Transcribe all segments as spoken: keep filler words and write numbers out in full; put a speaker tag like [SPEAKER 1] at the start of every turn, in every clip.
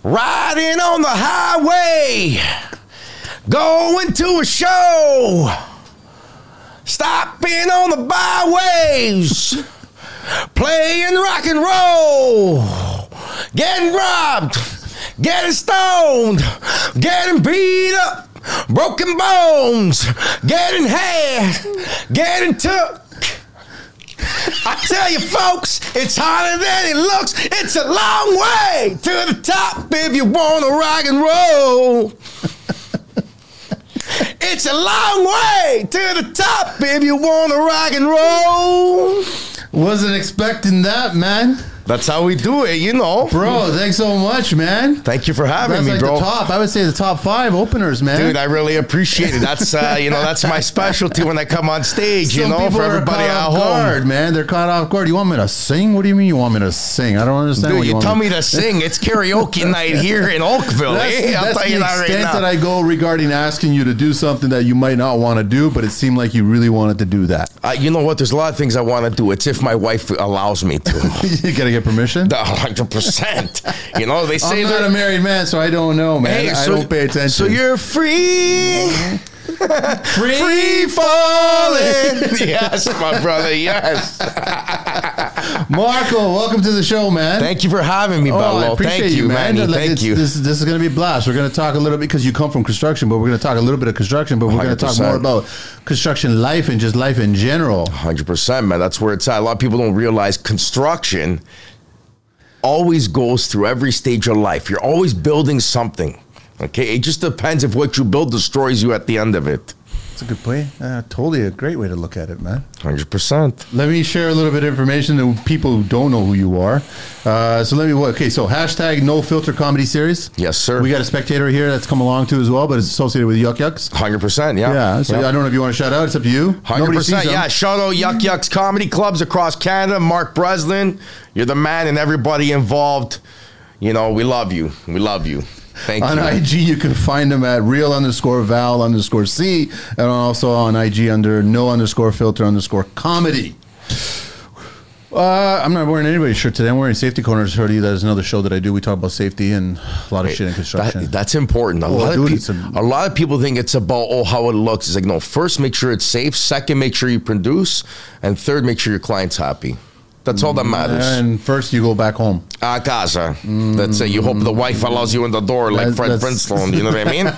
[SPEAKER 1] riding on the highway, going to a show, stopping on the byways, playing rock and roll, getting robbed, getting stoned, getting beat up, broken bones, getting had, getting took. I tell you, folks, it's harder than it looks. It's a long way to the top if you want to rock and roll. It's a long way to the top if you want to rock and roll.
[SPEAKER 2] Wasn't expecting that, man.
[SPEAKER 1] That's how we do it, you know.
[SPEAKER 2] Bro, thanks so much, man.
[SPEAKER 1] Thank you for having
[SPEAKER 2] that's
[SPEAKER 1] me,
[SPEAKER 2] like
[SPEAKER 1] bro.
[SPEAKER 2] The top, I would say the top five openers, man.
[SPEAKER 1] Dude, I really appreciate it. That's uh, you know, that's my specialty when I come on stage,
[SPEAKER 2] Some
[SPEAKER 1] you know, for everybody
[SPEAKER 2] are caught
[SPEAKER 1] at
[SPEAKER 2] off
[SPEAKER 1] home.
[SPEAKER 2] Guard, man. They're caught off guard. You want me to sing? What do you mean you want me to sing? I don't understand.
[SPEAKER 1] Dude,
[SPEAKER 2] what
[SPEAKER 1] you,
[SPEAKER 2] you
[SPEAKER 1] tell
[SPEAKER 2] want
[SPEAKER 1] me to sing. It's karaoke night here in Oakville.
[SPEAKER 2] That's,
[SPEAKER 1] eh? I'll
[SPEAKER 2] that's
[SPEAKER 1] tell
[SPEAKER 2] the
[SPEAKER 1] you that right
[SPEAKER 2] extent
[SPEAKER 1] now.
[SPEAKER 2] that I go regarding asking you to do something that you might not want to do, but it seemed like you really wanted to do that.
[SPEAKER 1] Uh, you know what? There's a lot of things I want to do. It's if my wife allows me to.
[SPEAKER 2] You gotta get permission.
[SPEAKER 1] one hundred percent. You know, they say
[SPEAKER 2] I'm not
[SPEAKER 1] that-
[SPEAKER 2] a married man, so I don't know, man.
[SPEAKER 1] Hey,
[SPEAKER 2] I
[SPEAKER 1] so-
[SPEAKER 2] don't pay attention.
[SPEAKER 1] So you're free.
[SPEAKER 2] free,
[SPEAKER 1] Free falling. Yes, my brother. Yes.
[SPEAKER 2] Marco, welcome to the show, man.
[SPEAKER 1] Thank you for having me,
[SPEAKER 2] Oh,
[SPEAKER 1] Bello.
[SPEAKER 2] I appreciate
[SPEAKER 1] Thank you,
[SPEAKER 2] man.
[SPEAKER 1] Manny.
[SPEAKER 2] Like,
[SPEAKER 1] Thank
[SPEAKER 2] it's-
[SPEAKER 1] you.
[SPEAKER 2] This, this is going to be a blast. We're going to talk a little bit because you come from construction, but we're going to talk a little bit of construction, but we're going to talk more
[SPEAKER 1] one hundred percent.
[SPEAKER 2] about construction life and just life in general.
[SPEAKER 1] one hundred percent, man. That's where it's at. A lot of people don't realize construction always goes through every stage of life. You're always building something. Okay? It just depends if what you build destroys you at the end of it.
[SPEAKER 2] That's a good way. Uh, totally a great way to look at it, man.
[SPEAKER 1] one hundred percent.
[SPEAKER 2] Let me share a little bit of information to people who don't know who you are. Uh, so let me, okay, so hashtag No Filter Comedy Series.
[SPEAKER 1] Yes, sir.
[SPEAKER 2] We got a spectator here that's come along too as well, but it's associated with Yuck Yucks.
[SPEAKER 1] one hundred percent, yeah.
[SPEAKER 2] Yeah, so
[SPEAKER 1] yeah.
[SPEAKER 2] I don't know if you want to shout out. It's up to you.
[SPEAKER 1] one hundred percent, yeah. Shout out Yuck Yucks Comedy Clubs across Canada. Mark Breslin, you're the man, and everybody involved. You know, we love you. We love you. Thank
[SPEAKER 2] on
[SPEAKER 1] you.
[SPEAKER 2] I G, you can find them at real underscore Val underscore C, and also on I G under no underscore filter underscore comedy. Uh, I'm not wearing anybody's shirt today. I'm wearing Safety Corners hoodie. That is another show that I do. We talk about safety and a lot of shit in construction.
[SPEAKER 1] That, that's important. A,
[SPEAKER 2] Oh,
[SPEAKER 1] lot
[SPEAKER 2] dude,
[SPEAKER 1] of
[SPEAKER 2] it's
[SPEAKER 1] pe-
[SPEAKER 2] a-
[SPEAKER 1] a lot of people think it's about, oh, how it looks. It's like, no, first, make sure it's safe. Second, make sure you produce. And third, make sure your client's happy. That's all that matters.
[SPEAKER 2] And first, you go back home.
[SPEAKER 1] A casa. That's it. You hope the wife allows you in the door like
[SPEAKER 2] That-
[SPEAKER 1] Fred
[SPEAKER 2] that's-
[SPEAKER 1] Flintstone. You know what I mean?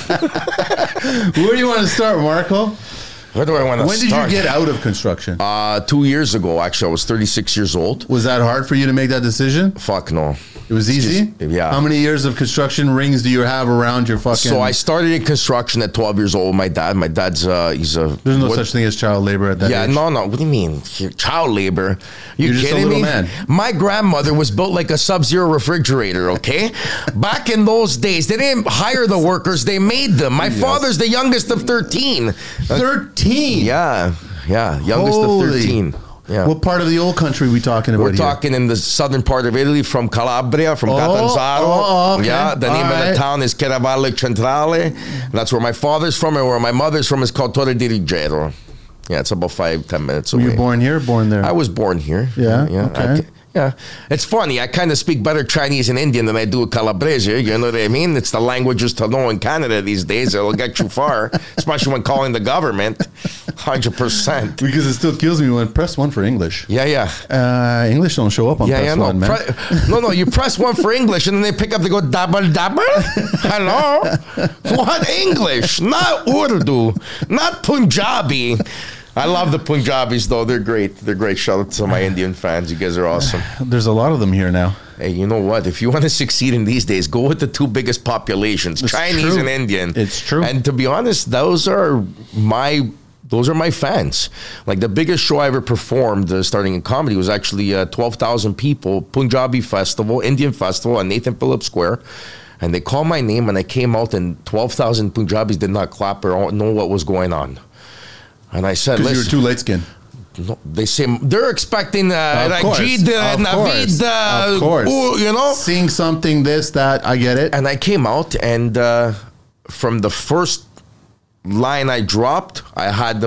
[SPEAKER 2] Where do you want to start, Marco?
[SPEAKER 1] Where do I want to
[SPEAKER 2] When did
[SPEAKER 1] start?
[SPEAKER 2] you get out of construction?
[SPEAKER 1] Uh, two years ago, actually. I was thirty-six years old.
[SPEAKER 2] Was that hard for you to make that decision?
[SPEAKER 1] Fuck no.
[SPEAKER 2] It was easy?
[SPEAKER 1] just- yeah.
[SPEAKER 2] How many years of construction rings do you have around your fucking...
[SPEAKER 1] So I started in construction at twelve years old with my dad. My dad's, uh, he's a...
[SPEAKER 2] There's no
[SPEAKER 1] what-
[SPEAKER 2] such thing as child labor at that
[SPEAKER 1] Yeah,
[SPEAKER 2] age.
[SPEAKER 1] no, no. What do you mean? Child labor? You
[SPEAKER 2] You're just a
[SPEAKER 1] kidding
[SPEAKER 2] little
[SPEAKER 1] me?
[SPEAKER 2] man.
[SPEAKER 1] My grandmother was built like a Sub-Zero refrigerator, okay? Back in those days, they didn't hire the workers. They made them. My
[SPEAKER 2] Yes.
[SPEAKER 1] father's the youngest of thirteen.
[SPEAKER 2] thirteen?
[SPEAKER 1] Yeah, yeah. Youngest
[SPEAKER 2] Holy.
[SPEAKER 1] of thirteen. Yeah.
[SPEAKER 2] What part of the old country we talking about
[SPEAKER 1] We're
[SPEAKER 2] here?
[SPEAKER 1] talking in the southern part of Italy, from Calabria, from
[SPEAKER 2] Oh,
[SPEAKER 1] Catanzaro.
[SPEAKER 2] oh, okay.
[SPEAKER 1] Yeah, the name
[SPEAKER 2] All
[SPEAKER 1] of
[SPEAKER 2] right.
[SPEAKER 1] the town is Chiaravalle Centrale. That's where my father's from, and where my mother's from is called Torre di Riggero. Yeah, it's about five, ten minutes
[SPEAKER 2] Were
[SPEAKER 1] away.
[SPEAKER 2] you born here or born there?
[SPEAKER 1] I was born here.
[SPEAKER 2] Yeah,
[SPEAKER 1] yeah.
[SPEAKER 2] okay.
[SPEAKER 1] I ca- yeah, it's funny. I kind of speak better Chinese and Indian than I do Calabrese. You know what I mean? It's the languages to know in Canada these days. It'll get you far, especially when calling the government. Hundred percent.
[SPEAKER 2] Because it still kills me when press one for English.
[SPEAKER 1] Yeah, yeah.
[SPEAKER 2] Uh, English don't show up on
[SPEAKER 1] Yeah,
[SPEAKER 2] press
[SPEAKER 1] yeah, no,
[SPEAKER 2] one, man.
[SPEAKER 1] Pre- no, no. You press one for English, and then they pick up. They go double, double. Hello, what English? Not Urdu, not Punjabi. I love the Punjabis, though. They're great. They're great. Shout out to my Indian fans. You guys are awesome.
[SPEAKER 2] There's a lot of them here now.
[SPEAKER 1] Hey, you know what? If you want to succeed in these days, go with the two biggest populations,
[SPEAKER 2] It's
[SPEAKER 1] Chinese
[SPEAKER 2] true.
[SPEAKER 1] and Indian.
[SPEAKER 2] It's true.
[SPEAKER 1] And to be honest, those are my those are my fans. Like the biggest show I ever performed uh, starting in comedy was actually uh, twelve thousand people, Punjabi Festival, Indian Festival on Nathan Phillips Square. And they called my name and I came out and twelve thousand Punjabis did not clap or know what was going on. And I said,
[SPEAKER 2] Because you were
[SPEAKER 1] listen.
[SPEAKER 2] too light skinned.
[SPEAKER 1] No, they say they're expecting uh,
[SPEAKER 2] Of course,
[SPEAKER 1] Rajid, uh,
[SPEAKER 2] of
[SPEAKER 1] Naveed,
[SPEAKER 2] course,
[SPEAKER 1] uh,
[SPEAKER 2] of course.
[SPEAKER 1] ooh, you know.
[SPEAKER 2] Seeing something, this, that, I get it.
[SPEAKER 1] And I came out, and uh, from the first line I dropped, I had them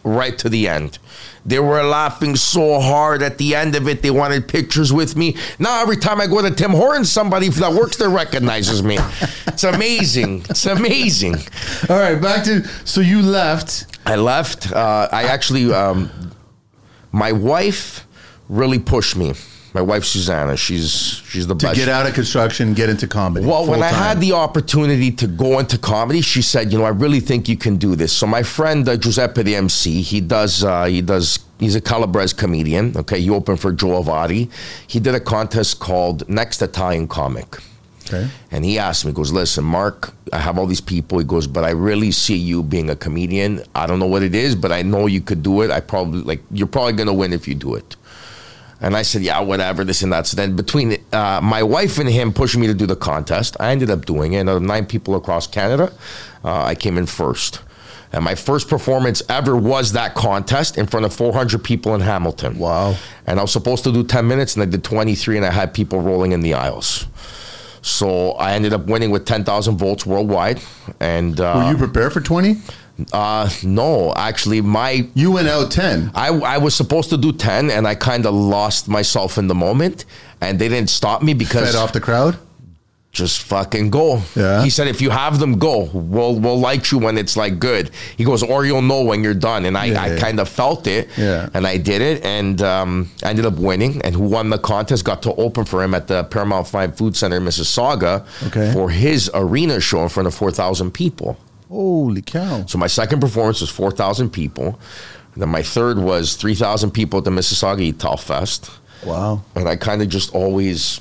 [SPEAKER 1] right to the end. They were laughing so hard at the end of it. They wanted pictures with me. Now every time I go to Tim Hortons, somebody that works there recognizes me. It's amazing. It's amazing.
[SPEAKER 2] All right, back to, so you left.
[SPEAKER 1] I left. Uh, I actually, um, my wife really pushed me. My wife, Susanna, she's she's the
[SPEAKER 2] to
[SPEAKER 1] best.
[SPEAKER 2] get out of construction, get into comedy.
[SPEAKER 1] Well, when I
[SPEAKER 2] full-time.
[SPEAKER 1] had the opportunity to go into comedy, she said, "You know, I really think you can do this." So my friend uh, Giuseppe, the M C, he does uh, he does he's a Calabrese comedian. Okay, he opened for Joe Avati. He did a contest called Next Italian Comic.
[SPEAKER 2] Okay.
[SPEAKER 1] And he asked me, he goes, "Listen, Mark, I have all these people." He goes, "But I really see you being a comedian. I don't know what it is, but I know you could do it. I probably like you're probably gonna win if you do it." And I said, "Yeah, whatever, this and that." So then between uh, my wife and him pushing me to do the contest, I ended up doing it. And out of nine people across Canada, uh, I came in first. And my first performance ever was that contest in front of four hundred people in Hamilton.
[SPEAKER 2] Wow.
[SPEAKER 1] And I was supposed to do ten minutes, and I did twenty-three, and I had people rolling in the aisles. So I ended up winning with ten thousand votes worldwide. And uh,
[SPEAKER 2] Were you prepared for twenty?
[SPEAKER 1] Uh, no, actually, my
[SPEAKER 2] You went out ten.
[SPEAKER 1] I, I was supposed to do ten, and I kind of lost myself in the moment, and they didn't stop me because
[SPEAKER 2] Fed off the crowd?
[SPEAKER 1] just fucking go.
[SPEAKER 2] Yeah.
[SPEAKER 1] He said, if you have them, go. We'll we'll like you when it's like good. He goes, or you'll know when you're done. And I,
[SPEAKER 2] Yeah,
[SPEAKER 1] I
[SPEAKER 2] yeah.
[SPEAKER 1] kind of felt it,
[SPEAKER 2] Yeah.
[SPEAKER 1] and I did it, and um, I ended up winning. And who won the contest got to open for him at the Paramount Fine Food Center in Mississauga
[SPEAKER 2] Okay.
[SPEAKER 1] for his arena show in front of four thousand people.
[SPEAKER 2] Holy cow.
[SPEAKER 1] So my second performance was four thousand people. And then my third was three thousand people at the Mississauga Etal Fest.
[SPEAKER 2] Wow.
[SPEAKER 1] And I kind of just always,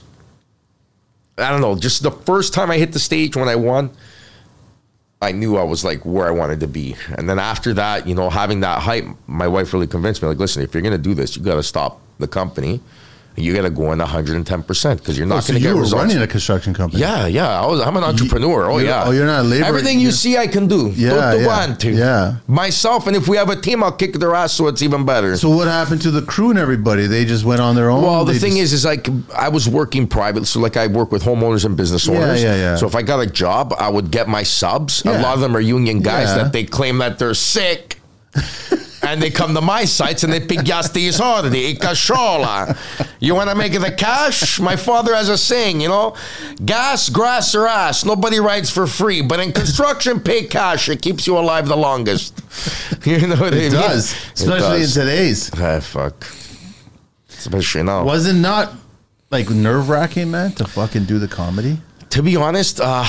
[SPEAKER 1] I don't know, just the first time I hit the stage when I won, I knew I was like where I wanted to be. And then after that, you know, having that hype, my wife really convinced me, like, listen, if you're going to do this, you got to stop the company. You got to go in one hundred ten percent because you're not
[SPEAKER 2] Oh, so
[SPEAKER 1] going to
[SPEAKER 2] you
[SPEAKER 1] get
[SPEAKER 2] were
[SPEAKER 1] results.
[SPEAKER 2] running a construction company?
[SPEAKER 1] Yeah, yeah. I was. I'm an entrepreneur. Oh,
[SPEAKER 2] you're-
[SPEAKER 1] yeah.
[SPEAKER 2] oh, you're not a laborer.
[SPEAKER 1] Everything you
[SPEAKER 2] You're-
[SPEAKER 1] see, I can do.
[SPEAKER 2] Yeah,
[SPEAKER 1] Tutto
[SPEAKER 2] yeah,
[SPEAKER 1] quanto.
[SPEAKER 2] yeah.
[SPEAKER 1] Myself, and if we have a team, I'll kick their ass, so it's even better.
[SPEAKER 2] So what happened to the crew and everybody? They just went on their own?
[SPEAKER 1] Well, the
[SPEAKER 2] They
[SPEAKER 1] thing
[SPEAKER 2] just-
[SPEAKER 1] is, is like I was working privately, so like I work with homeowners and business
[SPEAKER 2] Yeah,
[SPEAKER 1] owners.
[SPEAKER 2] yeah, yeah.
[SPEAKER 1] So if I got a job, I would get my subs. A
[SPEAKER 2] Yeah.
[SPEAKER 1] lot of them are union guys
[SPEAKER 2] Yeah.
[SPEAKER 1] that they claim that they're sick. And they come to my sites and they pigliasti i soldi, i casciola. You want to make the cash? My father has a saying, you know, gas, grass, or ass. Nobody rides for free. But in construction, pay cash. It keeps you alive the longest. You know what I mean?
[SPEAKER 2] It does. Especially in today's.
[SPEAKER 1] Ah, fuck. Especially now.
[SPEAKER 2] Was it not like nerve wracking, man, to fucking do the comedy?
[SPEAKER 1] To be honest, uh,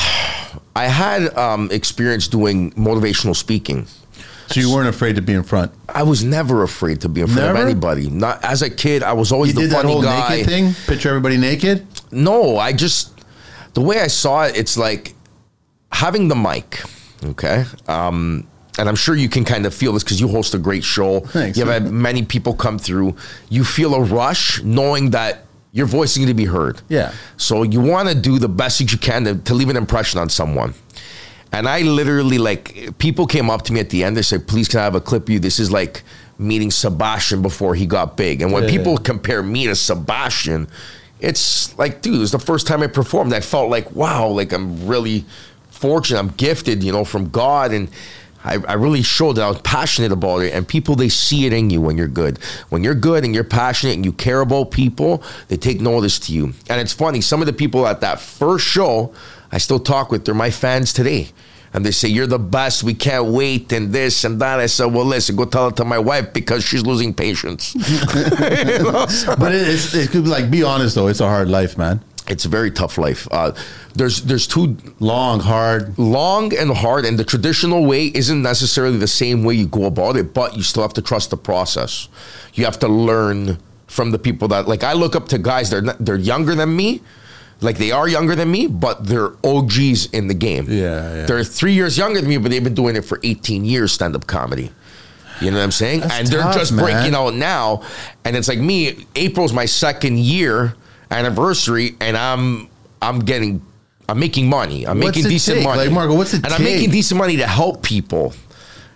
[SPEAKER 1] I had um, experience doing motivational speaking.
[SPEAKER 2] So you weren't afraid to be in front?
[SPEAKER 1] I was never afraid to be in front
[SPEAKER 2] Never?
[SPEAKER 1] of anybody. Not as a kid, I was always
[SPEAKER 2] You
[SPEAKER 1] the
[SPEAKER 2] did that
[SPEAKER 1] funny
[SPEAKER 2] whole
[SPEAKER 1] guy.
[SPEAKER 2] naked thing? Picture everybody naked?
[SPEAKER 1] No, I just the way I saw it, it's like having the mic. Okay. Um, and I'm sure you can kind of feel this because you host a great show.
[SPEAKER 2] Thanks.
[SPEAKER 1] You've had many people come through. You feel a rush knowing that your voice is going to be heard.
[SPEAKER 2] Yeah.
[SPEAKER 1] So you want to do the best that you can to, to leave an impression on someone. And I literally, like, people came up to me at the end. They said, please, can I have a clip of you? This is like meeting Sebastian before he got big. And when
[SPEAKER 2] Yeah.
[SPEAKER 1] people compare me to Sebastian, it's like, dude, it was the first time I performed. I felt like, wow, like I'm really fortunate. I'm gifted, you know, from God. And I, I really showed that I was passionate about it. And people, they see it in you when you're good. When you're good and you're passionate and you care about people, they take notice to you. And it's funny, some of the people at that first show, I still talk with, they're my fans today. And they say, you're the best, we can't wait, and this and that. I said, well, listen, go tell it to my wife because she's losing patience. You know?
[SPEAKER 2] But it, it's, it could be like, be honest though, it's a hard life, man.
[SPEAKER 1] It's a very tough life. Uh, there's there's two
[SPEAKER 2] Long, hard.
[SPEAKER 1] long and hard, and the traditional way isn't necessarily the same way you go about it, but you still have to trust the process. You have to learn from the people that, like, I look up to guys, they're not, they're younger than me. Like, they are younger than me, but they're O Gs in the game.
[SPEAKER 2] Yeah, yeah.
[SPEAKER 1] They're three years younger than me, but they've been doing it for eighteen years, stand-up comedy. You know what I'm saying?
[SPEAKER 2] That's
[SPEAKER 1] and they're
[SPEAKER 2] tough,
[SPEAKER 1] just
[SPEAKER 2] man.
[SPEAKER 1] breaking out now. And it's like me, April's my second year anniversary, and I'm I'm getting, I'm making money. I'm
[SPEAKER 2] What's
[SPEAKER 1] making
[SPEAKER 2] it
[SPEAKER 1] decent
[SPEAKER 2] take?
[SPEAKER 1] money.
[SPEAKER 2] Like, Marco, what's it
[SPEAKER 1] And I'm
[SPEAKER 2] take?
[SPEAKER 1] making decent money to help people.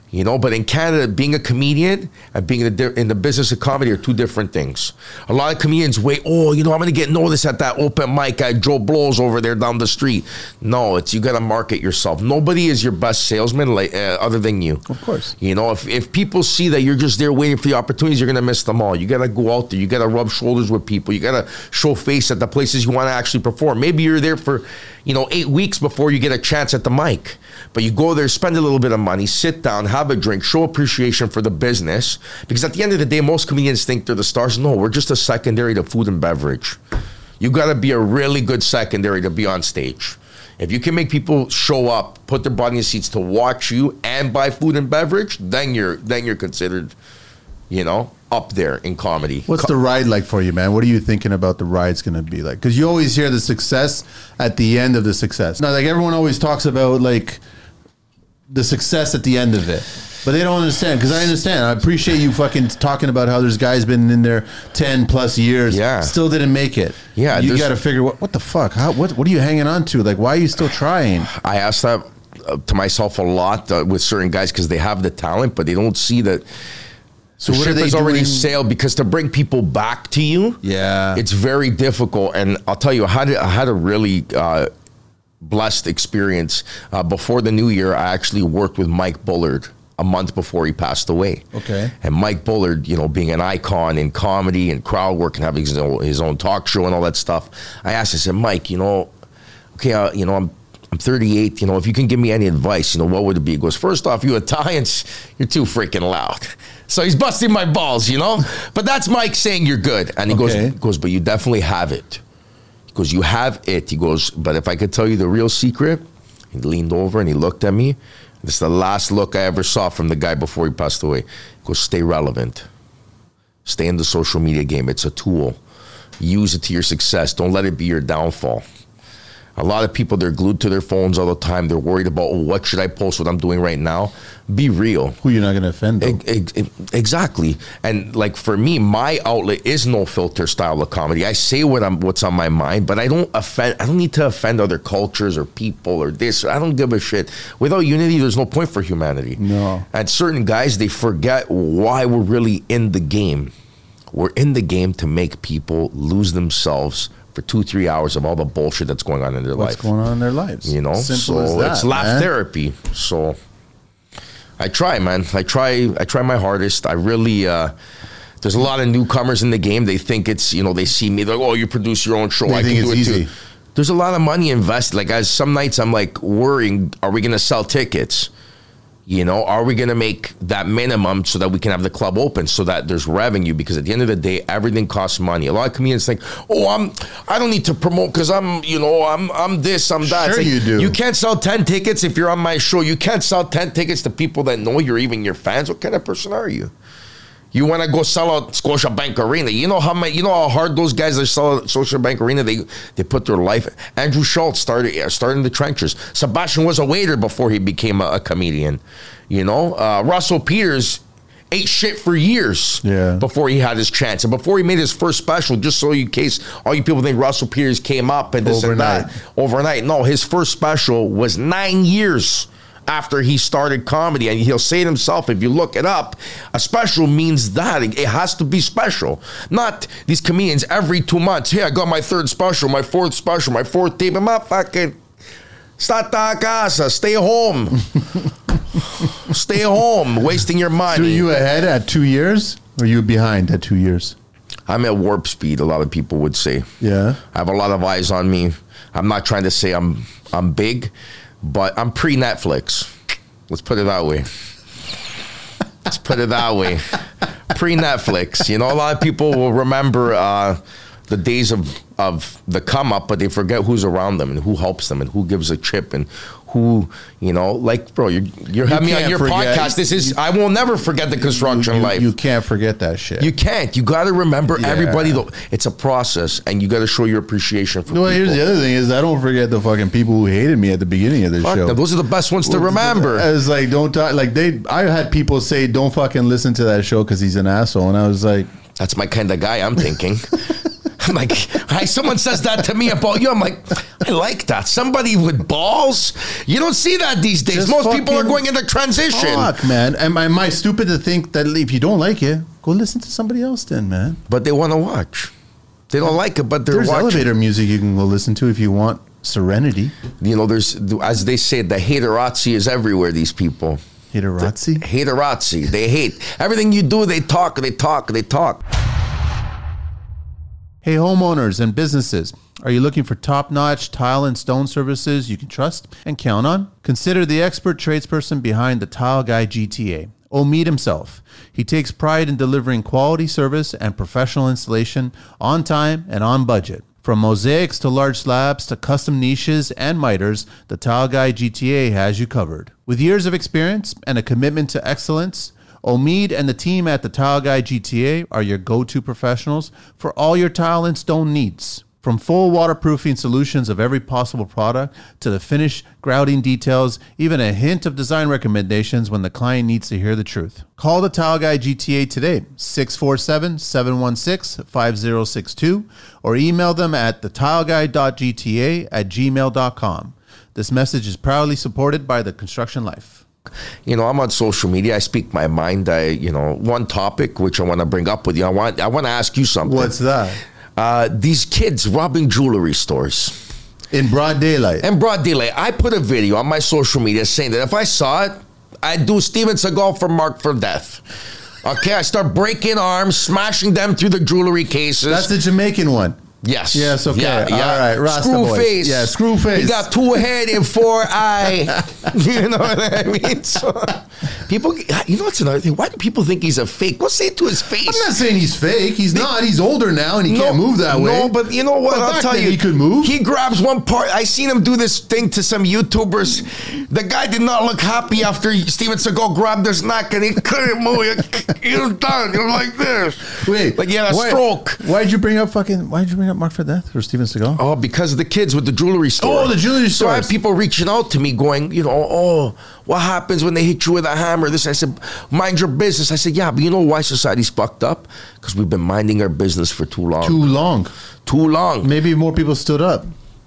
[SPEAKER 1] You know, but in Canada, being a comedian and being in the, in the business of comedy are two different things. A lot of comedians wait, oh, you know, I'm going to get noticed at that open mic at Joe Blow's over there down the street. No, it's you got to market yourself. Nobody is your best salesman like, uh, other than you.
[SPEAKER 2] Of course.
[SPEAKER 1] You know, if, if people see that you're just there waiting for the opportunities, you're going to miss them all. You got to go out there. You got to rub shoulders with people. You got to show face at the places you want to actually perform. Maybe you're there for, you know, eight weeks before you get a chance at the mic. But you go there, spend a little bit of money, sit down, have a drink, show appreciation for the business. Because at the end of the day, most comedians think they're the stars. No, we're just a secondary to food and beverage. You got to be a really good secondary to be on stage. If you can make people show up, put their body in seats to watch you and buy food and beverage, then you're then you're considered, you know, up there in comedy.
[SPEAKER 2] What's the ride like for you, man? What are you thinking about the ride's going to be like? Because you always hear the success at the end of the success. Now, like everyone always talks about like the success at the end of it, but they don't understand. Because I understand. I appreciate you fucking talking about how there's guys been in there ten plus years,
[SPEAKER 1] yeah,
[SPEAKER 2] still didn't make it.
[SPEAKER 1] Yeah,
[SPEAKER 2] you got to figure what what the fuck? How what what are you hanging on to? Like, why are you still trying?
[SPEAKER 1] I asked that uh, to myself a lot uh, with certain guys because they have the talent, but they don't see that. So the ship has already sailed, because to bring people back to you,
[SPEAKER 2] yeah,
[SPEAKER 1] it's very difficult. And I'll tell you, I had, I had a really uh, blessed experience. Uh, before the new year, I actually worked with Mike Bullard a month before he passed away.
[SPEAKER 2] Okay.
[SPEAKER 1] And Mike Bullard, you know, being an icon in comedy and crowd work and having his own, his own talk show and all that stuff, I asked, I said, Mike, you know, okay, uh, you know, I'm I'm thirty-eight, you know, if you can give me any advice, you know, what would it be? He goes, first off, you Italians, you're too freaking loud. So he's busting my balls, you know? But that's Mike saying you're good. And he
[SPEAKER 2] Okay.
[SPEAKER 1] goes, goes, but you definitely have it. He goes, you have it. He goes, but if I could tell you the real secret, he leaned over and he looked at me. This is the last look I ever saw from the guy before he passed away. He goes, stay relevant. Stay in the social media game. It's a tool. Use it to your success. Don't let it be your downfall. A lot of people, they're glued to their phones all the time. They're worried about, oh, what should I post, what I'm doing right now? Be real.
[SPEAKER 2] Who you're not going to offend, though.
[SPEAKER 1] E- e- exactly. And like for me, my outlet is no filter style of comedy. I say what I'm, what's on my mind, but I don't offend. I don't need to offend other cultures or people or this. I don't give a shit. Without unity, there's no point for humanity.
[SPEAKER 2] No.
[SPEAKER 1] And certain guys, they forget why we're really in the game. We're in the game to make people lose themselves for two, three hours of all the bullshit that's going on in their
[SPEAKER 2] What's
[SPEAKER 1] life.
[SPEAKER 2] What's going on in their lives?
[SPEAKER 1] You know,
[SPEAKER 2] Simple
[SPEAKER 1] so
[SPEAKER 2] as that,
[SPEAKER 1] it's laugh
[SPEAKER 2] man.
[SPEAKER 1] therapy. So I try, man. I try. I try my hardest. I really. Uh, there's a lot of newcomers in the game. They think it's, you know, they see me. They're like, oh, you produce your own show.
[SPEAKER 2] They
[SPEAKER 1] I
[SPEAKER 2] think
[SPEAKER 1] can do it
[SPEAKER 2] it's easy.
[SPEAKER 1] too. There's a lot of money invested. Like, as some nights I'm like worrying, are we going to sell tickets? You know, are we going to make that minimum so that we can have the club open so that there's revenue? Because at the end of the day, everything costs money. A lot of comedians think, oh, I'm, I don't need to promote because I'm, you know, I'm, I'm this, I'm that.
[SPEAKER 2] Sure
[SPEAKER 1] It's like,
[SPEAKER 2] you do.
[SPEAKER 1] You can't sell ten tickets if you're on my show. You can't sell ten tickets to people that know you're even your fans. What kind of person are you? You want to go sell out Scotiabank Arena. You know how my, you know how hard those guys that sell out Scotiabank Arena, they they put their life. Andrew Schultz started started in the trenches. Sebastian was a waiter before he became a, a comedian. You know, uh, Russell Peters ate shit for years
[SPEAKER 2] Yeah.
[SPEAKER 1] before he had his chance. And before he made his first special, just so in case all you people think Russell Peters came up and this
[SPEAKER 2] Overnight.
[SPEAKER 1] and that overnight. No, his first special was nine years after he started comedy, and he'll say it himself, if you look it up, a special means that. It has to be special. Not these comedians every two months, hey, I got my third special, my fourth special, my fourth tape, my fucking, stata a casa, stay home. Stay home, wasting your money.
[SPEAKER 2] So are you ahead at two years, or are you behind at two years?
[SPEAKER 1] I'm at warp speed, a lot of people would say.
[SPEAKER 2] Yeah.
[SPEAKER 1] I have a lot of eyes on me. I'm not trying to say I'm I'm big, but I'm pre-Netflix. Let's put it that way. Let's put it that way. Pre-Netflix. You know, a lot of people will remember uh, the days of, of the come up, but they forget who's around them and who helps them and who gives a chip and who, you know, like, bro, you're, you're having me on
[SPEAKER 2] can't
[SPEAKER 1] your
[SPEAKER 2] forget-
[SPEAKER 1] podcast. This is, I will never forget the construction
[SPEAKER 2] you,
[SPEAKER 1] life.
[SPEAKER 2] You can't forget that shit.
[SPEAKER 1] You can't. You got to remember
[SPEAKER 2] Yeah.
[SPEAKER 1] everybody. Though it's a process, and you got to show your appreciation for
[SPEAKER 2] well,
[SPEAKER 1] people.
[SPEAKER 2] here's the other thing is I don't forget the fucking people who hated me at the beginning of the
[SPEAKER 1] Fuck
[SPEAKER 2] show.
[SPEAKER 1] them. Those are the best ones to remember.
[SPEAKER 2] I was like, don't talk. Like they, I had people say, don't fucking listen to that show because he's an asshole, and I was like,
[SPEAKER 1] That's my kind of guy. I'm thinking. I'm like, hi, someone says that to me about you. I'm like, I like that. Somebody with balls. You don't see that these days.
[SPEAKER 2] Just
[SPEAKER 1] Most people are
[SPEAKER 2] fucking
[SPEAKER 1] going into transition.
[SPEAKER 2] Fuck, man. Am I, am I stupid to think that if you don't like it, go listen to somebody else then, man?
[SPEAKER 1] But they want to watch. They don't like it, but they're
[SPEAKER 2] There's
[SPEAKER 1] watching.
[SPEAKER 2] elevator music you can go listen to if you want serenity.
[SPEAKER 1] You know, there's, as they say, the haterazzi is everywhere, these people.
[SPEAKER 2] Haterazzi?
[SPEAKER 1] Haterazzi. They hate. Everything you do, they talk, they talk, they talk.
[SPEAKER 2] Hey, homeowners and businesses. Are you looking for top-notch tile and stone services you can trust and count on? Consider the expert tradesperson behind the Tile Guy G T A, Omid himself. He takes pride in delivering quality service and professional installation on time and on budget. From mosaics to large slabs to custom niches and miters, the Tile Guy G T A has you covered. With years of experience and a commitment to excellence, Omid and the team at the Tile Guy G T A are your go-to professionals for all your tile and stone needs. From full waterproofing solutions of every possible product to the finish grouting details, even a hint of design recommendations when the client needs to hear the truth. Call the Tile Guy G T A today, six four seven, seven one six, five zero six two, or email them at the tile guy dot g t a at gmail dot com. This message is proudly supported by the Construction Life.
[SPEAKER 1] You know, I'm on social media. I speak my mind. I, you know, one topic which I want to bring up with you. I want, I want to ask you something.
[SPEAKER 2] What's that?
[SPEAKER 1] Uh, these kids robbing jewelry stores.
[SPEAKER 2] In broad daylight.
[SPEAKER 1] In broad daylight. I put a video on my social media saying that if I saw it, I'd do Steven Seagal for Mark for Death. Okay, I start breaking arms, smashing them through the jewelry cases.
[SPEAKER 2] That's the Jamaican one.
[SPEAKER 1] Yes.
[SPEAKER 2] Yes, okay.
[SPEAKER 1] Yeah, yeah.
[SPEAKER 2] All right, Rasta
[SPEAKER 1] Screw
[SPEAKER 2] boys.
[SPEAKER 1] face.
[SPEAKER 2] Yeah, screw face.
[SPEAKER 1] He got two head and four eye. You know what I mean? So, people, you know what's another thing? Why do people think he's a fake? Go say it to his face.
[SPEAKER 2] I'm not saying he's fake. He's they, not. He's older now and he no, can't move that way.
[SPEAKER 1] No, but you know what?
[SPEAKER 2] Well,
[SPEAKER 1] I'll tell you.
[SPEAKER 2] He could move.
[SPEAKER 1] He grabs one part. I seen him do this thing to some YouTubers. The guy did not look happy after Steven Seagal grabbed his neck and he couldn't move. He was done. He was like this.
[SPEAKER 2] Wait.
[SPEAKER 1] Like he had a
[SPEAKER 2] why,
[SPEAKER 1] stroke.
[SPEAKER 2] Why'd you bring up fucking, why'd you bring up Mark for Death or Steven Seagal?
[SPEAKER 1] Oh, because of the kids with the jewelry store.
[SPEAKER 2] Oh, the jewelry store.
[SPEAKER 1] So I had people reaching out to me going, you know, oh, what happens when they hit you with a hammer? This, I said, mind your business. I said, yeah, but you know why society's fucked up? Because we've been minding our business for too long.
[SPEAKER 2] Too long.
[SPEAKER 1] Too long.
[SPEAKER 2] Maybe more people stood up.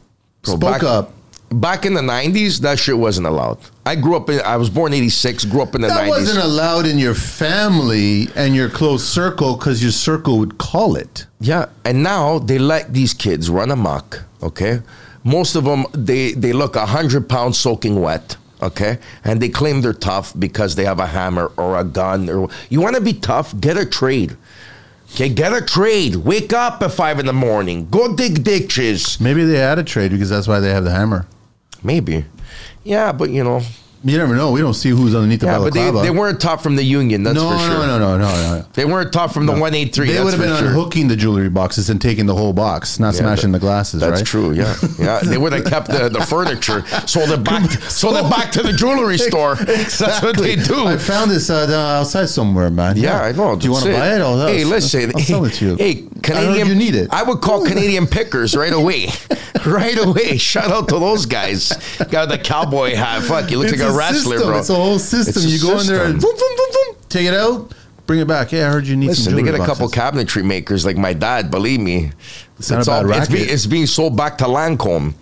[SPEAKER 1] So
[SPEAKER 2] Spoke
[SPEAKER 1] back,
[SPEAKER 2] up.
[SPEAKER 1] Back in the nineties, that shit wasn't allowed. I grew up in, I was born eighty-six, grew up in the
[SPEAKER 2] that
[SPEAKER 1] nineties.
[SPEAKER 2] That wasn't allowed in your family and your close circle because your circle would call it.
[SPEAKER 1] Yeah, and now they let these kids run amok, okay? Most of them, they, they look one hundred pounds soaking wet, okay? And they claim they're tough because they have a hammer or a gun. Or you want to be tough? Get a trade. Okay, get a trade. Wake up at five in the morning. Go dig ditches.
[SPEAKER 2] Maybe they had a trade because that's why they have the hammer.
[SPEAKER 1] Maybe. Yeah, but you know.
[SPEAKER 2] You never know. We don't see who's underneath the
[SPEAKER 1] yeah,
[SPEAKER 2] balaclava.
[SPEAKER 1] but they, they weren't taught from the union, that's
[SPEAKER 2] no,
[SPEAKER 1] for sure.
[SPEAKER 2] No, no, no, no, no.
[SPEAKER 1] They weren't taught from the no. one eighty-three,
[SPEAKER 2] They
[SPEAKER 1] that's
[SPEAKER 2] would have been
[SPEAKER 1] sure.
[SPEAKER 2] unhooking the jewelry boxes and taking the whole box, not yeah, smashing
[SPEAKER 1] that,
[SPEAKER 2] the glasses,
[SPEAKER 1] that's
[SPEAKER 2] right?
[SPEAKER 1] That's true, yeah. yeah. They would have kept the, the furniture, sold it back sold it back to the jewelry store.
[SPEAKER 2] Exactly.
[SPEAKER 1] That's what they do.
[SPEAKER 2] I found this uh, outside somewhere, man.
[SPEAKER 1] Yeah, yeah I know.
[SPEAKER 2] Do you want to buy it? Oh,
[SPEAKER 1] hey, listen.
[SPEAKER 2] I'll sell it to you.
[SPEAKER 1] Hey, Canadian,
[SPEAKER 2] I you need it.
[SPEAKER 1] I would call Canadian Pickers right away. Right away. Shout out to those guys. Got the cowboy hat. Fuck, he looks
[SPEAKER 2] it's
[SPEAKER 1] like a,
[SPEAKER 2] a
[SPEAKER 1] wrestler,
[SPEAKER 2] system.
[SPEAKER 1] bro.
[SPEAKER 2] It's a whole system.
[SPEAKER 1] It's
[SPEAKER 2] you go system. in there and boom, boom, boom, boom, take it out, bring it back. Hey, I heard you need
[SPEAKER 1] Listen,
[SPEAKER 2] some
[SPEAKER 1] they
[SPEAKER 2] jewelry
[SPEAKER 1] get a couple
[SPEAKER 2] boxes.
[SPEAKER 1] cabinetry makers like my dad, believe me.
[SPEAKER 2] It's, it's, all,
[SPEAKER 1] it's, being, it's being sold back to Lancome.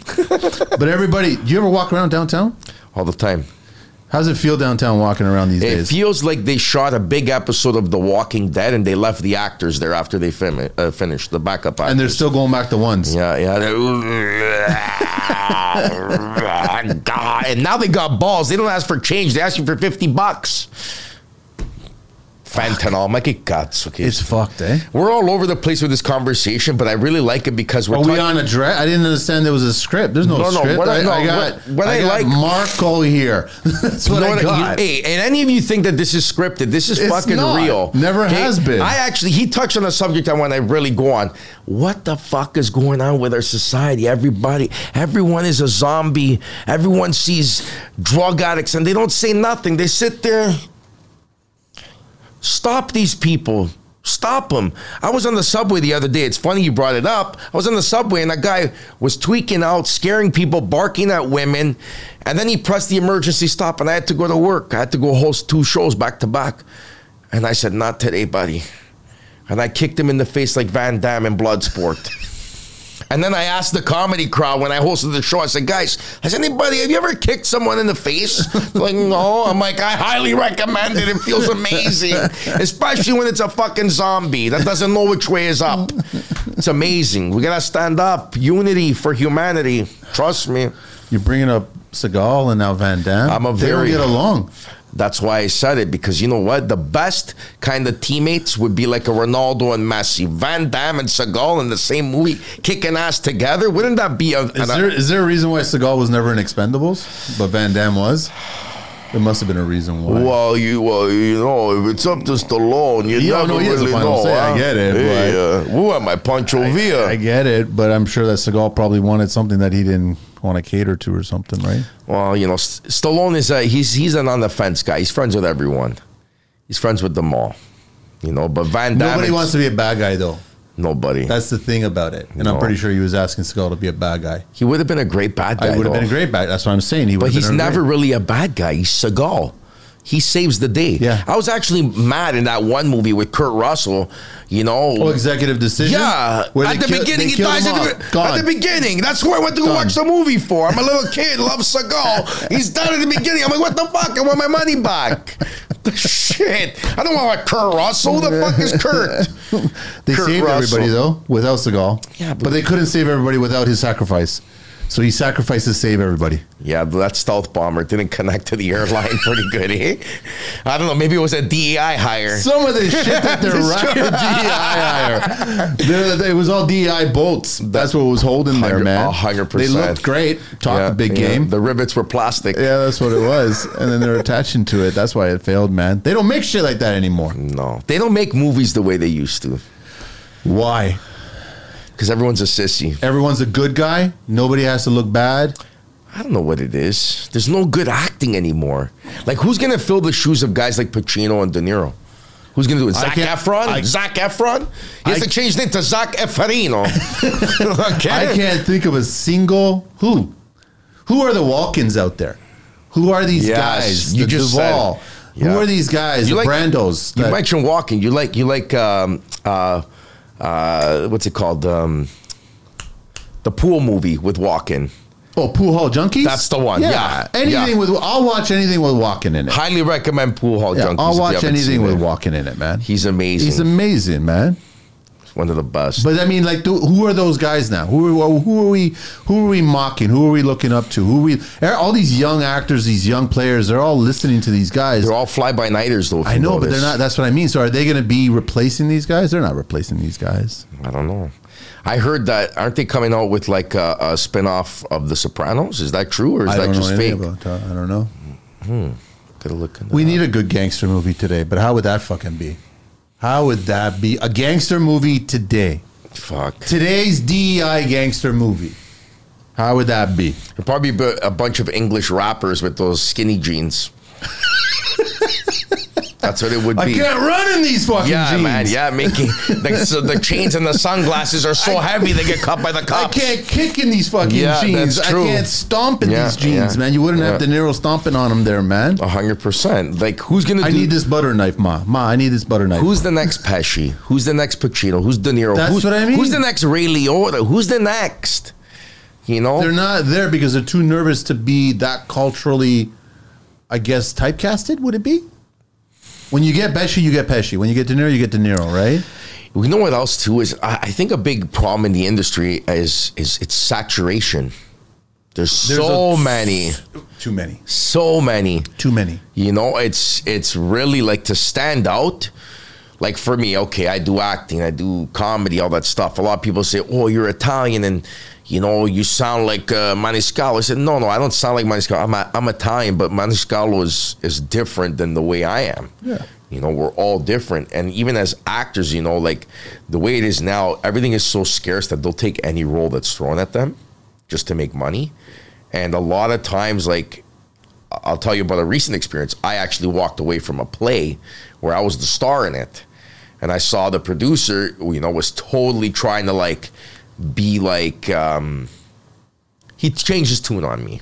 [SPEAKER 2] But everybody, do you ever walk around downtown?
[SPEAKER 1] All the time.
[SPEAKER 2] How does it feel downtown walking around these
[SPEAKER 1] it
[SPEAKER 2] days?
[SPEAKER 1] It feels like they shot a big episode of The Walking Dead and they left the actors there after they fin- uh, finished, the backup actors.
[SPEAKER 2] And they're still going back to ones.
[SPEAKER 1] Yeah, yeah. And now they got balls. They don't ask for change. They ask you for fifty bucks. Fentanyl. My cats. Okay.
[SPEAKER 2] It's fucked, eh?
[SPEAKER 1] We're all over the place with this conversation, but I really like it because we're
[SPEAKER 2] Are we on a draft? I didn't understand there was a script. There's no,
[SPEAKER 1] no, no
[SPEAKER 2] script.
[SPEAKER 1] What I, no,
[SPEAKER 2] I got,
[SPEAKER 1] what, what
[SPEAKER 2] I
[SPEAKER 1] I
[SPEAKER 2] got
[SPEAKER 1] like,
[SPEAKER 2] Marco here. That's what, what I got.
[SPEAKER 1] You, hey, and any of you think that this is scripted, this is
[SPEAKER 2] it's
[SPEAKER 1] fucking
[SPEAKER 2] not.
[SPEAKER 1] real.
[SPEAKER 2] Never
[SPEAKER 1] okay?
[SPEAKER 2] has been.
[SPEAKER 1] I actually, he touched on a subject I want to really go on. What the fuck is going on with our society? Everybody, everyone is a zombie. Everyone sees drug addicts and they don't say nothing. They sit there. Stop these people. Stop them. I was on the subway the other day. It's funny you brought it up. I was on the subway and a guy was tweaking out, scaring people, barking at women. And then he pressed the emergency stop and I had to go to work. I had to go host two shows back to back. And I said, not today, buddy. and I kicked him in the face like Van Damme in Bloodsport. And then I asked the comedy crowd when I hosted the show, I said, guys, has anybody, have you ever kicked someone in the face? Like, no. I'm like, I highly recommend it. It feels amazing. Especially when it's a fucking zombie that doesn't know which way is up. It's amazing. We got to stand up. Unity for humanity. Trust me.
[SPEAKER 2] You're bringing up Seagal and now Van Damme.
[SPEAKER 1] I'm a
[SPEAKER 2] they
[SPEAKER 1] very-
[SPEAKER 2] don't get along.
[SPEAKER 1] That's why I said it, because you know what? The best kind of teammates would be like a Ronaldo and Messi. Van Damme and Seagal in the same movie, kicking ass together. Wouldn't that be a...
[SPEAKER 2] Is
[SPEAKER 1] an,
[SPEAKER 2] there is there a reason why Seagal was never in Expendables, but Van Damme was? There must have been a reason why.
[SPEAKER 1] Well, you well, you know, if it's up to Stallone, you
[SPEAKER 2] You don't
[SPEAKER 1] never
[SPEAKER 2] know he has a
[SPEAKER 1] really
[SPEAKER 2] final
[SPEAKER 1] know.
[SPEAKER 2] say, I
[SPEAKER 1] huh?
[SPEAKER 2] get it,
[SPEAKER 1] Hey,
[SPEAKER 2] but-
[SPEAKER 1] uh, who am I, Pancho Villa?
[SPEAKER 2] I get it, but I'm sure that Seagal probably wanted something that he didn't want to cater to or something, right?
[SPEAKER 1] Well, you know, S- Stallone is a, he's he's an on the fence guy. He's friends with everyone. He's friends with them all. You know, but Van Damme...
[SPEAKER 2] Nobody
[SPEAKER 1] is-
[SPEAKER 2] wants to be a bad guy, though.
[SPEAKER 1] Nobody.
[SPEAKER 2] That's the thing about it. And
[SPEAKER 1] No.
[SPEAKER 2] I'm pretty sure he was asking Seagal to be a bad guy.
[SPEAKER 1] He would have been a great bad guy,
[SPEAKER 2] I would have
[SPEAKER 1] though.
[SPEAKER 2] been a great bad. That's what I'm saying. He would
[SPEAKER 1] But
[SPEAKER 2] have
[SPEAKER 1] he's
[SPEAKER 2] been a
[SPEAKER 1] never
[SPEAKER 2] great-
[SPEAKER 1] really a bad guy. He's Seagal. He saves the day.
[SPEAKER 2] Yeah.
[SPEAKER 1] I was actually mad in that one movie with Kurt Russell, you know.
[SPEAKER 2] Oh, executive decision.
[SPEAKER 1] Yeah,
[SPEAKER 2] Where
[SPEAKER 1] at
[SPEAKER 2] they
[SPEAKER 1] the
[SPEAKER 2] kill-
[SPEAKER 1] beginning
[SPEAKER 2] they
[SPEAKER 1] he
[SPEAKER 2] killed
[SPEAKER 1] dies
[SPEAKER 2] him
[SPEAKER 1] at
[SPEAKER 2] off.
[SPEAKER 1] the,
[SPEAKER 2] Gone.
[SPEAKER 1] at the beginning. That's where I went to go
[SPEAKER 2] Gone.
[SPEAKER 1] watch the movie for. I'm a little kid, loves Seagal. He's done at the beginning. I'm like, what the fuck? I want my money back. Shit. I don't want Kurt Russell. Who the fuck is Kurt?
[SPEAKER 2] They
[SPEAKER 1] Kurt
[SPEAKER 2] saved
[SPEAKER 1] Russell.
[SPEAKER 2] everybody though without Seagal.
[SPEAKER 1] Yeah,
[SPEAKER 2] but,
[SPEAKER 1] but-
[SPEAKER 2] they couldn't save everybody without his sacrifice. So he sacrificed to save everybody.
[SPEAKER 1] Yeah, that stealth bomber didn't connect to the airline pretty good, eh? I don't know. Maybe it was a D E I hire.
[SPEAKER 2] Some of the shit that they're right, D E I hire. They're- It was all D E I bolts. That's what was holding there,
[SPEAKER 1] Hundred-
[SPEAKER 2] man.
[SPEAKER 1] a hundred
[SPEAKER 2] They
[SPEAKER 1] percent.
[SPEAKER 2] looked great. Talk
[SPEAKER 1] Yeah,
[SPEAKER 2] a big
[SPEAKER 1] yeah.
[SPEAKER 2] game.
[SPEAKER 1] The rivets were plastic.
[SPEAKER 2] Yeah, that's what it was. And then they're attaching to it. That's why it failed, man. They don't make shit like that anymore.
[SPEAKER 1] No, they don't make movies the way they used to.
[SPEAKER 2] Why?
[SPEAKER 1] Because everyone's a sissy.
[SPEAKER 2] Everyone's a good guy. Nobody has to look bad.
[SPEAKER 1] I don't know what it is. There's no good acting anymore. Like, who's going to fill the shoes of guys like Pacino and De Niro? Who's going to do it?
[SPEAKER 2] I
[SPEAKER 1] Zac
[SPEAKER 2] can't-
[SPEAKER 1] Efron?
[SPEAKER 2] I-
[SPEAKER 1] Zac Efron? He has
[SPEAKER 2] I-
[SPEAKER 1] to change it to Zac Effarino. Okay?
[SPEAKER 2] I can't think of a single who. Who are the walk-ins out there? Who are these
[SPEAKER 1] Yes,
[SPEAKER 2] guys?
[SPEAKER 1] you
[SPEAKER 2] the
[SPEAKER 1] just
[SPEAKER 2] Duvall.
[SPEAKER 1] said it. Yeah.
[SPEAKER 2] Who are these guys?
[SPEAKER 1] You
[SPEAKER 2] the
[SPEAKER 1] like-
[SPEAKER 2] Brandos.
[SPEAKER 1] You
[SPEAKER 2] that-
[SPEAKER 1] mentioned walking. You like, you like, um, uh, uh, what's it called? Um, the pool movie with Walken.
[SPEAKER 2] oh, Pool Hall Junkies.
[SPEAKER 1] That's the one, yeah,
[SPEAKER 2] anything
[SPEAKER 1] yeah.
[SPEAKER 2] with. I'll watch anything with Walken in it.
[SPEAKER 1] Highly recommend Pool Hall
[SPEAKER 2] Yeah,
[SPEAKER 1] Junkies.
[SPEAKER 2] I'll
[SPEAKER 1] if you
[SPEAKER 2] watch
[SPEAKER 1] haven't
[SPEAKER 2] anything
[SPEAKER 1] seen
[SPEAKER 2] with
[SPEAKER 1] it.
[SPEAKER 2] Walken in it, man.
[SPEAKER 1] He's amazing.
[SPEAKER 2] He's amazing, man.
[SPEAKER 1] One of the best.
[SPEAKER 2] But I mean, like, th- who are those guys now? Who are who are we? Who are we mocking? Who are we looking up to? Who are we? All these young actors, these young players, they're all listening to these guys.
[SPEAKER 1] They're all fly-by-nighters, though. if
[SPEAKER 2] I
[SPEAKER 1] you
[SPEAKER 2] know, but
[SPEAKER 1] notice.
[SPEAKER 2] they're not. That's what I mean. So, are they going to be replacing these guys? They're not replacing these guys.
[SPEAKER 1] I don't know. I heard that. Aren't they coming out with like a, a spin-off of The Sopranos? Is that true, or is
[SPEAKER 2] I
[SPEAKER 1] that
[SPEAKER 2] don't know
[SPEAKER 1] just
[SPEAKER 2] anything
[SPEAKER 1] fake?
[SPEAKER 2] about that. I don't know.
[SPEAKER 1] Gotta look into
[SPEAKER 2] We
[SPEAKER 1] that.
[SPEAKER 2] need a good gangster movie today, but how would that fucking be? How would that be? A gangster movie today.
[SPEAKER 1] Fuck.
[SPEAKER 2] Today's D E I gangster movie. How would that be?
[SPEAKER 1] It'd probably be a bunch of English rappers with those skinny jeans. That's what it would
[SPEAKER 2] I
[SPEAKER 1] be.
[SPEAKER 2] can't run in these fucking
[SPEAKER 1] Yeah,
[SPEAKER 2] jeans.
[SPEAKER 1] man. Yeah, making the, so the chains and the sunglasses are so heavy they get cut by the
[SPEAKER 2] I
[SPEAKER 1] cops.
[SPEAKER 2] can't kick in these fucking
[SPEAKER 1] Yeah,
[SPEAKER 2] jeans.
[SPEAKER 1] that's
[SPEAKER 2] I
[SPEAKER 1] true.
[SPEAKER 2] can't stomp in
[SPEAKER 1] Yeah,
[SPEAKER 2] these jeans,
[SPEAKER 1] yeah,
[SPEAKER 2] man. You wouldn't have
[SPEAKER 1] yeah.
[SPEAKER 2] De Niro stomping on them there, man.
[SPEAKER 1] A hundred percent. Like, who's gonna?
[SPEAKER 2] I
[SPEAKER 1] do,
[SPEAKER 2] need this butter knife, Ma. Ma, I need this butter knife.
[SPEAKER 1] Who's the next Pesci? Who's the next Pacino? Who's De Niro?
[SPEAKER 2] That's
[SPEAKER 1] who's,
[SPEAKER 2] what I mean.
[SPEAKER 1] Who's the next Ray Liotta? Who's the next? You know,
[SPEAKER 2] They're not there because they're too nervous to be that culturally, I guess, typecasted. Would it be? When you get Pesci, you get Pesci. When you get De Niro, you get De Niro, right?
[SPEAKER 1] You know what else too is I, I think a big problem in the industry is is it's saturation. There's,
[SPEAKER 2] There's
[SPEAKER 1] so
[SPEAKER 2] a-
[SPEAKER 1] many,
[SPEAKER 2] Too many.
[SPEAKER 1] so many.
[SPEAKER 2] Too many.
[SPEAKER 1] You know, it's it's really like to stand out. Like for me, okay, I do acting, I do comedy, all that stuff. A lot of people say, "Oh, you're Italian, and you know, you sound like uh, Maniscalco." I said, "No, no, I don't sound like Maniscalco. I'm a, I'm Italian, but Maniscalco is is different than the way I am."
[SPEAKER 2] Yeah.
[SPEAKER 1] You know, we're all different, and even as actors, you know, like the way it is now, everything is so scarce that they'll take any role that's thrown at them just to make money. And a lot of times, like, I'll tell you about a recent experience. I actually walked away from a play where I was the star in it. And I saw the producer, you know, was totally trying to, like, be like, um, he changed his tune on me.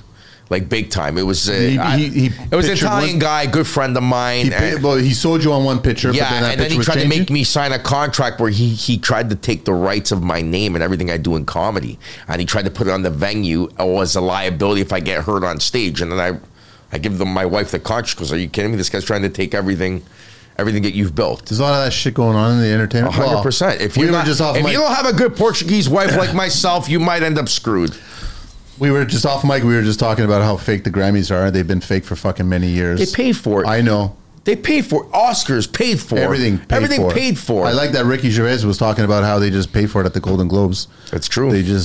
[SPEAKER 1] like big time. It was uh,
[SPEAKER 2] He-
[SPEAKER 1] I-
[SPEAKER 2] he- he
[SPEAKER 1] it was an
[SPEAKER 2] pictured
[SPEAKER 1] Italian
[SPEAKER 2] one-
[SPEAKER 1] guy, good friend of mine.
[SPEAKER 2] He,
[SPEAKER 1] and-
[SPEAKER 2] paid, well, he sold you on one picture, but
[SPEAKER 1] yeah,
[SPEAKER 2] then that
[SPEAKER 1] and then
[SPEAKER 2] picture
[SPEAKER 1] he
[SPEAKER 2] was
[SPEAKER 1] tried to
[SPEAKER 2] changing?
[SPEAKER 1] make me sign a contract where he he tried to take the rights of my name and everything I do in comedy, and he tried to put it on the venue as a liability if I get hurt on stage. And then I, I give them my wife the contract because, are you kidding me? This guy's trying to take everything, everything that you've built.
[SPEAKER 2] There's a lot of that shit going on in the entertainment.
[SPEAKER 1] A hundred percent. If you
[SPEAKER 2] we were
[SPEAKER 1] not,
[SPEAKER 2] just off
[SPEAKER 1] if
[SPEAKER 2] mic.
[SPEAKER 1] you don't have a good Portuguese wife like myself, you might end up screwed.
[SPEAKER 2] We were just off mic. We were just talking about how fake the Grammys are. They've been fake for fucking many years.
[SPEAKER 1] They paid for it.
[SPEAKER 2] I know.
[SPEAKER 1] They paid for it. Oscars paid for it.
[SPEAKER 2] Everything paid
[SPEAKER 1] Everything
[SPEAKER 2] for.
[SPEAKER 1] paid for.
[SPEAKER 2] I like that Ricky Gervais was talking about how they just pay for it at the Golden Globes.
[SPEAKER 1] That's true.
[SPEAKER 2] They just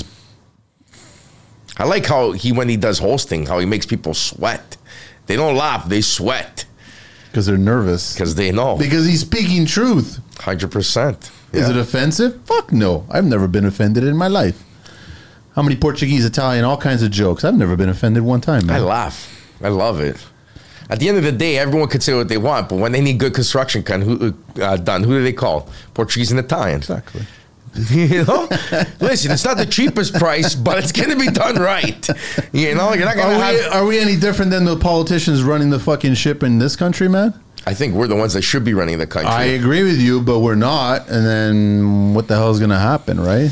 [SPEAKER 1] I like how he, when he does hosting, how he makes people sweat. They don't laugh, they sweat
[SPEAKER 2] because they're nervous.
[SPEAKER 1] because they know.
[SPEAKER 2] Because he's speaking truth.
[SPEAKER 1] one hundred percent.
[SPEAKER 2] Is it offensive? Fuck no. I've never been offended in my life. How many Portuguese, Italian, all kinds of jokes. I've never been offended one time, man.
[SPEAKER 1] I laugh. I love it. At the end of the day, everyone can say what they want, but when they need good construction done, who, uh, done, who do they call? Portuguese and Italian.
[SPEAKER 2] Exactly.
[SPEAKER 1] You know? Listen, it's not the cheapest price, but it's going to be done right. You know, you're not going to
[SPEAKER 2] Are we,
[SPEAKER 1] have...
[SPEAKER 2] are we any different than the politicians running the fucking ship in this country, man?
[SPEAKER 1] I think we're the ones that should be running the country.
[SPEAKER 2] I agree with you, but we're not. And then what the hell is going to happen, right?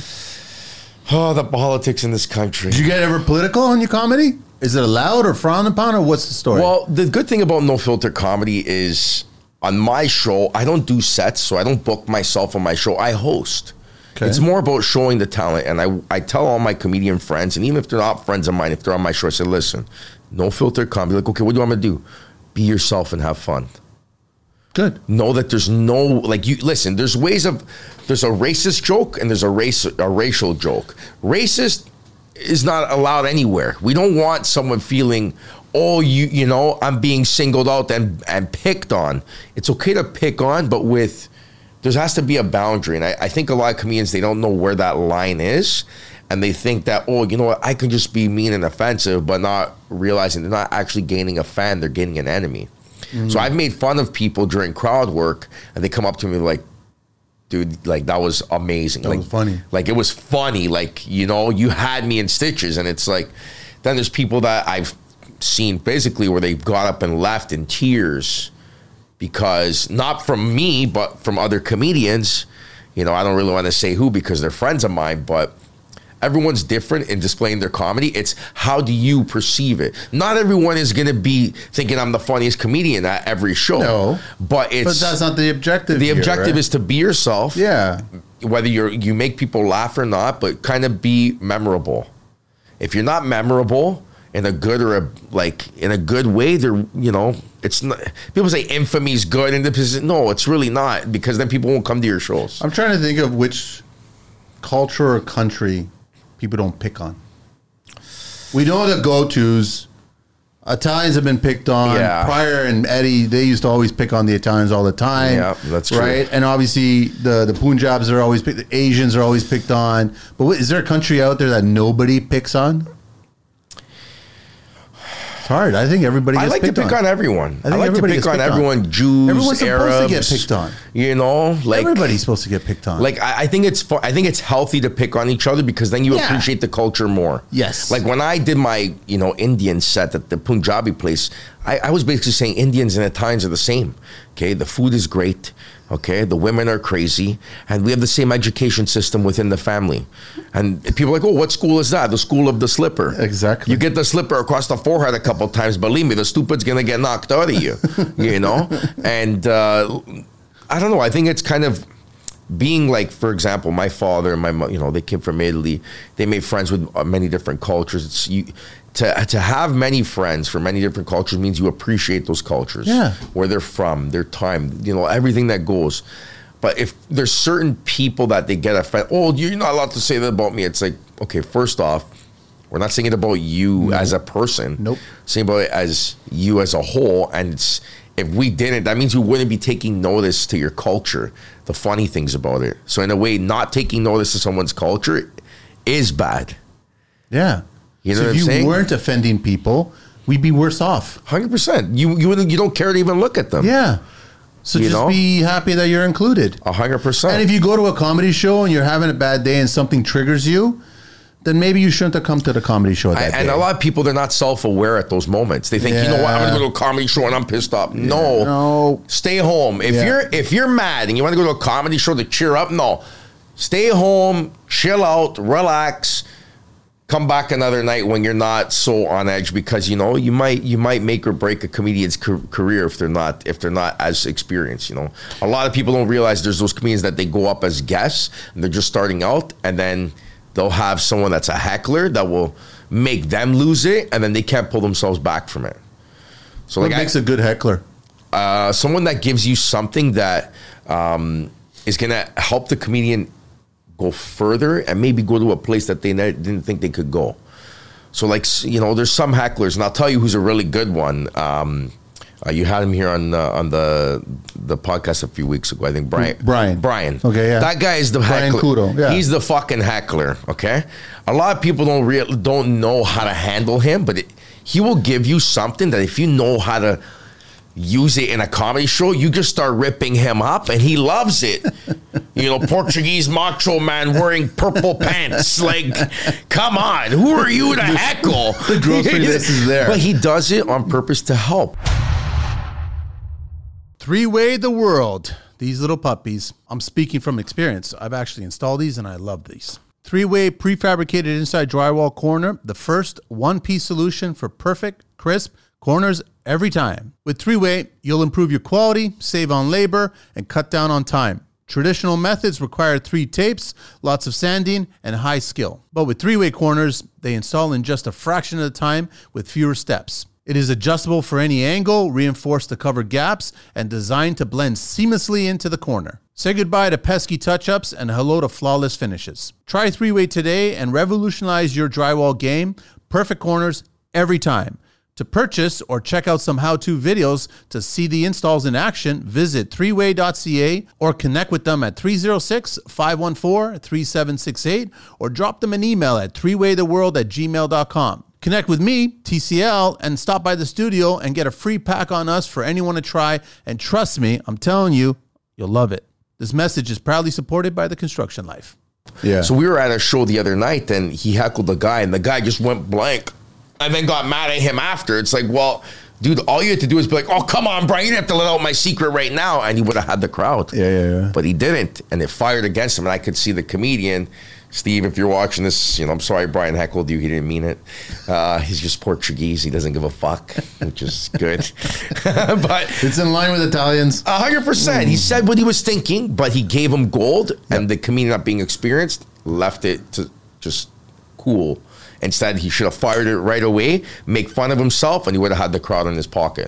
[SPEAKER 1] Oh, the politics in this country.
[SPEAKER 2] Did you get ever political on your comedy? Is it allowed or frowned upon, or what's the story?
[SPEAKER 1] Well, the good thing about No Filter Comedy is on my show, I don't do sets, so I don't book myself on my show. I host.
[SPEAKER 2] Okay.
[SPEAKER 1] It's more about showing the talent. And I, I tell all my comedian friends, and even if they're not friends of mine, if they're on my show, I say, listen, No Filter Comedy. Like, okay, what do you want me to do? Be yourself and have fun.
[SPEAKER 2] Good.
[SPEAKER 1] Know that there's no, like, you listen, there's ways of, there's a racist joke and there's a race a racial joke. Racist is not allowed anywhere. We don't want someone feeling, oh, you you know, I'm being singled out and, and picked on. It's okay to pick on, but with, there has to be a boundary. And I, I think a lot of comedians, they don't know where that line is. And they think that, oh, you know what, I can just be mean and offensive, but not realizing they're not actually gaining a fan, they're gaining an enemy. Mm-hmm. So I've made fun of people during crowd work, and they come up to me like, dude, like, that was amazing.
[SPEAKER 2] That
[SPEAKER 1] like,
[SPEAKER 2] was funny.
[SPEAKER 1] Like, it was funny. Like, you know, you had me in stitches. And it's like, then there's people that I've seen physically where they got up and left in tears because, not from me, but from other comedians. You know, I don't really want to say who because they're friends of mine, but everyone's different in displaying their comedy. It's how do you perceive it? Not everyone is going to be thinking I'm the funniest comedian at every show.
[SPEAKER 2] No.
[SPEAKER 1] But it's...
[SPEAKER 2] But that's not the objective
[SPEAKER 1] The
[SPEAKER 2] here,
[SPEAKER 1] objective
[SPEAKER 2] right?
[SPEAKER 1] is to be yourself.
[SPEAKER 2] Yeah.
[SPEAKER 1] Whether you're you make people laugh or not, but kind of be memorable. If you're not memorable in a good or a like in a good way, they're you know it's not. People say infamy's good, and the no, it's really not because then people won't come to your shows.
[SPEAKER 2] I'm trying to think of which culture or country people don't pick on. We know the go-tos. Italians have been picked on.
[SPEAKER 1] Yeah.
[SPEAKER 2] Pryor and Eddie, they used to always pick on the Italians all the time.
[SPEAKER 1] Yeah, that's true.
[SPEAKER 2] Right? And obviously, the, the Punjabs are always picked, the Asians are always picked on. But what, is there a country out there that nobody picks on? It's hard. I think everybody gets
[SPEAKER 1] I like to
[SPEAKER 2] picked
[SPEAKER 1] pick on,
[SPEAKER 2] on
[SPEAKER 1] everyone.
[SPEAKER 2] I
[SPEAKER 1] I,
[SPEAKER 2] think
[SPEAKER 1] like to
[SPEAKER 2] everybody
[SPEAKER 1] pick
[SPEAKER 2] gets
[SPEAKER 1] on
[SPEAKER 2] picked on.
[SPEAKER 1] everyone. Jews,
[SPEAKER 2] Everyone's supposed
[SPEAKER 1] Arabs,
[SPEAKER 2] to get picked on.
[SPEAKER 1] You know, like
[SPEAKER 2] Everybody's supposed to get picked on.
[SPEAKER 1] Like I, I think it's fu- I think it's healthy to pick on each other because then you
[SPEAKER 2] Yeah.
[SPEAKER 1] appreciate the culture more.
[SPEAKER 2] Yes.
[SPEAKER 1] Like when I did my you know Indian set at the Punjabi place, I, I was basically saying Indians and Italians are the same. Okay, the food is great. Okay, the women are crazy, and we have the same education system within the family. And people are like, oh, what school is that? The school of the slipper.
[SPEAKER 2] Exactly.
[SPEAKER 1] You get the slipper across the forehead a couple times. Believe me, the stupid's gonna get knocked out of you. You know, and uh, I don't know. I think it's kind of being like, for example, my father and my mother. You know, they came from Italy. They made friends with uh, many different cultures. It's you. To, to have many friends from many different cultures means you appreciate those cultures,
[SPEAKER 2] Yeah.
[SPEAKER 1] where they're from, their time, you know, everything that goes. But if there's certain people that they get offended, oh, you're not allowed to say that about me. It's like, okay, first off, we're not saying it about you
[SPEAKER 2] Nope.
[SPEAKER 1] as a person.
[SPEAKER 2] Nope.
[SPEAKER 1] Saying about it as you as a whole. And it's, if we didn't, that means we wouldn't be taking notice to your culture, the funny things about it. So in a way, not taking notice to someone's culture is bad.
[SPEAKER 2] yeah.
[SPEAKER 1] You know
[SPEAKER 2] so
[SPEAKER 1] what
[SPEAKER 2] if
[SPEAKER 1] I'm
[SPEAKER 2] you
[SPEAKER 1] saying?
[SPEAKER 2] weren't offending people, we'd be worse off.
[SPEAKER 1] one hundred percent. You you wouldn't- you don't care to even look at them.
[SPEAKER 2] Yeah. So
[SPEAKER 1] You
[SPEAKER 2] just
[SPEAKER 1] know?
[SPEAKER 2] be happy that you're included.
[SPEAKER 1] one hundred percent.
[SPEAKER 2] And if you go to a comedy show and you're having a bad day and something triggers you, then maybe you shouldn't have come to the comedy show that
[SPEAKER 1] I,
[SPEAKER 2] day.
[SPEAKER 1] And a lot of people, they're not self-aware at those moments. They think,
[SPEAKER 2] Yeah.
[SPEAKER 1] you know what, I'm going to go to a comedy show and I'm pissed off. No.
[SPEAKER 2] No.
[SPEAKER 1] Stay home. If
[SPEAKER 2] Yeah.
[SPEAKER 1] you're if you're mad and you want to go to a comedy show to cheer up, no. Stay home, chill out, relax. Come back another night when you're not so on edge, because you know you might you might make or break a comedian's ca- career if they're not if they're not as experienced. You know, a lot of people don't realize there's those comedians that they go up as guests and they're just starting out, and then they'll have someone that's a heckler that will make them lose it, and then they can't pull themselves back from it. So
[SPEAKER 2] What
[SPEAKER 1] like
[SPEAKER 2] makes
[SPEAKER 1] I,
[SPEAKER 2] a good heckler?
[SPEAKER 1] uh, someone that gives you something that um, is gonna help the comedian go further and maybe go to a place that they ne- didn't think they could go. So like, you know, there's some hecklers, and I'll tell you who's a really good one. Um, uh, you had him here on uh, on the the podcast a few weeks ago. I think Brian.
[SPEAKER 2] Brian.
[SPEAKER 1] Brian.
[SPEAKER 2] Okay, yeah.
[SPEAKER 1] That guy is the
[SPEAKER 2] Brian
[SPEAKER 1] heckler.
[SPEAKER 2] Kudo, yeah.
[SPEAKER 1] He's the fucking heckler. Okay. A lot of people don't real don't know how to handle him, but it, he will give you something that if you know how to use it in a comedy show, you just start ripping him up and he loves it. You know, Portuguese macho man wearing purple pants. Like, come on, who are you to heckle?
[SPEAKER 2] The grocery list is there.
[SPEAKER 1] But he does it on purpose to help.
[SPEAKER 2] Three-Way the World. These little puppies. I'm speaking from experience. I've actually installed these and I love these. Three-way prefabricated inside drywall corner. The first one-piece solution for perfect, crisp corners every time. With Three-Way, you'll improve your quality, save on labor, and cut down on time. Traditional methods require three tapes, lots of sanding, and high skill. But with Three-Way corners, they install in just a fraction of the time with fewer steps. It is adjustable for any angle, reinforced to cover gaps, and designed to blend seamlessly into the corner. Say goodbye to pesky touch-ups and hello to flawless finishes. Try Three-Way today and revolutionize your drywall game. Perfect corners every time. To purchase or check out some how-to videos to see the installs in action, visit three way dot c a or connect with them at three oh six, five one four, three seven six eight or drop them an email at three way the world at gmail dot com. Connect with me, T C L, and stop by the studio and get a free pack on us for anyone to try. And trust me, I'm telling you, you'll love it. This message is proudly supported by The Construction Life. Yeah.
[SPEAKER 1] So we were at a show the other night and he heckled the guy and the guy just went blank. And then got mad at him after. It's like, well, dude, all you had to do is be like, oh, come on, Brian, you didn't have to let out my secret right now. And he would have had the crowd.
[SPEAKER 2] Yeah, yeah, yeah.
[SPEAKER 1] But he didn't. And it fired against him. And I could see the comedian, Steve, if you're watching this, you know, I'm sorry Brian heckled you. He didn't mean it. Uh, he's just Portuguese. He doesn't give a fuck, which is good. But
[SPEAKER 2] It's in line with Italians.
[SPEAKER 1] one hundred percent. He said what he was thinking, but he gave him gold. And the comedian, not being experienced, left it to just cool. Instead, he should have fired it right away, make fun of himself, and he would have had the crowd in his pocket.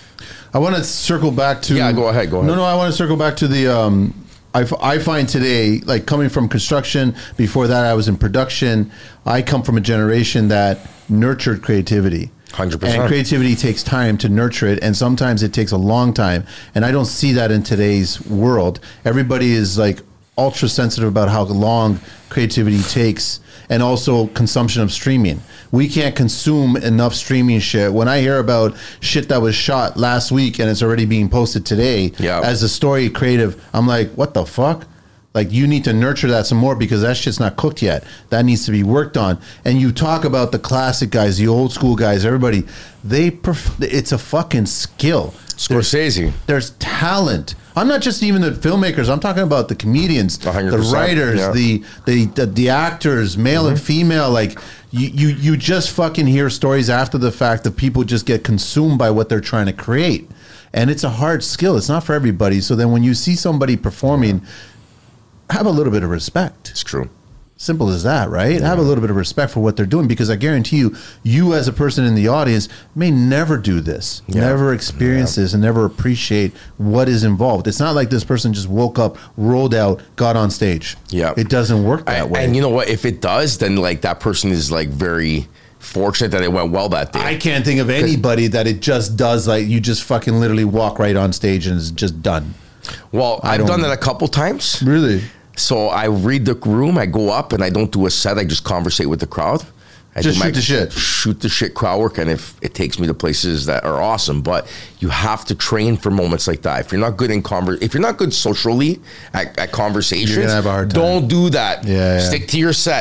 [SPEAKER 2] I want to circle back to...
[SPEAKER 1] Yeah, go ahead, go ahead.
[SPEAKER 2] No, no, I want to circle back to the... Um, I, f- I find today, like coming from construction, before that I was in production, I come from a generation that nurtured creativity.
[SPEAKER 1] one hundred percent.
[SPEAKER 2] And creativity takes time to nurture it, and sometimes it takes a long time. And I don't see that in today's world. Everybody is like ultra sensitive about how long creativity takes, and also consumption of streaming. We can't consume enough streaming shit. When I hear about shit that was shot last week and it's already being posted today,
[SPEAKER 1] Yeah.
[SPEAKER 2] as a story creative, I'm like, what the fuck? Like, you need to nurture that some more because that shit's not cooked yet. That needs to be worked on. And you talk about the classic guys, the old school guys, everybody, they perf- it's a fucking skill.
[SPEAKER 1] Scorsese.
[SPEAKER 2] There's, there's talent. I'm not just even the filmmakers. I'm talking about the comedians,
[SPEAKER 1] one hundred
[SPEAKER 2] the
[SPEAKER 1] percent,
[SPEAKER 2] writers,
[SPEAKER 1] yeah.
[SPEAKER 2] the, the the the actors, male and female. Like you, you, you just fucking hear stories after the fact that people just get consumed by what they're trying to create, and it's a hard skill. It's not for everybody. So then when you see somebody performing, have a little bit of respect.
[SPEAKER 1] It's true.
[SPEAKER 2] Simple as that, right? Have a little bit of respect for what they're doing, because I guarantee you, you as a person in the audience may never do this,
[SPEAKER 1] Yeah.
[SPEAKER 2] never experience
[SPEAKER 1] Yeah.
[SPEAKER 2] this, and never appreciate what is involved. It's not like this person just woke up, rolled out, got on stage.
[SPEAKER 1] Yeah.
[SPEAKER 2] It doesn't work that
[SPEAKER 1] I-
[SPEAKER 2] way.
[SPEAKER 1] And you know what? If it does, then like that person is like very fortunate that it went well that day.
[SPEAKER 2] I can't think of anybody that it just does, like you just fucking literally walk right on stage and it's just done.
[SPEAKER 1] well,
[SPEAKER 2] I
[SPEAKER 1] I've
[SPEAKER 2] don't-
[SPEAKER 1] done that a couple times.
[SPEAKER 2] Really?
[SPEAKER 1] So I read the room, I go up and I don't do a set, I just conversate with the crowd. I
[SPEAKER 2] Just
[SPEAKER 1] do
[SPEAKER 2] shoot the shit.
[SPEAKER 1] Shoot the shit crowd work, and if it takes me to places that are awesome, but you have to train for moments like that. If you're not good in conver- if you're not good socially at, at conversations,
[SPEAKER 2] You're gonna have a hard time.
[SPEAKER 1] don't do that.
[SPEAKER 2] Yeah, yeah.
[SPEAKER 1] Stick to your set.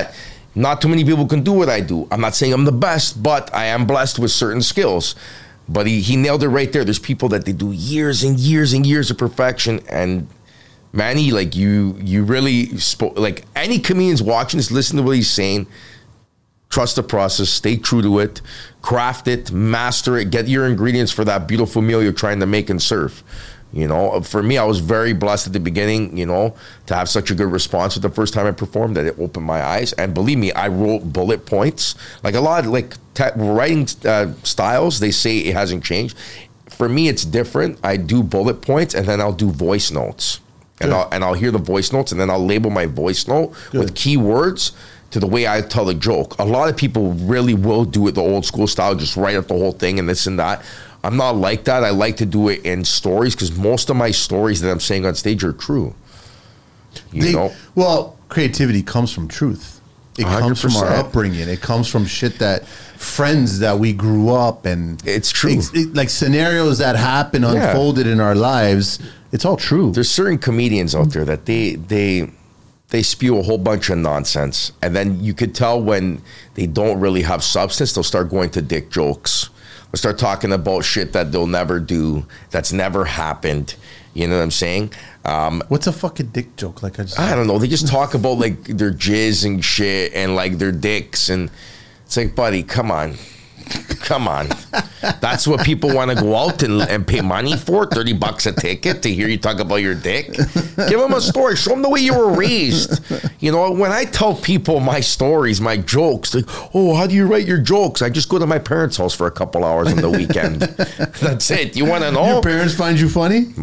[SPEAKER 1] Not too many people can do what I do. I'm not saying I'm the best, but I am blessed with certain skills. But he, he nailed it right there. There's people that they do years and years and years of perfection. And Manny, like you, you really spoke, like any comedian's watching this, listen to what he's saying. Trust the process, stay true to it, craft it, master it, get your ingredients for that beautiful meal you're trying to make and serve. You know, for me, I was very blessed at the beginning, you know, to have such a good response the first time I performed that it opened my eyes. And believe me, I wrote bullet points. Like a lot of like te- writing uh, styles, they say it hasn't changed. For me, it's different. I do bullet points and then I'll do voice notes. And I'll, and I'll hear the voice notes and then I'll label my voice note Good. with keywords to the way I tell the joke. A lot of people really will do it the old school style, just write up the whole thing and this and that. I'm not like that. I like to do it in stories because most of my stories that I'm saying on stage are true. You
[SPEAKER 2] they,
[SPEAKER 1] know?
[SPEAKER 2] Well, creativity comes from truth. It
[SPEAKER 1] one hundred percent.
[SPEAKER 2] comes from our upbringing. It comes from shit that friends that we grew up and
[SPEAKER 1] it's true.
[SPEAKER 2] It, it, like scenarios that happen
[SPEAKER 1] Yeah.
[SPEAKER 2] unfolded in our lives. It's all true.
[SPEAKER 1] There's certain comedians out there that they they they spew a whole bunch of nonsense, and then you could tell when they don't really have substance. They'll start going to dick jokes. They'll start talking about shit that they'll never do, that's never happened. You know what I'm saying? Um,
[SPEAKER 2] What's a fucking dick joke? Like I just
[SPEAKER 1] I don't know. They just talk about like their jizz and shit and like their dicks, and it's like, buddy, come on. Come on. That's what people want to go out and, and pay money for, thirty bucks a ticket to hear you talk about your dick. Give them a story. Show them the way you were raised. You know, when I tell people my stories, my jokes, like, oh, how do you write your jokes? I just go to my parents' house for a couple hours on the weekend. That's it. You want to know?
[SPEAKER 2] Your parents find you funny?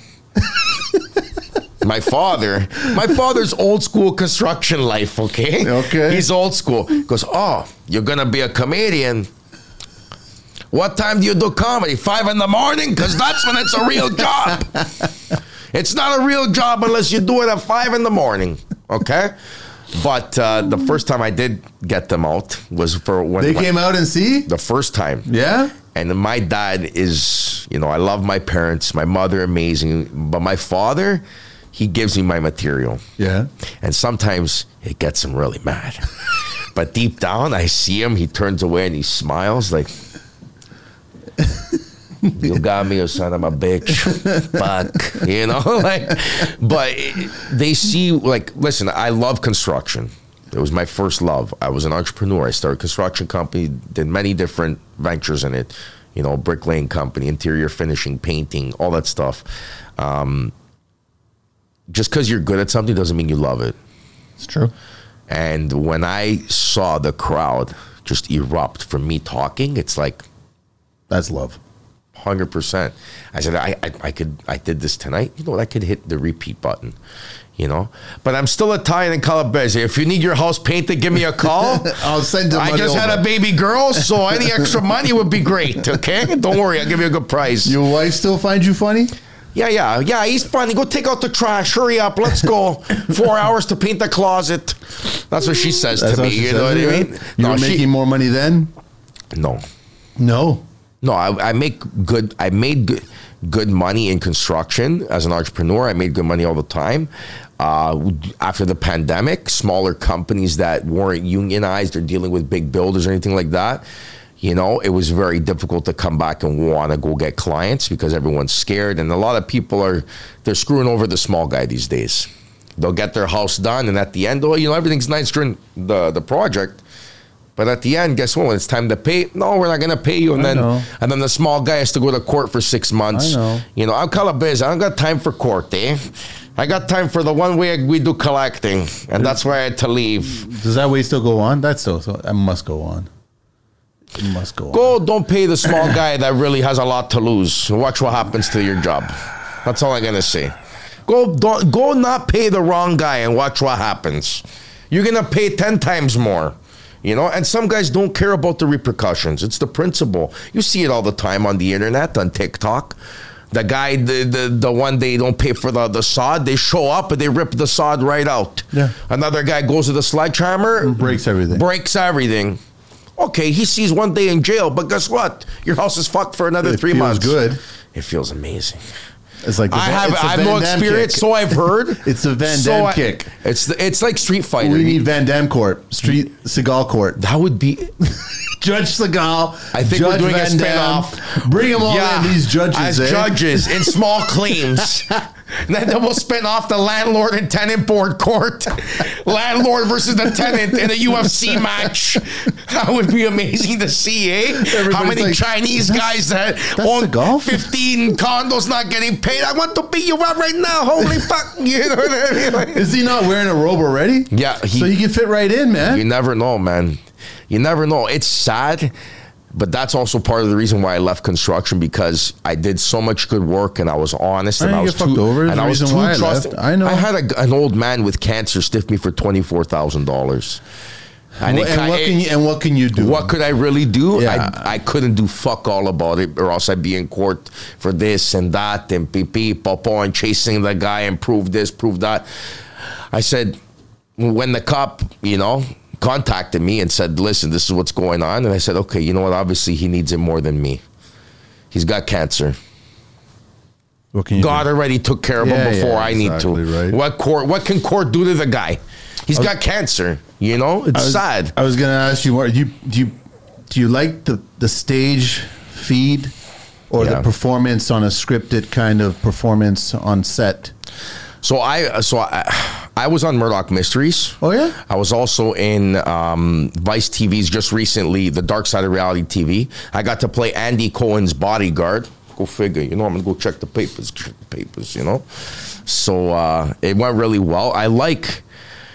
[SPEAKER 1] My father, my father's old school construction life, okay?
[SPEAKER 2] Okay.
[SPEAKER 1] He's old school. He goes, oh, you're going to be a comedian. What time do you do comedy? Five in the morning? Because that's when it's a real job. It's not a real job unless you do it at five in the morning, okay? But uh, the first time I did get them out was for when
[SPEAKER 2] They
[SPEAKER 1] when,
[SPEAKER 2] came out and see?
[SPEAKER 1] the first time.
[SPEAKER 2] Yeah?
[SPEAKER 1] And my dad is, you know, I love my parents, my mother, amazing. But my father, he gives me my material.
[SPEAKER 2] Yeah.
[SPEAKER 1] And sometimes it gets him really mad. But deep down, I see him, he turns away and he smiles like, you got me, you son of a bitch. Fuck. You know? like, But they see, like, listen, I love construction. It was my first love. I was an entrepreneur. I started a construction company, did many different ventures in it. You know, bricklaying company, interior finishing, painting, all that stuff. Um, just because you're good at something doesn't mean you love it.
[SPEAKER 2] It's true.
[SPEAKER 1] And when I saw the crowd just erupt from me talking, it's like,
[SPEAKER 2] that's love.
[SPEAKER 1] one hundred percent. I said, I, I, I could, I did this tonight. You know what? I could hit the repeat button, you know? But I'm still Italian and Calabrese. If you need your house painted, give me a call.
[SPEAKER 2] I'll send you
[SPEAKER 1] I just
[SPEAKER 2] over.
[SPEAKER 1] had a baby girl, so any extra money would be great, okay? Don't worry, I'll give you a good price.
[SPEAKER 2] Your wife still finds you funny?
[SPEAKER 1] Yeah, yeah, yeah, he's funny. Go take out the trash. Hurry up, let's go. Four hours to paint the closet. That's what she says
[SPEAKER 2] That's
[SPEAKER 1] to me,
[SPEAKER 2] she
[SPEAKER 1] you know what
[SPEAKER 2] says,
[SPEAKER 1] I
[SPEAKER 2] yeah?
[SPEAKER 1] mean?
[SPEAKER 2] You
[SPEAKER 1] No,
[SPEAKER 2] were
[SPEAKER 1] she-
[SPEAKER 2] making more money then?
[SPEAKER 1] No.
[SPEAKER 2] No.
[SPEAKER 1] No, I, I make good. I made good, good money in construction as an entrepreneur. I made good money all the time. Uh, after the pandemic, smaller companies that weren't unionized or dealing with big builders or anything like that, you know, it was very difficult to come back and want to go get clients because everyone's scared, and a lot of people are they're screwing over the small guy these days. They'll get their house done, and at the end, oh, you know, everything's nice during the the project. But at the end, guess what? When it's time to pay, no, we're not going to pay you. And
[SPEAKER 2] I
[SPEAKER 1] then
[SPEAKER 2] know.
[SPEAKER 1] and then the small guy has to go to court for six months.
[SPEAKER 2] I know.
[SPEAKER 1] You know, I'm Calabrese. I don't got time for court, eh? I got time for the one way we do collecting. And that's why I had to leave.
[SPEAKER 2] Does that way still go on? That's still, so that must go on. It must go on.
[SPEAKER 1] Go, don't pay the small guy that really has a lot to lose. Watch what happens to your job. That's all I'm going to say. Go, don't, go not pay the wrong guy and watch what happens. You're going to pay ten times more. You know, and some guys don't care about the repercussions. It's the principle. You see it all the time on the internet, on TikTok. The guy, the the, the one they don't pay for the, the sod, they show up and they rip the sod right out.
[SPEAKER 2] Yeah.
[SPEAKER 1] Another guy goes to the sledgehammer.
[SPEAKER 2] Breaks everything.
[SPEAKER 1] Breaks everything. Okay, he sees one day in jail, but guess what? Your house is fucked for another
[SPEAKER 2] It
[SPEAKER 1] three
[SPEAKER 2] feels
[SPEAKER 1] months.
[SPEAKER 2] good.
[SPEAKER 1] It feels amazing.
[SPEAKER 2] It's like the
[SPEAKER 1] I
[SPEAKER 2] Van-
[SPEAKER 1] have
[SPEAKER 2] it's the
[SPEAKER 1] I have
[SPEAKER 2] Van
[SPEAKER 1] no
[SPEAKER 2] Damme
[SPEAKER 1] experience,
[SPEAKER 2] kick.
[SPEAKER 1] so I've heard.
[SPEAKER 2] It's the Van
[SPEAKER 1] So
[SPEAKER 2] Damme
[SPEAKER 1] I-
[SPEAKER 2] kick.
[SPEAKER 1] It's the, it's like Street Fighter.
[SPEAKER 2] We need Van Damme court, Street Seagal court.
[SPEAKER 1] That would be.
[SPEAKER 2] Judge Seagal.
[SPEAKER 1] I think
[SPEAKER 2] Judge
[SPEAKER 1] we're doing
[SPEAKER 2] Van
[SPEAKER 1] a
[SPEAKER 2] Damme.
[SPEAKER 1] spin-off.
[SPEAKER 2] Bring them all
[SPEAKER 1] Yeah,
[SPEAKER 2] in, these judges.
[SPEAKER 1] as
[SPEAKER 2] eh?
[SPEAKER 1] judges in small claims. Then we'll spin off the landlord and tenant board court. Landlord versus the tenant in a U F C match. That would be amazing to see, eh? How
[SPEAKER 2] Everybody's
[SPEAKER 1] many
[SPEAKER 2] like,
[SPEAKER 1] Chinese guys that own
[SPEAKER 2] Seagal?
[SPEAKER 1] fifteen condos not getting paid? I want to beat you up right now. Holy fuck. You know what I mean? Like,
[SPEAKER 2] Is he not wearing a robe already?
[SPEAKER 1] Yeah, he-
[SPEAKER 2] so he can fit right in, man.
[SPEAKER 1] you never know, man. You never know. It's sad. But that's also part of the reason why I left construction, because I did so much good work and I was honest
[SPEAKER 2] I
[SPEAKER 1] and
[SPEAKER 2] didn't
[SPEAKER 1] I was
[SPEAKER 2] get fucked
[SPEAKER 1] too,
[SPEAKER 2] over. It's
[SPEAKER 1] and
[SPEAKER 2] the
[SPEAKER 1] I was
[SPEAKER 2] reason
[SPEAKER 1] too
[SPEAKER 2] why I
[SPEAKER 1] trusting.
[SPEAKER 2] left. I know.
[SPEAKER 1] I had a, an old man with cancer stiff me for twenty four thousand dollars.
[SPEAKER 2] and, what can you and what can you do?
[SPEAKER 1] What could I really do?
[SPEAKER 2] Yeah.
[SPEAKER 1] I I couldn't do fuck all about it, or else I'd be in court for this and that and pee pee popo and chasing the guy and prove this, prove that. I said, when the cop, you know, contacted me and said, listen, this is what's going on. And I said, okay, you know what? Obviously, he needs it more than me. He's got cancer.
[SPEAKER 2] What can you
[SPEAKER 1] God
[SPEAKER 2] do?
[SPEAKER 1] already took care of
[SPEAKER 2] Yeah,
[SPEAKER 1] him before
[SPEAKER 2] yeah,
[SPEAKER 1] I need
[SPEAKER 2] exactly,
[SPEAKER 1] to.
[SPEAKER 2] right.
[SPEAKER 1] What court? What can court do to the guy? He's got cancer. You know, it's
[SPEAKER 2] I was,
[SPEAKER 1] sad.
[SPEAKER 2] I was going to ask you, what do you do? You do you like the the stage feed or
[SPEAKER 1] Yeah.
[SPEAKER 2] the performance on a scripted kind of performance on set?
[SPEAKER 1] So I, so I, I was on Murdoch Mysteries.
[SPEAKER 2] Oh yeah.
[SPEAKER 1] I was also in um, Vice T V's just recently, The Dark Side of Reality T V. I got to play Andy Cohen's bodyguard. Go figure. You know, I'm gonna go check the papers. Check the papers. You know, so uh, it went really well. I like.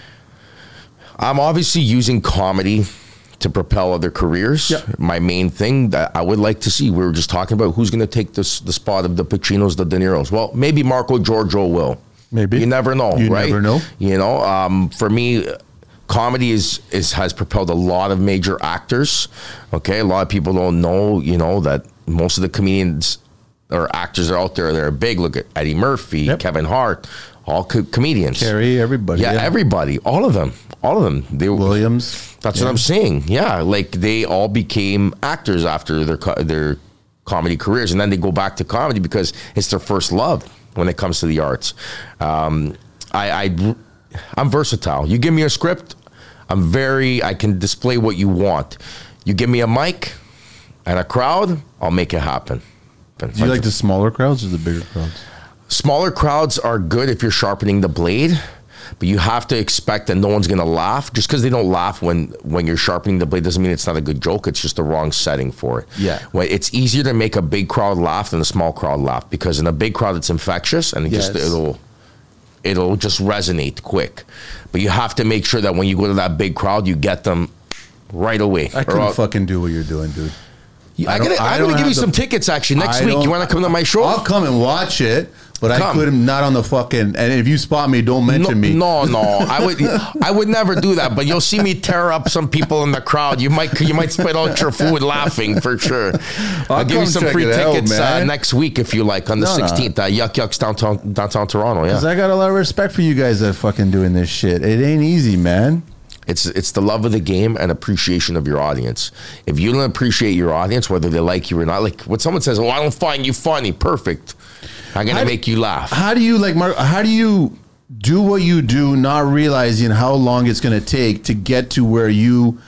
[SPEAKER 1] I'm obviously using comedy to propel other careers.
[SPEAKER 2] Yep.
[SPEAKER 1] My main thing that I would like to see, we were just talking about who's going to take this the spot of the Pacinos, the De Niros. Well, maybe Marco Giorgio will.
[SPEAKER 2] Maybe.
[SPEAKER 1] You never know,
[SPEAKER 2] You
[SPEAKER 1] right?
[SPEAKER 2] never know.
[SPEAKER 1] You know, um, for me, comedy is, is has propelled a lot of major actors. Okay, a lot of people don't know, you know, that most of the comedians or actors are out there that are big. Look at Eddie Murphy,
[SPEAKER 2] Yep.
[SPEAKER 1] Kevin Hart, all co- comedians.
[SPEAKER 2] Carrie, everybody.
[SPEAKER 1] Yeah, everybody, all of them, all of them. They
[SPEAKER 2] Williams.
[SPEAKER 1] That's
[SPEAKER 2] Yeah.
[SPEAKER 1] what I'm saying. Yeah, like they all became actors after their co- their comedy careers, and then they go back to comedy because it's their first love when it comes to the arts. Um, I, I, I'm versatile. You give me a script, I'm very. I can display what you want. You give me a mic and a crowd, I'll make it happen.
[SPEAKER 2] Do you like the smaller crowds or the bigger crowds?
[SPEAKER 1] Smaller crowds are good if you're sharpening the blade, but you have to expect that no one's going to laugh. Just because they don't laugh when, when you're sharpening the blade doesn't mean it's not a good joke. It's just the wrong setting for it.
[SPEAKER 2] Yeah.
[SPEAKER 1] Well, it's easier to make a big crowd laugh than a small crowd laugh, because in a big crowd it's infectious and it
[SPEAKER 2] Yes.
[SPEAKER 1] just it'll it'll just resonate quick. But you have to make sure that when you go to that big crowd, you get them right away.
[SPEAKER 2] I
[SPEAKER 1] Or
[SPEAKER 2] couldn't
[SPEAKER 1] else-
[SPEAKER 2] fucking do what you're doing, dude.
[SPEAKER 1] I
[SPEAKER 2] I don't-
[SPEAKER 1] gotta,
[SPEAKER 2] I
[SPEAKER 1] I'm
[SPEAKER 2] don't
[SPEAKER 1] going to give
[SPEAKER 2] have
[SPEAKER 1] you
[SPEAKER 2] the-
[SPEAKER 1] some tickets actually next
[SPEAKER 2] I
[SPEAKER 1] week. You
[SPEAKER 2] don't-
[SPEAKER 1] want to come to my show?
[SPEAKER 2] I'll come and watch it, but I
[SPEAKER 1] Come.
[SPEAKER 2] couldn't. Not on the fucking. And if you spot me, don't mention
[SPEAKER 1] no,
[SPEAKER 2] me.
[SPEAKER 1] No, no, I would, I would never do that. But you'll see me tear up some people in the crowd. You might, you might spit out your food laughing for sure. I'll,
[SPEAKER 2] I'll
[SPEAKER 1] give you
[SPEAKER 2] come
[SPEAKER 1] some
[SPEAKER 2] check
[SPEAKER 1] free
[SPEAKER 2] it out,
[SPEAKER 1] tickets uh,
[SPEAKER 2] man.
[SPEAKER 1] next week if you like on the
[SPEAKER 2] No, no.
[SPEAKER 1] sixteenth. Uh, Yuck Yucks downtown, downtown Toronto.
[SPEAKER 2] Because
[SPEAKER 1] Yeah,
[SPEAKER 2] I got a lot of respect for you guys that fucking doing this shit. It ain't easy, man.
[SPEAKER 1] it's it's the love of the game and appreciation of your audience. If you don't appreciate your audience, whether they like you or not, like when someone says, "Oh, I don't find you funny," perfect. I'm gonna
[SPEAKER 2] How do-
[SPEAKER 1] make you laugh.
[SPEAKER 2] How do you like, Mark? How do you do what you do, not realizing how long it's going to take to get to where you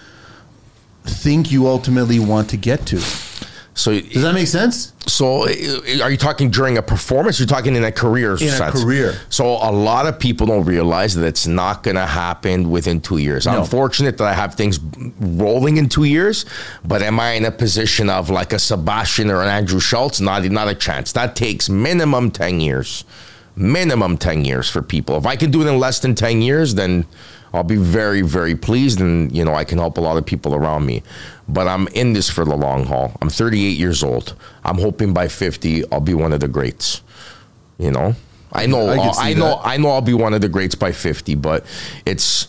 [SPEAKER 2] think you ultimately want to get to?
[SPEAKER 1] So,
[SPEAKER 2] Does that make sense?
[SPEAKER 1] so uh, are you talking during a performance? You're talking in a career
[SPEAKER 2] In a
[SPEAKER 1] sense?
[SPEAKER 2] career.
[SPEAKER 1] So a lot of people don't realize that it's not going to happen within two years.
[SPEAKER 2] No.
[SPEAKER 1] I'm fortunate that I have things rolling in two years, but am I in a position of like a Sebastian or an Andrew Schultz? Not, not a chance. That takes minimum ten years. Minimum ten years for people. If I can do it in less than ten years, then I'll be very, very pleased, and you know I can help a lot of people around me. But I'm in this for the long haul. I'm thirty-eight years old. I'm hoping by fifty I'll be one of the greats. You know, I know,
[SPEAKER 2] I can
[SPEAKER 1] I,
[SPEAKER 2] see
[SPEAKER 1] I know,
[SPEAKER 2] that.
[SPEAKER 1] I know I'll be one of the greats by fifty. But it's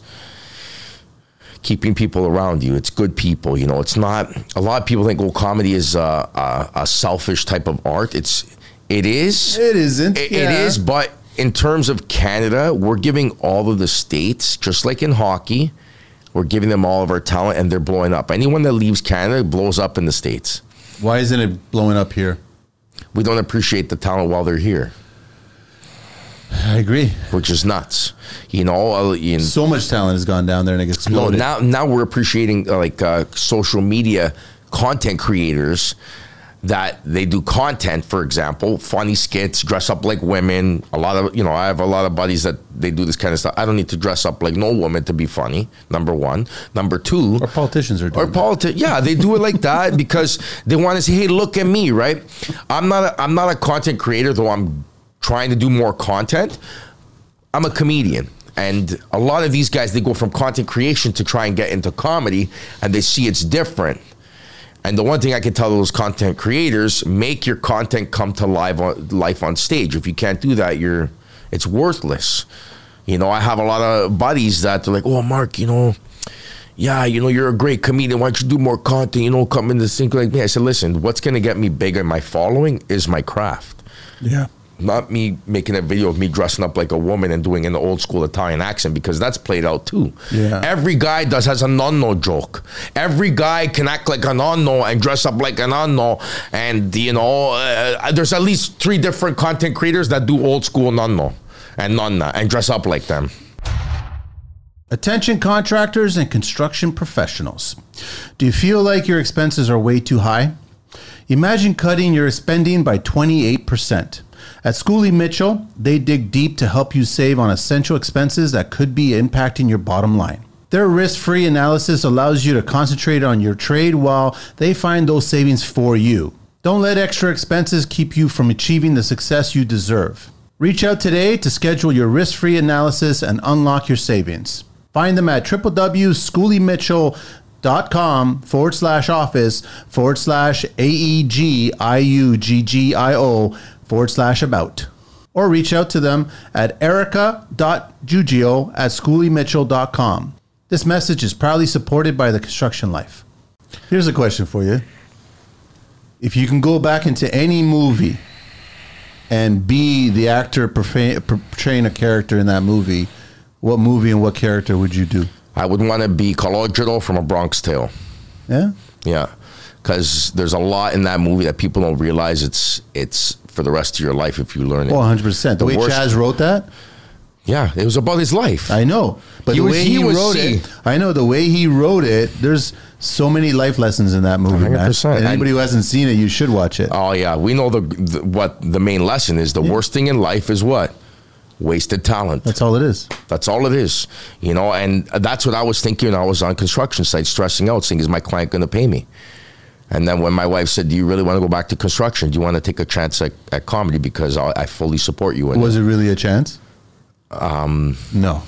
[SPEAKER 1] keeping people around you. It's good people. You know, it's not. A lot of people think, well, comedy is a, a, a selfish type of art. It's, it is.
[SPEAKER 2] It isn't.
[SPEAKER 1] It,
[SPEAKER 2] Yeah.
[SPEAKER 1] it is, but in terms of Canada, we're giving all of the states, just like in hockey, we're giving them all of our talent, and they're blowing up. Anyone that leaves Canada blows up in the States.
[SPEAKER 2] Why isn't it blowing up here?
[SPEAKER 1] We don't appreciate the talent while they're here.
[SPEAKER 2] I agree.
[SPEAKER 1] Which is nuts. You know, uh, you know
[SPEAKER 2] so much talent has gone down there and it exploded.
[SPEAKER 1] No, now now we're appreciating uh, like uh, social media content creators that they do content, for example, funny skits, dress up like women. A lot of, you know, I have a lot of buddies that they do this kind of stuff. I don't need to dress up like no woman to be funny, number one. Number two.
[SPEAKER 2] Or politicians are doing
[SPEAKER 1] Or politi- yeah, they do it like that because they want to say, hey, look at me, right? I'm not a, I'm not a content creator, though I'm trying to do more content. I'm a comedian. And a lot of these guys, they go from content creation to try and get into comedy, and they see it's different. And the one thing I can tell those content creators, make your content come to live on, life on stage. If you can't do that, you're it's worthless. You know, I have a lot of buddies that are like, oh, Mark, you know, yeah, you know, you're a great comedian. Why don't you do more content? You know, come in the sync like me. I said, listen, what's going to get me big in my following is my craft.
[SPEAKER 2] Yeah.
[SPEAKER 1] Not me making a video of me dressing up like a woman and doing an old school Italian accent, because that's played out too.
[SPEAKER 2] Yeah.
[SPEAKER 1] Every guy does has a nonno joke. Every guy can act like a nonno and dress up like a nonno. And, you know, uh, there's at least three different content creators that do old school nonno and nonna and dress up like them.
[SPEAKER 2] Attention contractors and construction professionals. Do you feel like your expenses are way too high? Imagine cutting your spending by twenty-eight percent. At Schooley Mitchell, they dig deep to help you save on essential expenses that could be impacting your bottom line. Their risk-free analysis allows you to concentrate on your trade while they find those savings for you. Don't let extra expenses keep you from achieving the success you deserve. Reach out today to schedule your risk-free analysis and unlock your savings. Find them at www.schooleymitchell.com forward slash office forward slash A-E-G-I-U-G-G-I-O forward slash about. Or reach out to them at erica.jugio at schooleymitchell dot com. This message is proudly supported by the Construction Life. Here's a question for you. If you can go back into any movie and be the actor portraying a character in that movie, what movie and what character would you do?
[SPEAKER 1] I would want to be Calogero from A Bronx Tale.
[SPEAKER 2] Yeah?
[SPEAKER 1] Yeah. Because there's a lot in that movie that people don't realize it's it's for the rest of your life if you learn it.
[SPEAKER 2] Oh, one hundred percent. The, the way worst, Chaz wrote that?
[SPEAKER 1] Yeah, it was about his life.
[SPEAKER 2] I know. But
[SPEAKER 1] he
[SPEAKER 2] the
[SPEAKER 1] was,
[SPEAKER 2] way
[SPEAKER 1] he,
[SPEAKER 2] he wrote
[SPEAKER 1] C.
[SPEAKER 2] it, I know the way he wrote it, there's so many life lessons in that movie,
[SPEAKER 1] one hundred percent.
[SPEAKER 2] Man. And anybody who hasn't seen it, you should watch it.
[SPEAKER 1] Oh, yeah. We know the, the what the main lesson is. The yeah. worst thing in life is what? Wasted talent.
[SPEAKER 2] That's all it is.
[SPEAKER 1] That's all it is. You know, and that's what I was thinking when I was on construction site, stressing out, saying, is my client going to pay me? And then when my wife said, do you really want to go back to construction? Do you want to take a chance at, at comedy? Because I, I fully support you. In
[SPEAKER 2] was
[SPEAKER 1] it.
[SPEAKER 2] it really a chance?
[SPEAKER 1] Um,
[SPEAKER 2] no.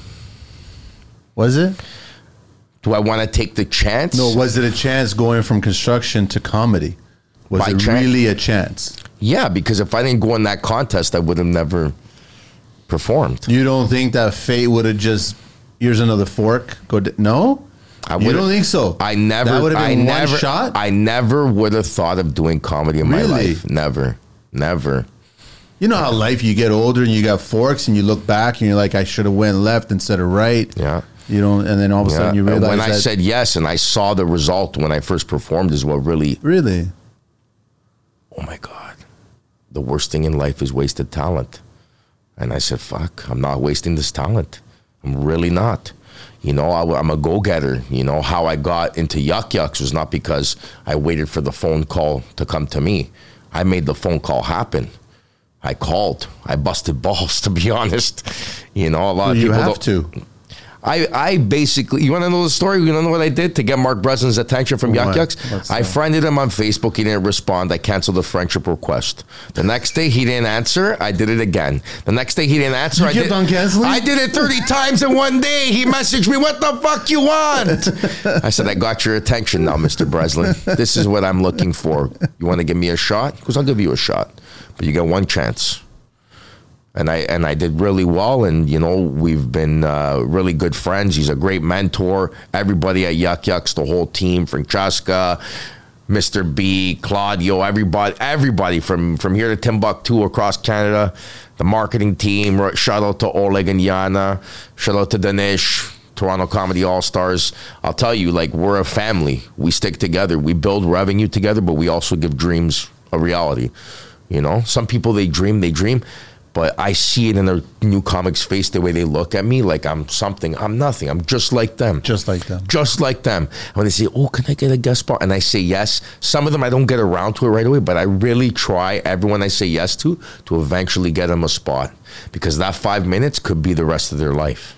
[SPEAKER 2] Was it?
[SPEAKER 1] Do I want to take the chance?
[SPEAKER 2] No, was it a chance going from construction to comedy? Was By it chance? really a chance?
[SPEAKER 1] Yeah, because if I didn't go in that contest, I would have never performed.
[SPEAKER 2] You don't think that fate would have just, here's another fork? Go d- No?
[SPEAKER 1] I
[SPEAKER 2] you don't think so?
[SPEAKER 1] I never.
[SPEAKER 2] That would have been
[SPEAKER 1] I
[SPEAKER 2] one
[SPEAKER 1] never,
[SPEAKER 2] shot?
[SPEAKER 1] I never would have thought of doing comedy in
[SPEAKER 2] really?
[SPEAKER 1] my life. Never. Never.
[SPEAKER 2] You know how life, you get older and you got forks and you look back and you're like, I should have went left instead of right.
[SPEAKER 1] Yeah.
[SPEAKER 2] You know, and then all of a
[SPEAKER 1] yeah.
[SPEAKER 2] sudden you realize
[SPEAKER 1] when
[SPEAKER 2] that.
[SPEAKER 1] I said yes and I saw the result when I first performed is what really.
[SPEAKER 2] Really?
[SPEAKER 1] Oh my God. The worst thing in life is wasted talent. And I said, fuck, I'm not wasting this talent. I'm really not. You know, I, I'm a go-getter. You know, how I got into Yuck Yucks was not because I waited for the phone call to come to me. I made the phone call happen. I called. I busted balls, to be honest. You know, a lot
[SPEAKER 2] well,
[SPEAKER 1] of people
[SPEAKER 2] you have
[SPEAKER 1] don't,
[SPEAKER 2] to.
[SPEAKER 1] I, I basically, you want to know the story? You want to know what I did to get Mark Breslin's attention from Yuck Yucks? I friended him on Facebook. He didn't respond. I canceled the friendship request. The next day, he didn't answer. I did it again. The next day, he didn't answer.
[SPEAKER 2] You
[SPEAKER 1] I
[SPEAKER 2] kept
[SPEAKER 1] did,
[SPEAKER 2] on canceling?
[SPEAKER 1] I did it thirty times in one day. He messaged me, what the fuck you want? I said, I got your attention now, Mister Breslin. This is what I'm looking for. You want to give me a shot? Because I'll give you a shot. But you get one chance. And I and I did really well, and you know we've been uh, really good friends. He's a great mentor. Everybody at Yuck Yucks, the whole team, Francesca, Mister B, Claudio, everybody, everybody from from here to Timbuktu across Canada, the marketing team. Shout out to Oleg and Yana. Shout out to Danish, Toronto Comedy All Stars. I'll tell you, like we're a family. We stick together. We build revenue together, but we also give dreams a reality. You know, some people they dream, they dream. But I see it in their new comics' face, the way they look at me, like I'm something. I'm nothing. I'm just like them.
[SPEAKER 2] Just like them.
[SPEAKER 1] Just like them. And when they say, oh, can I get a guest spot? And I say yes. Some of them I don't get around to it right away, but I really try, everyone I say yes to, to eventually get them a spot. Because that five minutes could be the rest of their life.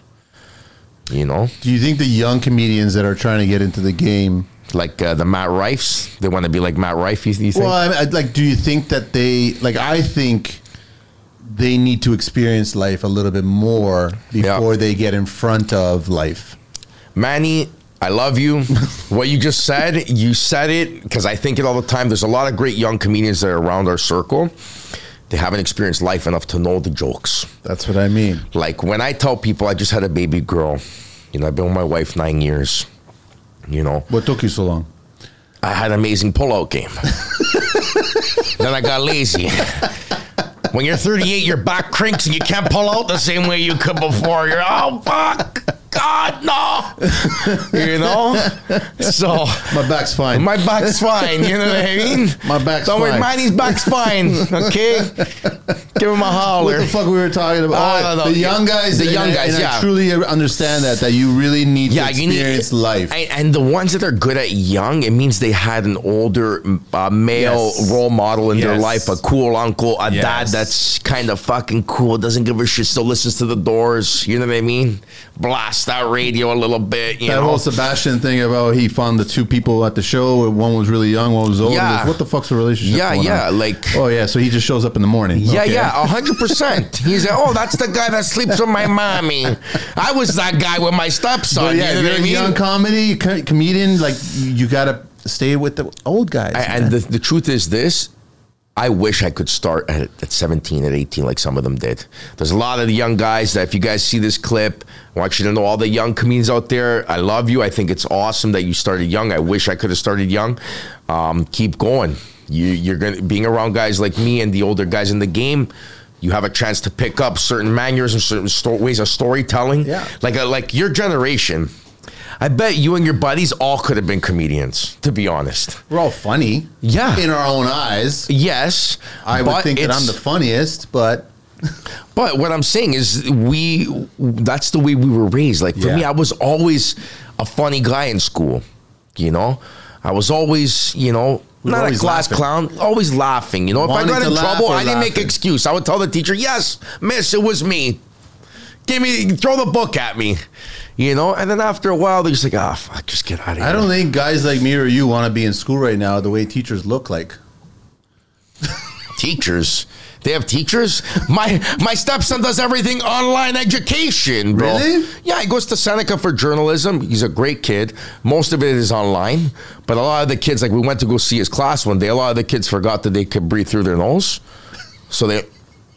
[SPEAKER 1] You know?
[SPEAKER 2] Do you think the young comedians that are trying to get into the game,
[SPEAKER 1] like uh, the Matt Rifes, they want to be like Matt Rife, you, you think?
[SPEAKER 2] well, I, I, like, do you think that they, like, I think they need to experience life a little bit more before
[SPEAKER 1] yeah.
[SPEAKER 2] they get in front of life?
[SPEAKER 1] Manny, I love you. What you just said, you said it because I think it all the time. There's a lot of great young comedians that are around our circle. They haven't experienced life enough to know the jokes.
[SPEAKER 2] That's what I mean.
[SPEAKER 1] Like when I tell people I just had a baby girl, you know, I've been with my wife nine years, you know.
[SPEAKER 2] What took you so long?
[SPEAKER 1] I had an amazing pull-out game. Then I got lazy. When you're thirty-eight, your back crinks and you can't pull out the same way you could before. You're, oh, fuck. God, no. You know? So.
[SPEAKER 2] My back's fine.
[SPEAKER 1] My back's fine. You know what I mean?
[SPEAKER 2] My back's
[SPEAKER 1] Don't
[SPEAKER 2] fine.
[SPEAKER 1] worry, Manny's back's fine. Okay? Give him a holler.
[SPEAKER 2] What the fuck we were talking about?
[SPEAKER 1] Oh,
[SPEAKER 2] oh,
[SPEAKER 1] no, no.
[SPEAKER 2] The young guys.
[SPEAKER 1] The
[SPEAKER 2] and
[SPEAKER 1] young
[SPEAKER 2] I-
[SPEAKER 1] guys,
[SPEAKER 2] and
[SPEAKER 1] yeah.
[SPEAKER 2] I truly understand that, that you really need
[SPEAKER 1] Yeah,
[SPEAKER 2] to
[SPEAKER 1] you need-
[SPEAKER 2] experience life.
[SPEAKER 1] And, and the ones that are good at young, it means they had an older uh, male
[SPEAKER 2] Yes.
[SPEAKER 1] role model in their
[SPEAKER 2] Yes.
[SPEAKER 1] life, a cool uncle, a
[SPEAKER 2] Yes.
[SPEAKER 1] dad that's kind of fucking cool, doesn't give a shit, still listens to the Doors. You know what I mean? Blast that radio a little bit. You
[SPEAKER 2] that
[SPEAKER 1] know?
[SPEAKER 2] whole Sebastian thing about he found the two people at the show. One was really young, one was old.
[SPEAKER 1] Yeah.
[SPEAKER 2] Like, what the fuck's the relationship?
[SPEAKER 1] Yeah,
[SPEAKER 2] going
[SPEAKER 1] yeah,
[SPEAKER 2] on?
[SPEAKER 1] like-
[SPEAKER 2] oh yeah, so he just shows up in the morning.
[SPEAKER 1] Yeah,
[SPEAKER 2] Okay.
[SPEAKER 1] yeah, a hundred percent. He's like, oh, that's the guy that sleeps with my mommy. I was that guy with my stepson.
[SPEAKER 2] But yeah,
[SPEAKER 1] you know
[SPEAKER 2] if
[SPEAKER 1] what
[SPEAKER 2] you're
[SPEAKER 1] I mean?
[SPEAKER 2] a young comedy co- comedian, like you, you gotta stay with the old guys.
[SPEAKER 1] I- and the, the truth is this, I wish I could start at, at seventeen, at eighteen, like some of them did. There's a lot of the young guys that if you guys see this clip, I want you to know all the young comedians out there, I love you. I think it's awesome that you started young. I wish I could have started young. Um, keep going. You, you're gonna being around guys like me and the older guys in the game, you have a chance to pick up certain mannerisms, certain sto- ways of storytelling.
[SPEAKER 2] Yeah.
[SPEAKER 1] Like, a, like your generation, I bet you and your buddies all could have been comedians, to be honest.
[SPEAKER 2] We're all funny.
[SPEAKER 1] Yeah.
[SPEAKER 2] In our own eyes.
[SPEAKER 1] Yes.
[SPEAKER 2] I would
[SPEAKER 1] but
[SPEAKER 2] think that
[SPEAKER 1] it's-
[SPEAKER 2] I'm the funniest, but
[SPEAKER 1] But what I'm saying is we, that's the way we were raised. Like for
[SPEAKER 2] Yeah.
[SPEAKER 1] me, I was always a funny guy in school, you know? I was always, you know,
[SPEAKER 2] We were
[SPEAKER 1] not a
[SPEAKER 2] always
[SPEAKER 1] class
[SPEAKER 2] laughing.
[SPEAKER 1] clown, always laughing. You know, if
[SPEAKER 2] Wanting
[SPEAKER 1] I got
[SPEAKER 2] to
[SPEAKER 1] in
[SPEAKER 2] laugh
[SPEAKER 1] trouble,
[SPEAKER 2] or
[SPEAKER 1] I didn't make
[SPEAKER 2] laughing.
[SPEAKER 1] excuse. I would tell the teacher, yes, miss, it was me. Give me, throw the book at me, you know? And then after a while, they're just like, ah, oh, fuck, just get out of here.
[SPEAKER 2] I don't think guys like me or you want to be in school right now the way teachers look like.
[SPEAKER 1] Teachers. They have teachers. My my stepson does everything online education, bro.
[SPEAKER 2] Really?
[SPEAKER 1] Yeah, he goes to Seneca for journalism. He's a great kid. Most of it is online, but a lot of the kids, like we went to go see his class one day. A lot of the kids forgot that they could breathe through their nose, so they.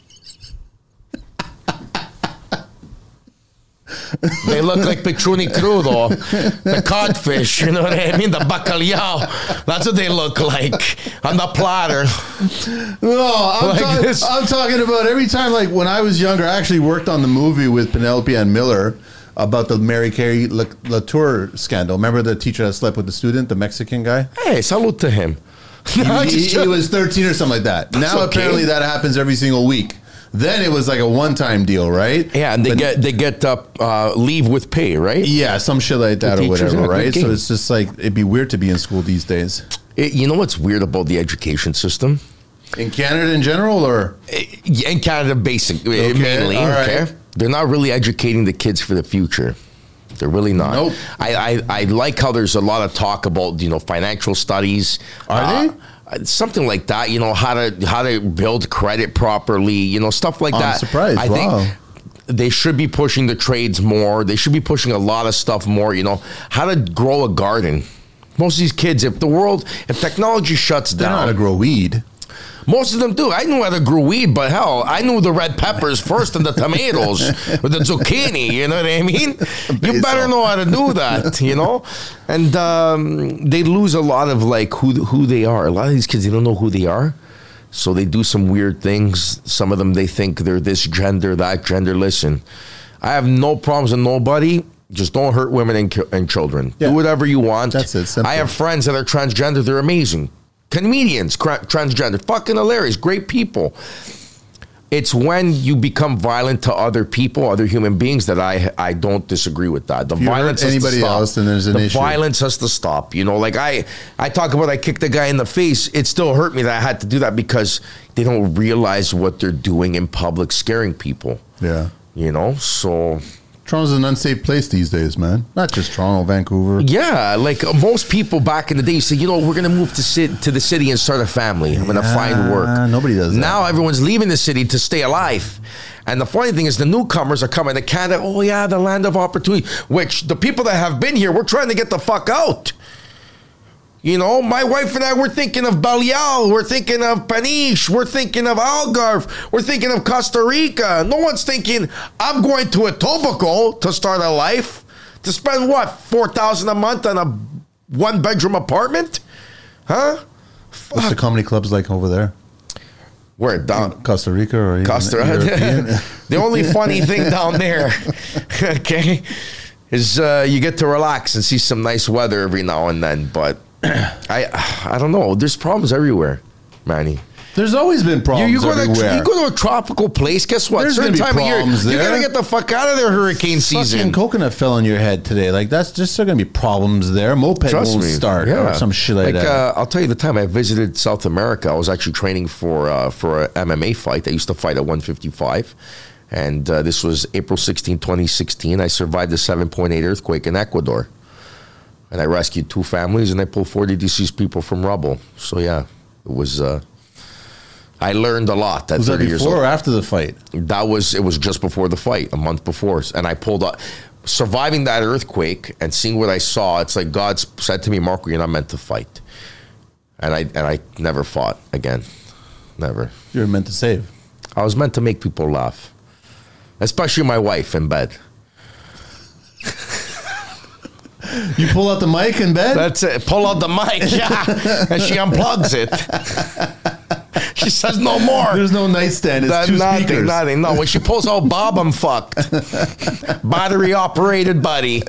[SPEAKER 1] They look like Petruni crudo, the codfish, you know what I mean? The bacalhau. That's what they look like on the platter.
[SPEAKER 2] No, I'm,
[SPEAKER 1] Like
[SPEAKER 2] talk-
[SPEAKER 1] this.
[SPEAKER 2] I'm talking about every time, like when I was younger, I actually worked on the movie with Penelope Ann Miller about the Mary Carey La- Latour scandal. Remember the teacher that slept with the student, the Mexican guy?
[SPEAKER 1] Hey, salute to him.
[SPEAKER 2] He,
[SPEAKER 1] No,
[SPEAKER 2] he-
[SPEAKER 1] just-
[SPEAKER 2] he was thirteen or something like that. Now
[SPEAKER 1] okay.
[SPEAKER 2] apparently that happens every single week. Then it was like a one-time deal, right?
[SPEAKER 1] Yeah, and they
[SPEAKER 2] But-
[SPEAKER 1] get they get uh, uh, leave with pay, right?
[SPEAKER 2] Yeah, some shit like that
[SPEAKER 1] The
[SPEAKER 2] or
[SPEAKER 1] teachers
[SPEAKER 2] whatever,
[SPEAKER 1] are a good
[SPEAKER 2] right? So
[SPEAKER 1] game.
[SPEAKER 2] it's just like, it'd be weird to be in school these days.
[SPEAKER 1] It- you know what's weird about the education system?
[SPEAKER 2] In Canada in general, or?
[SPEAKER 1] In Canada, basic mainly.
[SPEAKER 2] all right.
[SPEAKER 1] Okay, they're not really educating the kids for the future. They're really not.
[SPEAKER 2] Nope.
[SPEAKER 1] I, I I like how there's a lot of talk about you know financial studies.
[SPEAKER 2] Are
[SPEAKER 1] Uh, Something like that, you know, how to how to build credit properly, you know, stuff like
[SPEAKER 2] I'm
[SPEAKER 1] that.
[SPEAKER 2] surprised.
[SPEAKER 1] I
[SPEAKER 2] Wow.
[SPEAKER 1] think they should be pushing the trades more. They should be pushing a lot of stuff more, you know, how to grow a garden. Most of these kids, if the world, if technology shuts
[SPEAKER 2] They know how
[SPEAKER 1] down,
[SPEAKER 2] to grow weed.
[SPEAKER 1] most of them do. I knew how to grow weed, but hell, I knew the red peppers first and the tomatoes with the zucchini. You know what I mean? You better know how to do that, you know? And um, they lose a lot of like who who they are. A lot of these kids, they don't know who they are. So they do some weird things. Some of them, they think they're this gender, that gender. Listen, I have no problems with nobody. Just don't hurt women and, ki- and children.
[SPEAKER 2] Yeah.
[SPEAKER 1] Do whatever you want.
[SPEAKER 2] That's it, simple.
[SPEAKER 1] I have friends that are transgender. They're amazing. Comedians, cra- transgender, fucking hilarious, great people. It's when you become violent to other people, other human beings, that I I don't disagree with that. The
[SPEAKER 2] If you
[SPEAKER 1] violence
[SPEAKER 2] hurt
[SPEAKER 1] has to
[SPEAKER 2] anybody
[SPEAKER 1] stop.
[SPEAKER 2] else, then there's an
[SPEAKER 1] the
[SPEAKER 2] issue.
[SPEAKER 1] violence has to stop. You know, like I I talk about I kicked the guy in the face. It still hurt me that I had to do that because they don't realize what they're doing in public, scaring people.
[SPEAKER 2] Yeah.
[SPEAKER 1] You know, so
[SPEAKER 2] Toronto's an unsafe place these days, man. Not just Toronto, Vancouver.
[SPEAKER 1] yeah, like uh, most people back in the day you say, you know, we're gonna move to sit to the city and start a family. I'm gonna find work.
[SPEAKER 2] Nobody does that.
[SPEAKER 1] Now everyone's leaving the city to stay alive. And the funny thing is the newcomers are coming to Canada. Oh yeah, the land of opportunity. Which the people that have been here, we're trying to get the fuck out. You know, my wife and I, we're thinking of Balial. We're thinking of Paniche. We're thinking of Algarve. We're thinking of Costa Rica. No one's thinking, I'm going to Etobicoke to start a life. To spend what, four thousand dollars a month on a one-bedroom apartment? Huh?
[SPEAKER 2] What's the comedy clubs like over there?
[SPEAKER 1] Where? Down
[SPEAKER 2] Costa Rica or even
[SPEAKER 1] Costa
[SPEAKER 2] European?
[SPEAKER 1] The only funny thing down there, okay, is uh, you get to relax and see some nice weather every now and then. But I, I don't know. There's problems everywhere, Manny.
[SPEAKER 2] There's always been
[SPEAKER 1] You,
[SPEAKER 2] problems
[SPEAKER 1] you go to
[SPEAKER 2] everywhere.
[SPEAKER 1] you go to a tropical place. Guess what?
[SPEAKER 2] There's
[SPEAKER 1] Certain
[SPEAKER 2] gonna be
[SPEAKER 1] time of year,
[SPEAKER 2] problems
[SPEAKER 1] you
[SPEAKER 2] there.
[SPEAKER 1] gotta get the fuck out of there. Hurricane season.
[SPEAKER 2] Fucking coconut fell on your head today. Like, that's just still gonna be problems there. Moped
[SPEAKER 1] Trust
[SPEAKER 2] won't
[SPEAKER 1] me.
[SPEAKER 2] start
[SPEAKER 1] Yeah.
[SPEAKER 2] or some shit like, that.
[SPEAKER 1] Uh, I'll tell you the time I visited South America. I was actually training for uh, for an M M A fight. I used to fight at one fifty-five. And uh, this was April sixteenth, twenty sixteen. I survived the seven point eight earthquake in Ecuador. And I rescued two families and I pulled forty deceased people from rubble. So, yeah, it was... Uh, I learned a lot at
[SPEAKER 2] was that
[SPEAKER 1] thirty years
[SPEAKER 2] before
[SPEAKER 1] old.
[SPEAKER 2] or after the fight?
[SPEAKER 1] That was, it was just before the fight, a month before. And I pulled up, surviving that earthquake and seeing what I saw, it's like God said to me, Marco, you're not meant to fight. And I and I never fought again. Never.
[SPEAKER 2] You were meant to save.
[SPEAKER 1] I was meant to make people laugh. Especially my wife in bed.
[SPEAKER 2] You pull out the mic in bed?
[SPEAKER 1] That's it. Pull out the mic, yeah. And she unplugs it. She says no more.
[SPEAKER 2] There's no nightstand. It's
[SPEAKER 1] That-
[SPEAKER 2] two
[SPEAKER 1] nothing,
[SPEAKER 2] speakers.
[SPEAKER 1] nothing. No, when she pulls out Bob, I'm fucked. Battery operated, buddy.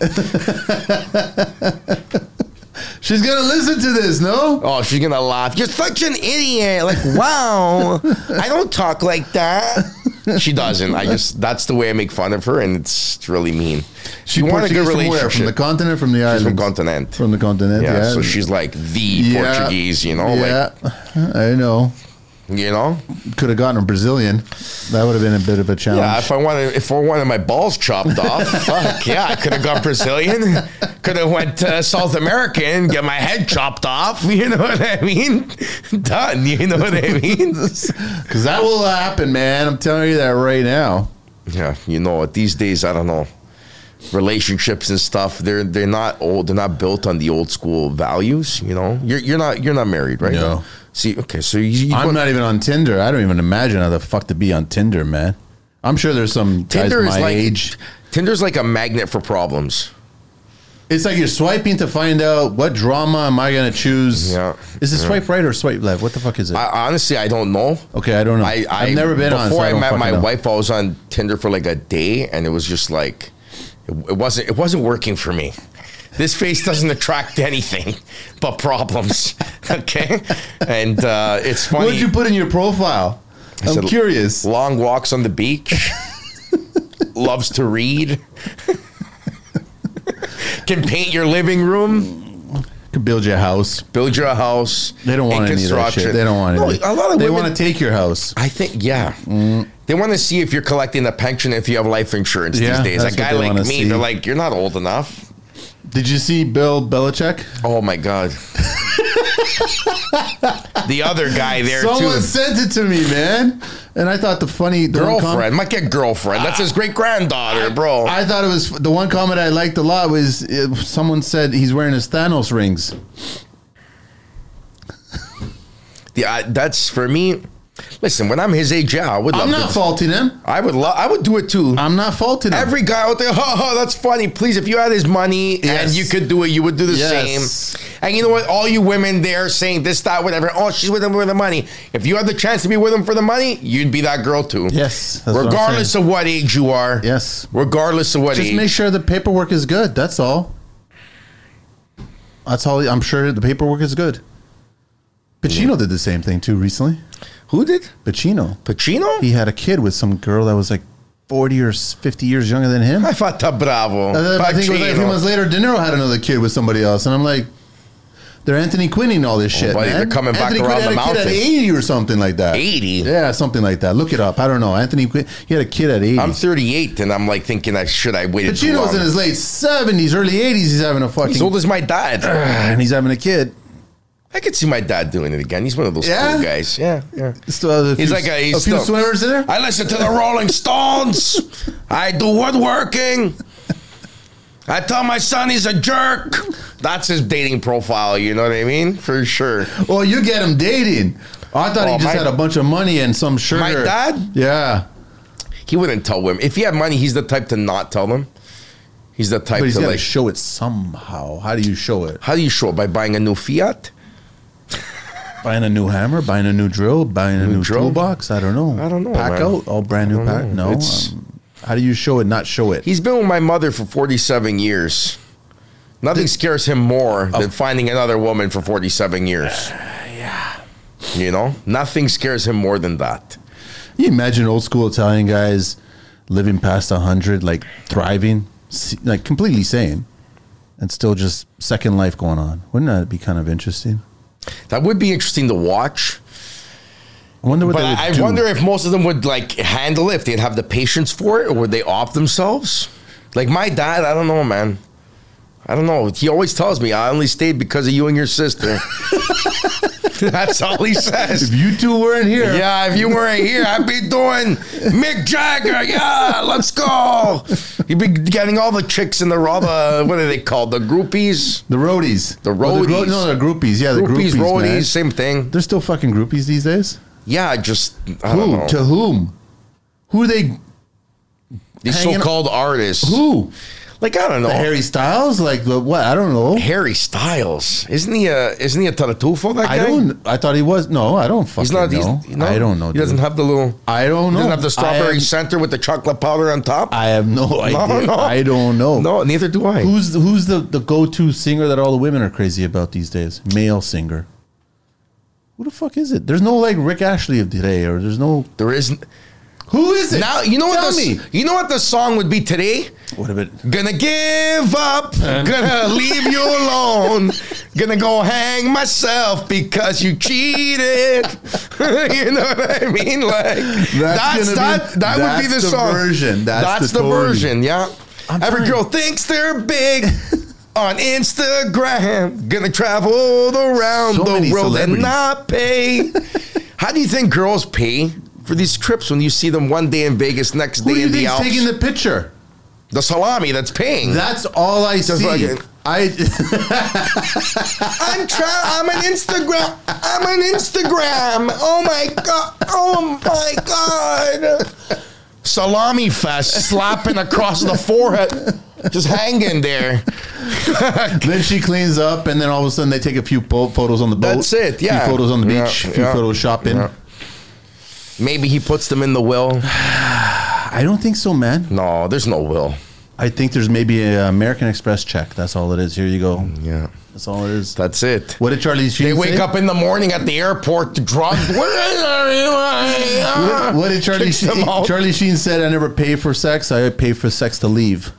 [SPEAKER 2] She's gonna listen to this, no?
[SPEAKER 1] Oh, she's gonna laugh. You're such an idiot. Like, wow, I don't talk like that. She doesn't. I just, that's the way I make fun of her, and it's, it's really mean.
[SPEAKER 2] She
[SPEAKER 1] you want a good
[SPEAKER 2] Portuguese from where?
[SPEAKER 1] relationship.
[SPEAKER 2] From the continent, from the islands?
[SPEAKER 1] She's from continent.
[SPEAKER 2] From the continent,
[SPEAKER 1] yeah,
[SPEAKER 2] yeah.
[SPEAKER 1] so she's like the
[SPEAKER 2] Yeah.
[SPEAKER 1] Portuguese, you know,
[SPEAKER 2] Yeah, I know.
[SPEAKER 1] like, you know.
[SPEAKER 2] Could have gotten a Brazilian. That would have been a bit of a challenge.
[SPEAKER 1] Yeah, if I wanted, if I wanted my balls chopped off, fuck yeah, I could have gone Brazilian. Could have went to South America and get my head chopped off. You know what I mean? Done. You know what I mean?
[SPEAKER 2] Because that will happen, man. I'm telling you that right now.
[SPEAKER 1] Yeah, you know what? These days, I don't know. Relationships and stuff, they're they're not old. They're not built on the old school values. You know, you're you're not you're not married, right?
[SPEAKER 2] No.
[SPEAKER 1] See, okay, so you, you
[SPEAKER 2] I'm not even on Tinder. I don't even imagine how the fuck to be on Tinder, man. I'm sure there's some guys
[SPEAKER 1] Tinder is
[SPEAKER 2] my
[SPEAKER 1] like
[SPEAKER 2] age.
[SPEAKER 1] Tinder's like a magnet for problems.
[SPEAKER 2] It's like you're swiping to find out what drama am I going to choose.
[SPEAKER 1] Yeah.
[SPEAKER 2] Is it
[SPEAKER 1] Yeah.
[SPEAKER 2] swipe right or swipe left? What the fuck is it?
[SPEAKER 1] I, honestly, I don't know.
[SPEAKER 2] okay, I don't know.
[SPEAKER 1] I, I
[SPEAKER 2] have never been on.
[SPEAKER 1] before
[SPEAKER 2] so I,
[SPEAKER 1] I,
[SPEAKER 2] don't
[SPEAKER 1] met
[SPEAKER 2] fucking
[SPEAKER 1] my
[SPEAKER 2] know.
[SPEAKER 1] wife. I was on Tinder for like a day, and it was just like it, it wasn't it wasn't working for me. This face doesn't attract anything but problems. Okay, and uh, it's funny.
[SPEAKER 2] What did you put in your profile? I'm
[SPEAKER 1] said-
[SPEAKER 2] curious.
[SPEAKER 1] Long walks on the beach. Loves to read. Can paint your living room.
[SPEAKER 2] Could build you a house.
[SPEAKER 1] Build you a house.
[SPEAKER 2] They don't want
[SPEAKER 1] in
[SPEAKER 2] any of that
[SPEAKER 1] construction.
[SPEAKER 2] shit. They don't want
[SPEAKER 1] No,
[SPEAKER 2] any.
[SPEAKER 1] a lot of
[SPEAKER 2] They
[SPEAKER 1] women-
[SPEAKER 2] want to take your house.
[SPEAKER 1] I think, yeah. They want to see if you're collecting a pension, if you have life insurance
[SPEAKER 2] Yeah,
[SPEAKER 1] these days. A
[SPEAKER 2] that's what
[SPEAKER 1] guy
[SPEAKER 2] they
[SPEAKER 1] like
[SPEAKER 2] wanna
[SPEAKER 1] me,
[SPEAKER 2] see.
[SPEAKER 1] they're like, you're not old enough.
[SPEAKER 2] Did you see Bill Belichick?
[SPEAKER 1] Oh my God. The other guy there
[SPEAKER 2] Someone
[SPEAKER 1] too.
[SPEAKER 2] sent it to me, man. And I thought the funny the one com-
[SPEAKER 1] Girlfriend. Might get girlfriend. That's his great granddaughter, bro.
[SPEAKER 2] I thought it was the one comment I liked a lot was uh, someone said he's wearing his Thanos rings.
[SPEAKER 1] Yeah, that's for me. Listen, when I'm his age, yeah, I would love
[SPEAKER 2] I'm not
[SPEAKER 1] to.
[SPEAKER 2] faulting him.
[SPEAKER 1] I would love. I would do it too.
[SPEAKER 2] I'm not faulting him.
[SPEAKER 1] Every guy out there, ha ha, that's funny. Please, if you had his money
[SPEAKER 2] Yes.
[SPEAKER 1] and you could do it, you would do the
[SPEAKER 2] Yes.
[SPEAKER 1] same. And you know what? All you women there saying this, that, whatever. Oh, she's with him for the money. If you had the chance to be with him for the money, you'd be that girl too.
[SPEAKER 2] Yes, that's what I'm
[SPEAKER 1] Regardless
[SPEAKER 2] saying.
[SPEAKER 1] of what age you are.
[SPEAKER 2] Yes.
[SPEAKER 1] Regardless of what
[SPEAKER 2] Just
[SPEAKER 1] age.
[SPEAKER 2] make sure the paperwork is good. That's all. That's all. I'm sure the paperwork is good. Pacino did the same thing too recently.
[SPEAKER 1] Who did?
[SPEAKER 2] Pacino.
[SPEAKER 1] Pacino?
[SPEAKER 2] He had a kid with some girl that was like forty or fifty years younger than him.
[SPEAKER 1] I thought bravo.
[SPEAKER 2] And then I think it was like a few months later, De Niro had another kid with somebody else, and I'm like, they're Anthony Quinning all this shit,
[SPEAKER 1] buddy,
[SPEAKER 2] man.
[SPEAKER 1] they're coming back
[SPEAKER 2] Anthony
[SPEAKER 1] around
[SPEAKER 2] Quinn
[SPEAKER 1] the
[SPEAKER 2] had a kid
[SPEAKER 1] mountain.
[SPEAKER 2] at eighty or something like that.
[SPEAKER 1] eighty?
[SPEAKER 2] Yeah, something like that. Look it up. I don't know. Anthony Quinn, he had a kid at eighty.
[SPEAKER 1] I'm thirty-eight, and I'm like thinking, I should I waited too long?
[SPEAKER 2] Pacino's in his late seventies, early eighties. He's having a fucking.
[SPEAKER 1] He's old as my dad.
[SPEAKER 2] and he's having a kid.
[SPEAKER 1] I could see my dad doing it again. He's one of those
[SPEAKER 2] Yeah?
[SPEAKER 1] cool guys. Yeah, yeah.
[SPEAKER 2] Still has a
[SPEAKER 1] He's
[SPEAKER 2] few,
[SPEAKER 1] like a, he's
[SPEAKER 2] a few
[SPEAKER 1] still,
[SPEAKER 2] swimmers in there.
[SPEAKER 1] I listen to the Rolling Stones. I do woodworking. I tell my son he's a jerk. That's his dating profile. You know what I mean? For sure.
[SPEAKER 2] Well, you get him dating. I thought
[SPEAKER 1] Oh,
[SPEAKER 2] he just
[SPEAKER 1] my-
[SPEAKER 2] had a bunch of money and some sugar.
[SPEAKER 1] My dad?
[SPEAKER 2] Yeah.
[SPEAKER 1] He wouldn't tell women. If he had money, he's the type to not tell them. He's the type
[SPEAKER 2] But he's
[SPEAKER 1] to
[SPEAKER 2] got to
[SPEAKER 1] like.
[SPEAKER 2] show it somehow. How do you show it?
[SPEAKER 1] How do you show it? By buying a new Fiat?
[SPEAKER 2] Buying a new hammer, buying a new drill, buying a
[SPEAKER 1] New
[SPEAKER 2] new,
[SPEAKER 1] drill?
[SPEAKER 2] toolbox. I don't know.
[SPEAKER 1] I don't know,
[SPEAKER 2] Pack
[SPEAKER 1] man.
[SPEAKER 2] out, all brand new
[SPEAKER 1] I
[SPEAKER 2] pack.
[SPEAKER 1] don't know.
[SPEAKER 2] No.
[SPEAKER 1] It's-
[SPEAKER 2] Um, how do you show it? Not show it.
[SPEAKER 1] He's been with my mother for forty-seven years. Nothing scares him more
[SPEAKER 2] Oh.
[SPEAKER 1] than finding another woman for forty-seven years.
[SPEAKER 2] yeah.
[SPEAKER 1] You know? Nothing scares him more than that.
[SPEAKER 2] You imagine old school Italian guys living past a hundred, like thriving, se- like completely sane, and still just second life going on. Wouldn't that be kind of interesting?
[SPEAKER 1] That would be interesting to watch.
[SPEAKER 2] I wonder what
[SPEAKER 1] But
[SPEAKER 2] they would
[SPEAKER 1] I
[SPEAKER 2] do.
[SPEAKER 1] wonder if most of them would like handle it, if they'd have the patience for it, or would they off themselves? Like my dad, I don't know, man. I don't know. He always tells me, I only stayed because of you and your sister. That's all he says.
[SPEAKER 2] If you two weren't here,
[SPEAKER 1] Yeah, if you weren't here, I'd be doing Mick Jagger. Yeah, let's go. You'd be getting all the chicks in the all the what are they called? The groupies,
[SPEAKER 2] the roadies,
[SPEAKER 1] The
[SPEAKER 2] Oh,
[SPEAKER 1] roadies.
[SPEAKER 2] no, the groupies. Yeah, the
[SPEAKER 1] groupies,
[SPEAKER 2] groupies, man.
[SPEAKER 1] roadies, same thing.
[SPEAKER 2] They're still fucking groupies these days.
[SPEAKER 1] Yeah, just I don't
[SPEAKER 2] Who?
[SPEAKER 1] know.
[SPEAKER 2] To whom? Who are they?
[SPEAKER 1] These
[SPEAKER 2] hanging-
[SPEAKER 1] so-called artists.
[SPEAKER 2] Who?
[SPEAKER 1] Like I don't know.
[SPEAKER 2] The Harry Styles? Like the what? I don't know.
[SPEAKER 1] Harry Styles, isn't he a isn't he a Tartufo? That guy?
[SPEAKER 2] I don't. I thought he was. No, I don't fucking
[SPEAKER 1] He's not. He's,
[SPEAKER 2] know.
[SPEAKER 1] no,
[SPEAKER 2] I don't know.
[SPEAKER 1] He doesn't
[SPEAKER 2] dude.
[SPEAKER 1] have the little.
[SPEAKER 2] I don't know.
[SPEAKER 1] He doesn't have the strawberry
[SPEAKER 2] I have,
[SPEAKER 1] center with the chocolate powder on top.
[SPEAKER 2] I have no idea.
[SPEAKER 1] no.
[SPEAKER 2] I don't know.
[SPEAKER 1] No, neither do I.
[SPEAKER 2] Who's the, who's the, the go to singer that all the women are crazy about these days? Male singer. Who the fuck is it? There's no like Rick Ashley of today, or there's no.
[SPEAKER 1] There isn't.
[SPEAKER 2] Who is it?
[SPEAKER 1] Now you know
[SPEAKER 2] Tell
[SPEAKER 1] what the
[SPEAKER 2] me.
[SPEAKER 1] you know what the song would be today.
[SPEAKER 2] What of it?
[SPEAKER 1] Gonna give up, gonna leave you alone, gonna go hang myself because you cheated. You know what I mean? Like that's,
[SPEAKER 2] gonna
[SPEAKER 1] that.
[SPEAKER 2] be-
[SPEAKER 1] that would be
[SPEAKER 2] that's
[SPEAKER 1] the,
[SPEAKER 2] the
[SPEAKER 1] song.
[SPEAKER 2] version. That's the
[SPEAKER 1] the
[SPEAKER 2] Tony.
[SPEAKER 1] version. Yeah.
[SPEAKER 2] I'm
[SPEAKER 1] Every
[SPEAKER 2] trying-
[SPEAKER 1] girl thinks they're big on Instagram. Gonna travel around
[SPEAKER 2] So many
[SPEAKER 1] the world and
[SPEAKER 2] celebrities.
[SPEAKER 1] not pay. How do you think girls pay for these trips when you see them one day in Vegas, next
[SPEAKER 2] Who do
[SPEAKER 1] day
[SPEAKER 2] you
[SPEAKER 1] in the
[SPEAKER 2] think's
[SPEAKER 1] Alps?
[SPEAKER 2] taking the picture?
[SPEAKER 1] The salami that's paying.
[SPEAKER 2] That's all I
[SPEAKER 1] Just
[SPEAKER 2] see.
[SPEAKER 1] like-
[SPEAKER 2] I
[SPEAKER 1] I'm trying. I'm an Instagram. I'm an Instagram. Oh my god. Oh my god. Salami fest slapping across the forehead, just hanging there.
[SPEAKER 2] then she cleans up, and then all of a sudden they take a few po- photos on the boat.
[SPEAKER 1] That's it, yeah.
[SPEAKER 2] A few photos on the
[SPEAKER 1] Yeah,
[SPEAKER 2] beach. A few
[SPEAKER 1] yeah,
[SPEAKER 2] photos shopping.
[SPEAKER 1] yeah. Maybe he puts them in the will.
[SPEAKER 2] I don't think so, man.
[SPEAKER 1] No, there's no will.
[SPEAKER 2] I think there's maybe an American Express check. That's all it is. Here you go.
[SPEAKER 1] Yeah,
[SPEAKER 2] That's all it is.
[SPEAKER 1] that's it.
[SPEAKER 2] What did Charlie Sheen
[SPEAKER 1] They wake
[SPEAKER 2] say?
[SPEAKER 1] up in the morning at the airport drugged. Where are you?
[SPEAKER 2] What, what did Charlie
[SPEAKER 1] Kicks them
[SPEAKER 2] Sheen?
[SPEAKER 1] out.
[SPEAKER 2] Charlie Sheen said, "I never pay for sex. I pay for sex to leave."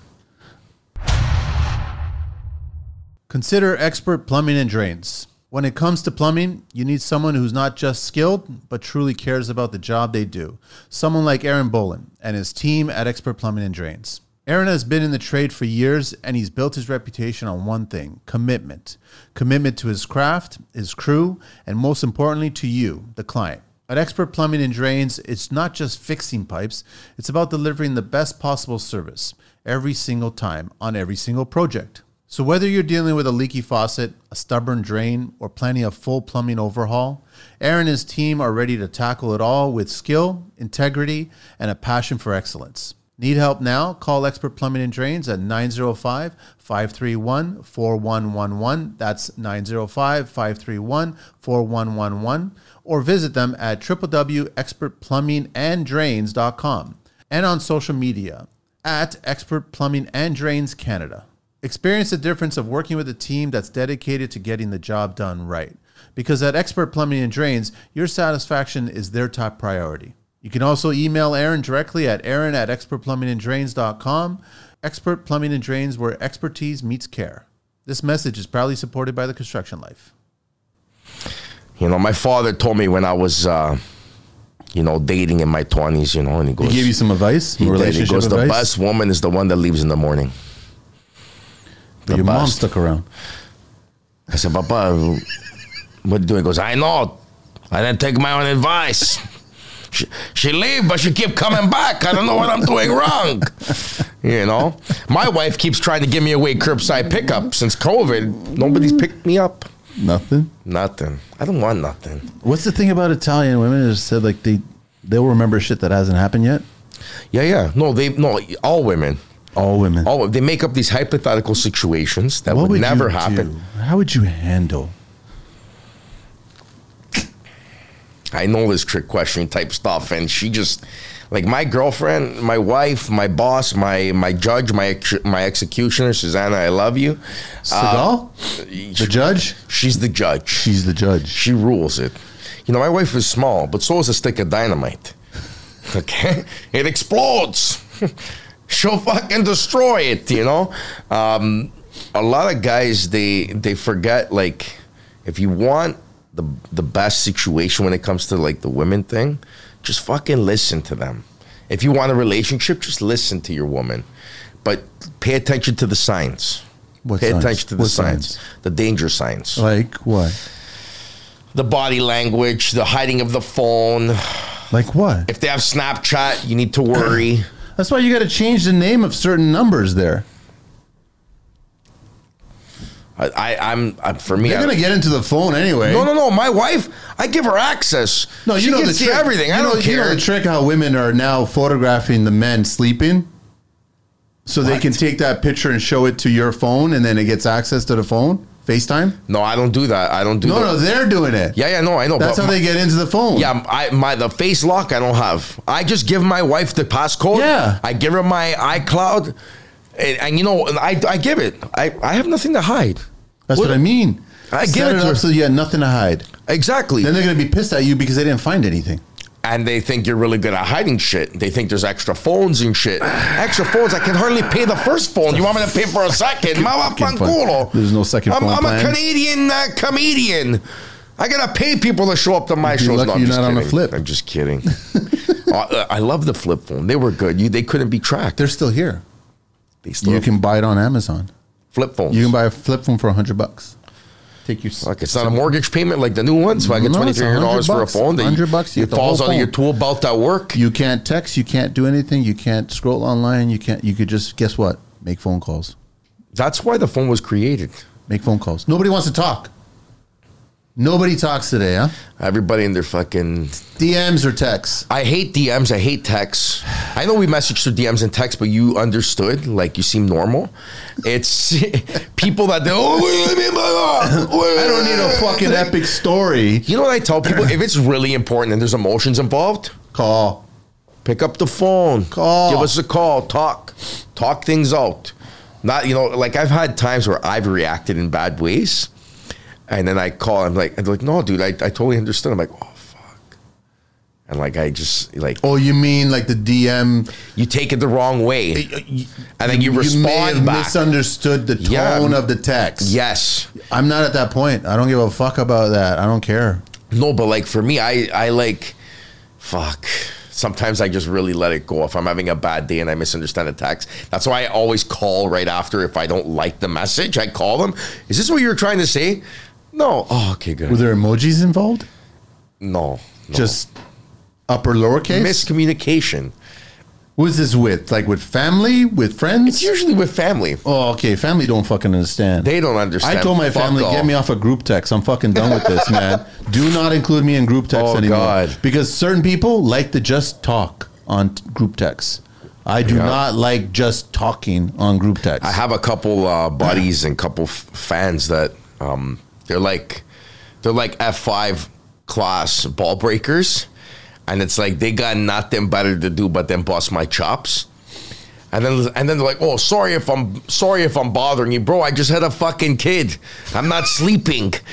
[SPEAKER 2] Consider Expert Plumbing and Drains. When it comes to plumbing, you need someone who's not just skilled, but truly cares about the job they do. Someone like Aaron Bolin and his team at Expert Plumbing and Drains. Aaron has been in the trade for years, and he's built his reputation on one thing: commitment. Commitment to his craft, his crew, and most importantly to you, the client. At Expert Plumbing and Drains, it's not just fixing pipes, it's about delivering the best possible service every single time on every single project. So whether you're dealing with a leaky faucet, a stubborn drain, or planning a full plumbing overhaul, Aaron and his team are ready to tackle it all with skill, integrity, and a passion for excellence. Need help now? Call Expert Plumbing and Drains at nine oh five, five three one, four one one one. That's nine oh five, five three one, four one one one. Or visit them at w w w dot expert plumbing and drains dot com and on social media at Expert Plumbing and Drains Canada. Experience the difference of working with a team that's dedicated to getting the job done right. Because at Expert Plumbing and Drains, your satisfaction is their top priority. You can also email Aaron directly at aaron at expert plumbing and drains dot com. Expert Plumbing and Drains, where expertise meets care. This message is proudly supported by the Construction Life.
[SPEAKER 1] You know, my father told me when I was, uh, you know, dating in my twenties, you know, and he goes...
[SPEAKER 2] He gave you some advice?
[SPEAKER 1] He, did. He goes,
[SPEAKER 2] advice?
[SPEAKER 1] The best woman is the one that leaves in the morning.
[SPEAKER 2] But your best. Mom stuck around.
[SPEAKER 1] I said, Papa, what are you doing? He goes, I know. I didn't take my own advice. She, she leave, but she keep coming back. I don't know what I'm doing wrong. You know? My wife keeps trying to give me away curbside pickup. Since COVID, nobody's picked me up.
[SPEAKER 2] Nothing?
[SPEAKER 1] Nothing. I don't want nothing.
[SPEAKER 2] What's the thing about Italian women? Is said like they, they'll remember shit that hasn't happened yet?
[SPEAKER 1] Yeah, yeah. No, they no, all women.
[SPEAKER 2] All women.
[SPEAKER 1] All They make up these hypothetical situations that would, would never happen.
[SPEAKER 2] Do? How would you handle?
[SPEAKER 1] I know this trick question type stuff, and she just, like my girlfriend, my wife, my boss, my my judge, my my executioner, Susanna, I love you.
[SPEAKER 2] Seagal? Uh, the judge?
[SPEAKER 1] She's the judge.
[SPEAKER 2] She's the judge.
[SPEAKER 1] She rules it. You know, my wife is small, but so is a stick of dynamite. Okay? It explodes. She'll fucking destroy it, you know? Um, a lot of guys, they they forget, like, if you want the the best situation when it comes to, like, the women thing, just fucking listen to them. If you want a relationship, just listen to your woman. But pay attention to the signs.
[SPEAKER 2] What
[SPEAKER 1] pay
[SPEAKER 2] signs?
[SPEAKER 1] attention to the
[SPEAKER 2] what
[SPEAKER 1] signs.
[SPEAKER 2] signs.
[SPEAKER 1] The danger signs.
[SPEAKER 2] Like what?
[SPEAKER 1] The body language, the hiding of the phone.
[SPEAKER 2] Like what?
[SPEAKER 1] If they have Snapchat, you need to worry.
[SPEAKER 2] That's why you got to change the name of certain numbers there.
[SPEAKER 1] I, I, I'm, I'm for me.
[SPEAKER 2] They're
[SPEAKER 1] I'm,
[SPEAKER 2] gonna get into the phone anyway.
[SPEAKER 1] No, no, no. My wife, I give her access.
[SPEAKER 2] No, you
[SPEAKER 1] she
[SPEAKER 2] know
[SPEAKER 1] can
[SPEAKER 2] the
[SPEAKER 1] see
[SPEAKER 2] trick.
[SPEAKER 1] everything.
[SPEAKER 2] You
[SPEAKER 1] I
[SPEAKER 2] know,
[SPEAKER 1] don't care.
[SPEAKER 2] You know the trick how women are now photographing the men sleeping, so what? They can take that picture and show it to your phone, and then it gets access to the phone. FaceTime?
[SPEAKER 1] No, I don't do that. I don't do
[SPEAKER 2] no,
[SPEAKER 1] that.
[SPEAKER 2] No, no, they're doing it.
[SPEAKER 1] Yeah, yeah, no, I know.
[SPEAKER 2] That's how my, they get into the phone.
[SPEAKER 1] Yeah, I my the face lock I don't have. I just give my wife the passcode.
[SPEAKER 2] Yeah.
[SPEAKER 1] I give her my iCloud, and, and you know, I I give it. I, I have nothing to hide.
[SPEAKER 2] That's what, what I mean.
[SPEAKER 1] I
[SPEAKER 2] Set
[SPEAKER 1] give it,
[SPEAKER 2] it
[SPEAKER 1] to
[SPEAKER 2] up
[SPEAKER 1] her.
[SPEAKER 2] so you had nothing to hide.
[SPEAKER 1] Exactly.
[SPEAKER 2] Then they're going to be pissed at you because they didn't find anything.
[SPEAKER 1] And they think you're really good at hiding shit. They think there's extra phones and shit. Extra phones. I can hardly pay the first phone. You want me to pay for a second?
[SPEAKER 2] There's no second
[SPEAKER 1] I'm,
[SPEAKER 2] phone
[SPEAKER 1] I'm
[SPEAKER 2] plan.
[SPEAKER 1] a Canadian uh, comedian. I gotta pay people to show up to my
[SPEAKER 2] you're
[SPEAKER 1] shows.
[SPEAKER 2] Lucky
[SPEAKER 1] No, I'm
[SPEAKER 2] you're
[SPEAKER 1] just
[SPEAKER 2] not
[SPEAKER 1] kidding.
[SPEAKER 2] on a flip.
[SPEAKER 1] I'm just kidding. uh, I love the flip phone. They were good. You, they couldn't be tracked.
[SPEAKER 2] They're still here.
[SPEAKER 1] They still
[SPEAKER 2] you can buy it on Amazon.
[SPEAKER 1] Flip phones.
[SPEAKER 2] You can buy a flip phone for a hundred bucks. Take your
[SPEAKER 1] like it's not a mortgage payment like the new ones. So I get
[SPEAKER 2] no,
[SPEAKER 1] twenty three hundred dollars for a phone. That
[SPEAKER 2] hundred bucks.
[SPEAKER 1] It falls out of your tool belt at work.
[SPEAKER 2] You can't text. You can't do anything. You can't scroll online. You can't. You could just guess what? Make phone calls.
[SPEAKER 1] That's why the phone was created.
[SPEAKER 2] Make phone calls. Nobody wants to talk. Nobody talks today, huh?
[SPEAKER 1] Everybody in their fucking
[SPEAKER 2] D Ms or texts.
[SPEAKER 1] I hate D Ms. I hate texts. I know we messaged through D Ms and texts, but you understood. Like you seem normal. It's people that they, oh, what do you mean by that?
[SPEAKER 2] I don't need a fucking epic story.
[SPEAKER 1] You know what I tell people? If it's really important and there's emotions involved,
[SPEAKER 2] call.
[SPEAKER 1] Pick up the phone.
[SPEAKER 2] Call.
[SPEAKER 1] Give us a call. Talk. Talk things out. Not, you know, like I've had times where I've reacted in bad ways. And then I call, I'm like, I'm like, no, dude, I, I totally understood. I'm like, oh, fuck. And like, I just, like.
[SPEAKER 2] Oh, you mean like the D M?
[SPEAKER 1] You take it the wrong way.
[SPEAKER 2] You,
[SPEAKER 1] and then you, you respond
[SPEAKER 2] may have
[SPEAKER 1] back.
[SPEAKER 2] misunderstood the tone yeah. of the text.
[SPEAKER 1] Yes.
[SPEAKER 2] I'm not at that point. I don't give a fuck about that. I don't care.
[SPEAKER 1] No, but like for me, I, I like, fuck. Sometimes I just really let it go. If I'm having a bad day and I misunderstand a text, that's why I always call right after. If I don't like the message, I call them. Is this what you were trying to say? No. Oh, okay, good.
[SPEAKER 2] Were there emojis involved?
[SPEAKER 1] No. no.
[SPEAKER 2] Just upper lowercase?
[SPEAKER 1] Miscommunication.
[SPEAKER 2] Who's this with? Like with family? With friends?
[SPEAKER 1] It's usually with family.
[SPEAKER 2] Oh, okay. Family don't fucking understand.
[SPEAKER 1] They don't understand.
[SPEAKER 2] I told my
[SPEAKER 1] Fuck
[SPEAKER 2] family,
[SPEAKER 1] all.
[SPEAKER 2] get me off a group text. I'm fucking done with this, man. Do not include me in group text
[SPEAKER 1] oh,
[SPEAKER 2] anymore.
[SPEAKER 1] God.
[SPEAKER 2] Because certain people like to just talk on t- group texts. I do yeah. not like just talking on group text.
[SPEAKER 1] I have a couple uh, buddies and couple f- fans that um, they're like they're like F five class ball breakers, and it's like they got nothing better to do but then bust my chops. And then and then they're like, oh, sorry if I'm sorry if I'm bothering you, bro. I just had a fucking kid. I'm not sleeping.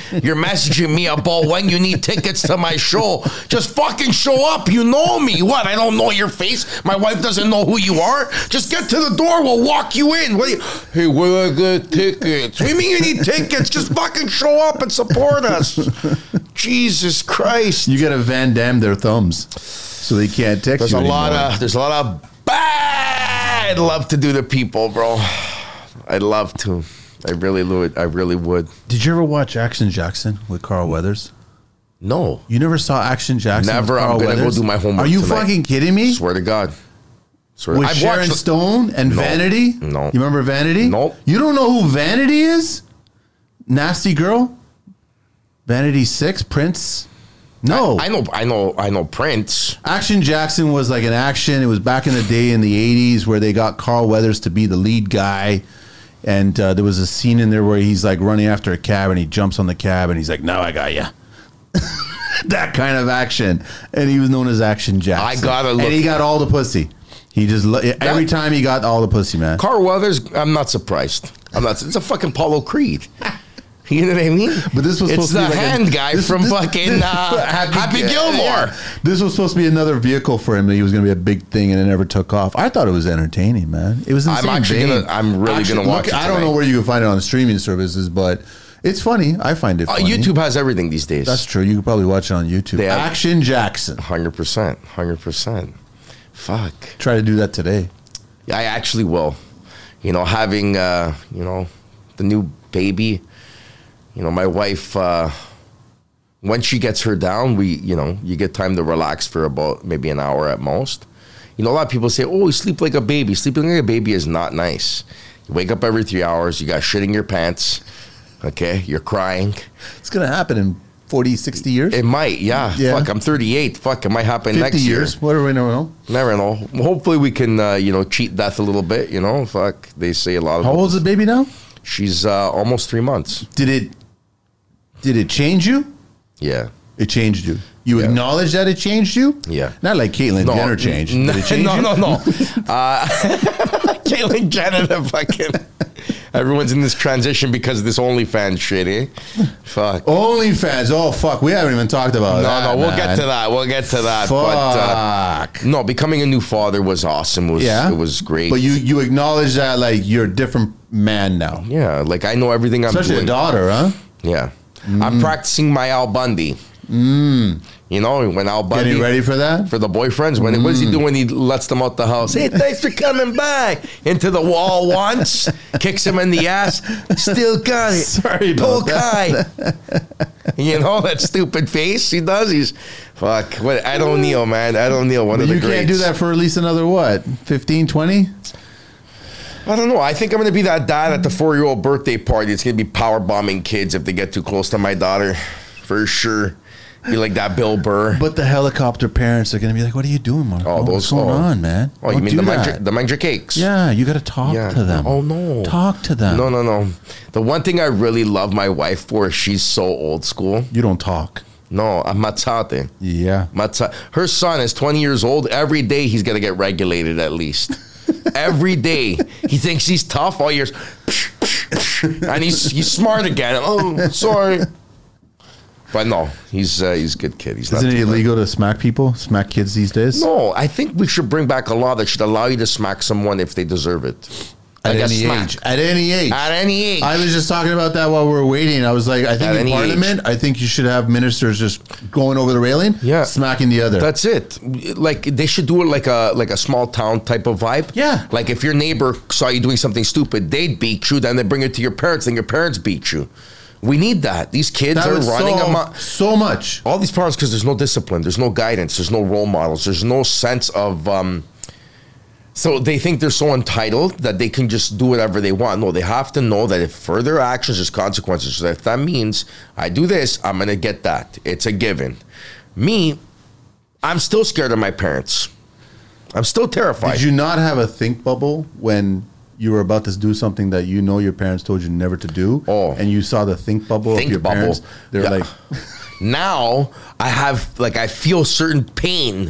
[SPEAKER 1] You're messaging me about when you need tickets to my show. Just fucking show up. You know me. What? I don't know your face. My wife doesn't know who you are. Just get to the door. We'll walk you in. What do you, hey, where do I get tickets? What do you mean you need tickets? Just fucking show up and support us. Jesus Christ.
[SPEAKER 2] You got to Van Damme their thumbs so they can't text
[SPEAKER 1] There's
[SPEAKER 2] you
[SPEAKER 1] a
[SPEAKER 2] anymore.
[SPEAKER 1] lot of there's a lot of bad I'd love to do to people, bro. I'd love to. I really would. I really would.
[SPEAKER 2] Did you ever watch Action Jackson with Carl Weathers?
[SPEAKER 1] No.
[SPEAKER 2] You never saw Action Jackson?
[SPEAKER 1] Never.
[SPEAKER 2] With Carl
[SPEAKER 1] I'm gonna
[SPEAKER 2] Weathers?
[SPEAKER 1] go do my homework
[SPEAKER 2] Are you
[SPEAKER 1] tonight.
[SPEAKER 2] fucking kidding me?
[SPEAKER 1] Swear to God. Swear
[SPEAKER 2] With
[SPEAKER 1] I've
[SPEAKER 2] Sharon
[SPEAKER 1] watched-
[SPEAKER 2] Stone and
[SPEAKER 1] No.
[SPEAKER 2] Vanity?
[SPEAKER 1] No.
[SPEAKER 2] You remember Vanity?
[SPEAKER 1] Nope.
[SPEAKER 2] You don't know who Vanity is? Nasty Girl? Vanity Six? Prince? No.
[SPEAKER 1] I, I know. I know. I know Prince.
[SPEAKER 2] Action Jackson was like an action. It was back in the day in the eighties where they got Carl Weathers to be the lead guy. And uh, there was a scene in there where he's like running after a cab and he jumps on the cab and he's like, "Now I got ya." That kind of action. And he was known as Action Jackson.
[SPEAKER 1] I gotta look-
[SPEAKER 2] And he got all the pussy. He just, lo- every time he got all the pussy, man.
[SPEAKER 1] Carl Weathers. I'm not surprised. I'm not. It's a fucking Apollo Creed. You know what I mean?
[SPEAKER 2] But this was
[SPEAKER 1] it's
[SPEAKER 2] supposed to
[SPEAKER 1] the
[SPEAKER 2] be like
[SPEAKER 1] hand
[SPEAKER 2] a,
[SPEAKER 1] guy
[SPEAKER 2] this-
[SPEAKER 1] from
[SPEAKER 2] this-
[SPEAKER 1] fucking
[SPEAKER 2] this-
[SPEAKER 1] uh, Happy, Gilmore.
[SPEAKER 2] yeah. This was supposed to be another vehicle for him that he was going to be a big thing, and it never took off. I thought it was entertaining, man. It was. In the
[SPEAKER 1] I'm
[SPEAKER 2] same
[SPEAKER 1] actually
[SPEAKER 2] vein.
[SPEAKER 1] gonna- I'm really
[SPEAKER 2] Actually,
[SPEAKER 1] gonna watch
[SPEAKER 2] look,
[SPEAKER 1] it
[SPEAKER 2] I don't know
[SPEAKER 1] tonight.
[SPEAKER 2] where you can find it on streaming services, but it's funny. I find it
[SPEAKER 1] Uh,
[SPEAKER 2] funny.
[SPEAKER 1] YouTube has everything these days.
[SPEAKER 2] That's true. You can probably watch it on YouTube.
[SPEAKER 1] They have-
[SPEAKER 2] Action Jackson.
[SPEAKER 1] Hundred percent. Hundred percent. Fuck.
[SPEAKER 2] Try to do that today.
[SPEAKER 1] I actually will. You know, having uh, you know, the new baby. You know, my wife. Uh, once she gets her down, we, you know, you get time to relax for about maybe an hour at most. You know, a lot of people say, "Oh, you sleep like a baby." Sleeping like a baby is not nice. You wake up every three hours. You got shit in your pants. Okay, you're crying.
[SPEAKER 2] It's going to happen in forty, sixty years.
[SPEAKER 1] It might, yeah.
[SPEAKER 2] Yeah.
[SPEAKER 1] Fuck, I'm thirty-eight. Fuck, it might happen
[SPEAKER 2] fifty
[SPEAKER 1] next year.
[SPEAKER 2] years. What do we know?
[SPEAKER 1] Never know. Hopefully we can, uh, you know, cheat death a little bit, you know. Fuck, they say a lot of
[SPEAKER 2] How old's the baby now?
[SPEAKER 1] She's uh, almost three months.
[SPEAKER 2] Did it did it change you?
[SPEAKER 1] Yeah.
[SPEAKER 2] It changed you. You
[SPEAKER 1] Yeah.
[SPEAKER 2] acknowledge that it changed you?
[SPEAKER 1] Yeah.
[SPEAKER 2] Not like Caitlyn Jenner changed.
[SPEAKER 1] n-
[SPEAKER 2] Did it change
[SPEAKER 1] no,
[SPEAKER 2] you?
[SPEAKER 1] no, no, uh, Caitlyn Jenner, the fucking... Everyone's in this transition because of this OnlyFans shit, eh? Fuck.
[SPEAKER 2] OnlyFans. Oh, fuck. We haven't even talked about
[SPEAKER 1] no,
[SPEAKER 2] that.
[SPEAKER 1] no, we'll
[SPEAKER 2] man.
[SPEAKER 1] get to that. We'll get to that.
[SPEAKER 2] Fuck.
[SPEAKER 1] But, uh, no, becoming a new father was awesome. It was,
[SPEAKER 2] yeah.
[SPEAKER 1] It was great.
[SPEAKER 2] But you, you acknowledge that, like, you're a different man now.
[SPEAKER 1] Yeah, like I know everything I'm
[SPEAKER 2] Especially
[SPEAKER 1] doing.
[SPEAKER 2] a daughter, huh?
[SPEAKER 1] Yeah. I'm practicing my Al Bundy. Mm. You know, when Al Bundy...
[SPEAKER 2] Getting ready for that?
[SPEAKER 1] For the boyfriends. When What does he do when he lets them out the house? Hey, thanks for coming by. Into the wall once. Kicks him in the ass. Still got it.
[SPEAKER 2] Sorry about
[SPEAKER 1] that. You know, that stupid face he does? He's... Fuck. What, Ed O'Neill, man. Ed O'Neill, one
[SPEAKER 2] But
[SPEAKER 1] of the
[SPEAKER 2] you
[SPEAKER 1] greats.
[SPEAKER 2] can't do that for at least another, what, fifteen, twenty?
[SPEAKER 1] I don't know. I think I'm going to be that dad at the four-year-old birthday party. It's going to be power bombing kids if they get too close to my daughter. For sure. Be like that Bill Burr.
[SPEAKER 2] But the helicopter parents are going to be like, what are you doing, Mark?
[SPEAKER 1] Oh, those-
[SPEAKER 2] What's going
[SPEAKER 1] oh.
[SPEAKER 2] on, man?
[SPEAKER 1] Oh, you
[SPEAKER 2] Don't
[SPEAKER 1] mean
[SPEAKER 2] do
[SPEAKER 1] the mind,
[SPEAKER 2] that.
[SPEAKER 1] your, the mind your cakes?
[SPEAKER 2] Yeah, you got to talk
[SPEAKER 1] Yeah.
[SPEAKER 2] to them.
[SPEAKER 1] Oh, no.
[SPEAKER 2] Talk to them.
[SPEAKER 1] No, no, no. The one thing I really love my wife for, she's so old school.
[SPEAKER 2] You don't talk.
[SPEAKER 1] No, I'm matzate.
[SPEAKER 2] Yeah.
[SPEAKER 1] Matza- Her son is twenty years old. Every day he's going to get regulated at least. Every day. He thinks he's tough all years. And he's he's smart again. Oh, sorry. But no, he's uh, he's a good kid. He's
[SPEAKER 2] Isn't
[SPEAKER 1] not
[SPEAKER 2] it
[SPEAKER 1] too bad.
[SPEAKER 2] illegal to smack people, smack kids these days?
[SPEAKER 1] No, I think we should bring back a law that should allow you to smack someone if they deserve it.
[SPEAKER 2] At
[SPEAKER 1] Like a
[SPEAKER 2] any
[SPEAKER 1] smack.
[SPEAKER 2] age. At any age.
[SPEAKER 1] At any age.
[SPEAKER 2] I was just talking about that while we were waiting. I was like, I think
[SPEAKER 1] At
[SPEAKER 2] in
[SPEAKER 1] any
[SPEAKER 2] Parliament, I think you should have ministers just going over the railing,
[SPEAKER 1] Yeah.
[SPEAKER 2] smacking the other.
[SPEAKER 1] That's it. Like they should do it like a like a small town type of vibe.
[SPEAKER 2] Yeah.
[SPEAKER 1] Like if your neighbor saw you doing something stupid, they'd beat you. Then they bring it to your parents. Then your parents beat you. We need that. These kids
[SPEAKER 2] that
[SPEAKER 1] are
[SPEAKER 2] would
[SPEAKER 1] running
[SPEAKER 2] solve
[SPEAKER 1] amok.
[SPEAKER 2] so much.
[SPEAKER 1] All these problems because there's no discipline. There's no guidance. There's no role models. There's no sense of. Um, so they think they're so entitled that they can just do whatever they want. No, they have to know that if further actions, there's consequences. So if that means I do this, I'm going to get that. It's a given. Me, I'm still scared of my parents. I'm still terrified.
[SPEAKER 2] Did you not have a think bubble when you were about to do something that you know your parents told you never to do?
[SPEAKER 1] Oh.
[SPEAKER 2] And you saw the think bubble
[SPEAKER 1] Think
[SPEAKER 2] of your
[SPEAKER 1] bubble.
[SPEAKER 2] parents? They're
[SPEAKER 1] Yeah.
[SPEAKER 2] like,
[SPEAKER 1] Now I have like I feel certain pain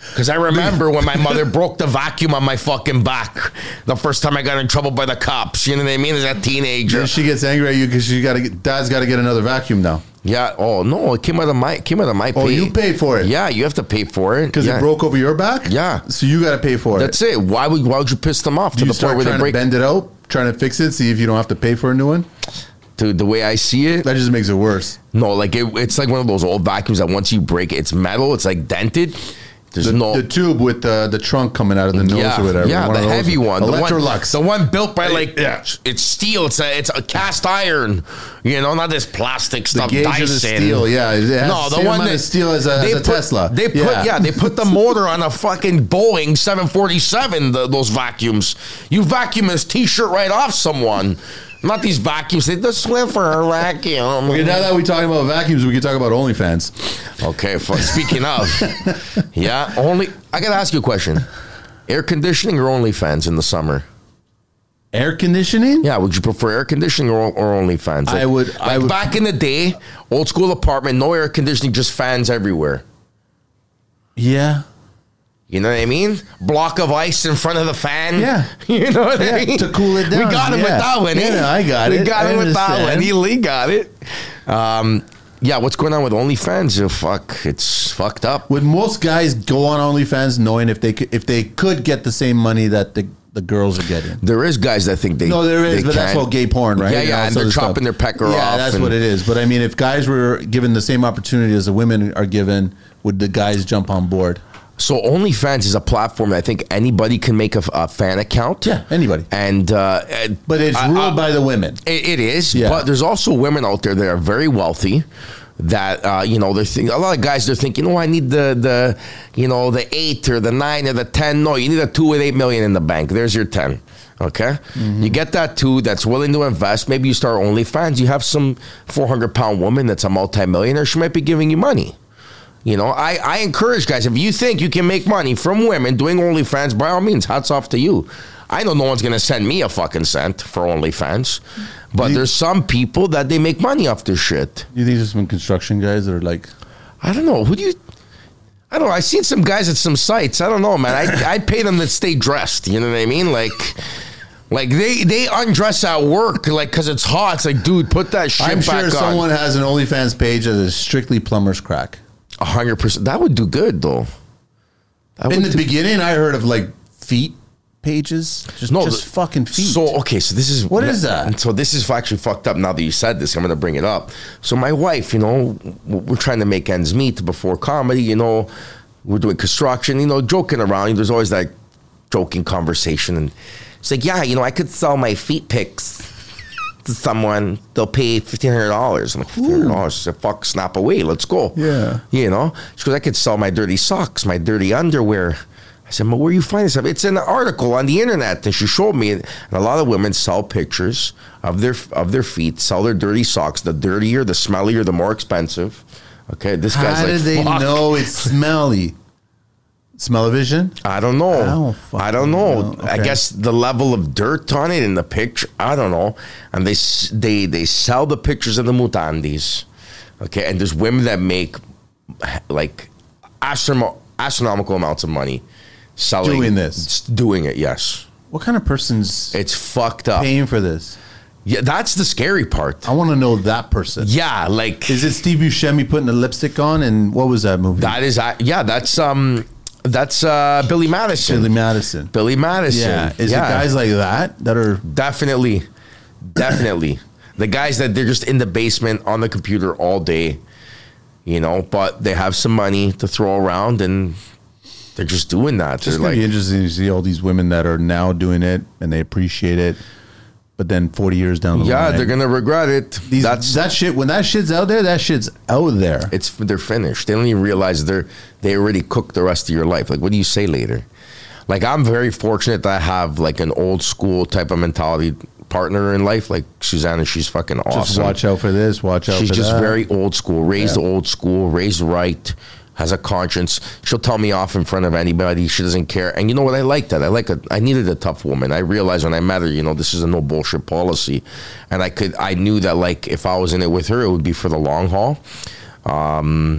[SPEAKER 1] Because I remember when my mother broke the vacuum on my fucking back the first time I got in trouble by the cops. You know what I mean? As a teenager.
[SPEAKER 2] Then she gets angry at you because she got to get, dad's got to get another vacuum now.
[SPEAKER 1] Yeah. Oh no, it came out of my it came out of my pay.
[SPEAKER 2] Oh, you paid for it?
[SPEAKER 1] Yeah, you have to pay for it
[SPEAKER 2] Because
[SPEAKER 1] yeah.
[SPEAKER 2] it broke over your back.
[SPEAKER 1] Yeah.
[SPEAKER 2] So you got to pay for
[SPEAKER 1] That's
[SPEAKER 2] it.
[SPEAKER 1] it. Why would why would you piss them off
[SPEAKER 2] Do
[SPEAKER 1] to
[SPEAKER 2] you
[SPEAKER 1] the point where
[SPEAKER 2] start
[SPEAKER 1] they
[SPEAKER 2] trying
[SPEAKER 1] break?
[SPEAKER 2] to bend it out, trying to fix it, see if you don't have to pay for a new one?
[SPEAKER 1] To the way I see it,
[SPEAKER 2] That just makes it worse.
[SPEAKER 1] no, like it, it's like one of those old vacuums that once you break it, it's metal. It's like dented. There's
[SPEAKER 2] The,
[SPEAKER 1] no
[SPEAKER 2] the tube with the, the trunk coming out of the nose
[SPEAKER 1] yeah,
[SPEAKER 2] or whatever.
[SPEAKER 1] yeah,
[SPEAKER 2] One
[SPEAKER 1] the
[SPEAKER 2] of those.
[SPEAKER 1] heavy one, the one,
[SPEAKER 2] Electrolux.
[SPEAKER 1] the one built by like
[SPEAKER 2] Yeah.
[SPEAKER 1] it's steel. It's a it's a cast iron. You know, not this plastic
[SPEAKER 2] the
[SPEAKER 1] stuff.
[SPEAKER 2] gauge
[SPEAKER 1] Dyson.
[SPEAKER 2] of the steel, yeah. It has
[SPEAKER 1] No,
[SPEAKER 2] the
[SPEAKER 1] the
[SPEAKER 2] same
[SPEAKER 1] one
[SPEAKER 2] amount
[SPEAKER 1] that
[SPEAKER 2] of steel as a, as a
[SPEAKER 1] put,
[SPEAKER 2] Tesla.
[SPEAKER 1] They put yeah. they put the motor on a fucking Boeing seven forty-seven. The, those vacuums. You vacuum this T-shirt right off someone. Not these vacuums. They just went for a vacuum.
[SPEAKER 2] Okay, now that we're talking about vacuums, we can talk about OnlyFans.
[SPEAKER 1] Okay, fuck, speaking of, yeah, only I gotta ask you a question: air conditioning or OnlyFans in the summer?
[SPEAKER 2] Air conditioning?
[SPEAKER 1] Yeah, would you prefer air conditioning or, or OnlyFans? Like,
[SPEAKER 2] I would-
[SPEAKER 1] Like
[SPEAKER 2] I would-
[SPEAKER 1] back in the day, old school apartment, no air conditioning, just fans everywhere.
[SPEAKER 2] Yeah.
[SPEAKER 1] You know what I mean? Block of ice in front of the fan.
[SPEAKER 2] Yeah.
[SPEAKER 1] You know what
[SPEAKER 2] Yeah,
[SPEAKER 1] I mean?
[SPEAKER 2] to cool it down.
[SPEAKER 1] We got him
[SPEAKER 2] Yeah.
[SPEAKER 1] with that one. eh?
[SPEAKER 2] Yeah, I got
[SPEAKER 1] we
[SPEAKER 2] it.
[SPEAKER 1] We got
[SPEAKER 2] I
[SPEAKER 1] him with that
[SPEAKER 2] understand.
[SPEAKER 1] one. He, Lee got it. Um, yeah, what's going on with OnlyFans? Oh, fuck, it's fucked up.
[SPEAKER 2] Would most guys go on OnlyFans knowing if they could, if they could get the same money that the, the girls are getting?
[SPEAKER 1] There is guys that think they
[SPEAKER 2] No, there is,
[SPEAKER 1] they
[SPEAKER 2] but that's
[SPEAKER 1] can.
[SPEAKER 2] all gay porn, right?
[SPEAKER 1] Yeah, yeah, and
[SPEAKER 2] all
[SPEAKER 1] they're
[SPEAKER 2] sorts of
[SPEAKER 1] chopping their pecker
[SPEAKER 2] yeah,
[SPEAKER 1] off.
[SPEAKER 2] that's
[SPEAKER 1] and-
[SPEAKER 2] what it is. But I mean, if guys were given the same opportunity as the women are given, would the guys jump on board?
[SPEAKER 1] So OnlyFans is a platform that I think anybody can make a, a fan account.
[SPEAKER 2] Yeah, anybody.
[SPEAKER 1] And uh, and
[SPEAKER 2] But it's
[SPEAKER 1] I-
[SPEAKER 2] ruled
[SPEAKER 1] I-
[SPEAKER 2] by the women.
[SPEAKER 1] It, it is,
[SPEAKER 2] Yeah.
[SPEAKER 1] but there's also women out there that are very wealthy. That uh, you know, they're think, a lot of guys. They're thinking, oh, I need the the you know the eight or the nine or the ten. No, you need a two with eight million in the bank. There's your ten. Okay,
[SPEAKER 2] Mm-hmm.
[SPEAKER 1] you get that two that's willing to invest. Maybe you start OnlyFans. You have some four hundred pound woman that's a multimillionaire. She might be giving you money. You know, I, I encourage guys, if you think you can make money from women doing OnlyFans, by all means, hats off to you. I know no one's going to send me a fucking cent for OnlyFans, but
[SPEAKER 2] You-
[SPEAKER 1] there's some people that they make money off this shit.
[SPEAKER 2] You think there's some construction guys that are like,
[SPEAKER 1] I don't know. Who do you... I don't know. I've seen some guys at some sites. I don't know, man. I, I'd pay them to stay dressed. You know what I mean? Like... Like, they, they undress at work, like, because it's hot. It's like, dude, put that shit
[SPEAKER 2] I'm
[SPEAKER 1] back
[SPEAKER 2] sure
[SPEAKER 1] on.
[SPEAKER 2] someone has an OnlyFans page that is strictly plumber's crack.
[SPEAKER 1] one hundred percent. That would do good, though. That
[SPEAKER 2] In
[SPEAKER 1] would
[SPEAKER 2] the
[SPEAKER 1] do-
[SPEAKER 2] beginning, I heard of like feet pages, just,
[SPEAKER 1] No,
[SPEAKER 2] just
[SPEAKER 1] the-
[SPEAKER 2] fucking feet.
[SPEAKER 1] So okay, so this is
[SPEAKER 2] What is that?
[SPEAKER 1] So this is actually fucked up. Now that you said this, I'm going to bring it up. So my wife, you know, we're trying to make ends meet before comedy. You know, we're doing construction. You know, joking around. There's always that joking conversation, and it's like, yeah, you know, I could sell my feet pics to someone. They'll pay fifteen hundred dollars. I'm like, fifteen hundred dollars. She said, fuck, snap away. Let's go.
[SPEAKER 2] Yeah.
[SPEAKER 1] You know, she goes, I could sell my dirty socks, my dirty underwear. I said, well, where you find this stuff? It's an article on the internet. And she showed me, and a lot of women sell pictures of their of their feet, sell their dirty socks. The dirtier, the smellier, the more expensive. Okay, this guy's
[SPEAKER 2] How
[SPEAKER 1] like,
[SPEAKER 2] do they
[SPEAKER 1] fuck.
[SPEAKER 2] know it's smelly? Smell-o-vision?
[SPEAKER 1] I don't know.
[SPEAKER 2] I don't
[SPEAKER 1] I don't know.
[SPEAKER 2] fucking know.
[SPEAKER 1] I
[SPEAKER 2] Okay.
[SPEAKER 1] guess the level of dirt on it in the picture. I don't know. And they s- they they sell the pictures of the mutandis. Okay, and there's women that make like astronom- astronomical amounts of money selling
[SPEAKER 2] Doing this.
[SPEAKER 1] doing it. Yes,
[SPEAKER 2] What kind of person's
[SPEAKER 1] it's fucked up.
[SPEAKER 2] paying for this?
[SPEAKER 1] Yeah, that's the scary part.
[SPEAKER 2] I want to know that person.
[SPEAKER 1] Yeah, like
[SPEAKER 2] Is it Steve Buscemi putting the lipstick on? And what was that movie?
[SPEAKER 1] that is. uh, Yeah, that's um, that's uh, Billy Madison.
[SPEAKER 2] Billy Madison.
[SPEAKER 1] Billy Madison.
[SPEAKER 2] Yeah. Is
[SPEAKER 1] yeah.
[SPEAKER 2] it guys like that that are...
[SPEAKER 1] Definitely. Definitely. The guys that they're just in the basement on the computer all day, you know, but they have some money to throw around and they're just doing that.
[SPEAKER 2] It's
[SPEAKER 1] They're
[SPEAKER 2] going to
[SPEAKER 1] like,
[SPEAKER 2] be interesting to see all these women that are now doing it and they appreciate it. But then forty years down the
[SPEAKER 1] yeah,
[SPEAKER 2] line...
[SPEAKER 1] they're going to regret it.
[SPEAKER 2] These,
[SPEAKER 1] That's
[SPEAKER 2] that shit, when that shit's out there, that shit's out there.
[SPEAKER 1] it's they're finished. They don't even realize they're they already cooked the rest of your life. Like, what do you say later? Like, I'm very fortunate that I have like an old school type of mentality partner in life. Like Susanna, she's fucking awesome.
[SPEAKER 2] Just watch out for this, watch out
[SPEAKER 1] She's
[SPEAKER 2] for
[SPEAKER 1] just
[SPEAKER 2] that.
[SPEAKER 1] very old school, raised
[SPEAKER 2] Yeah.
[SPEAKER 1] old school, raised right, has a conscience. She'll tell me off in front of anybody. She doesn't care. And you know what? I like that. I like a. I needed a tough woman. I realized when I met her, you know, this is a no bullshit policy, and I could. I knew that like if I was in it with her, it would be for the long haul. Um,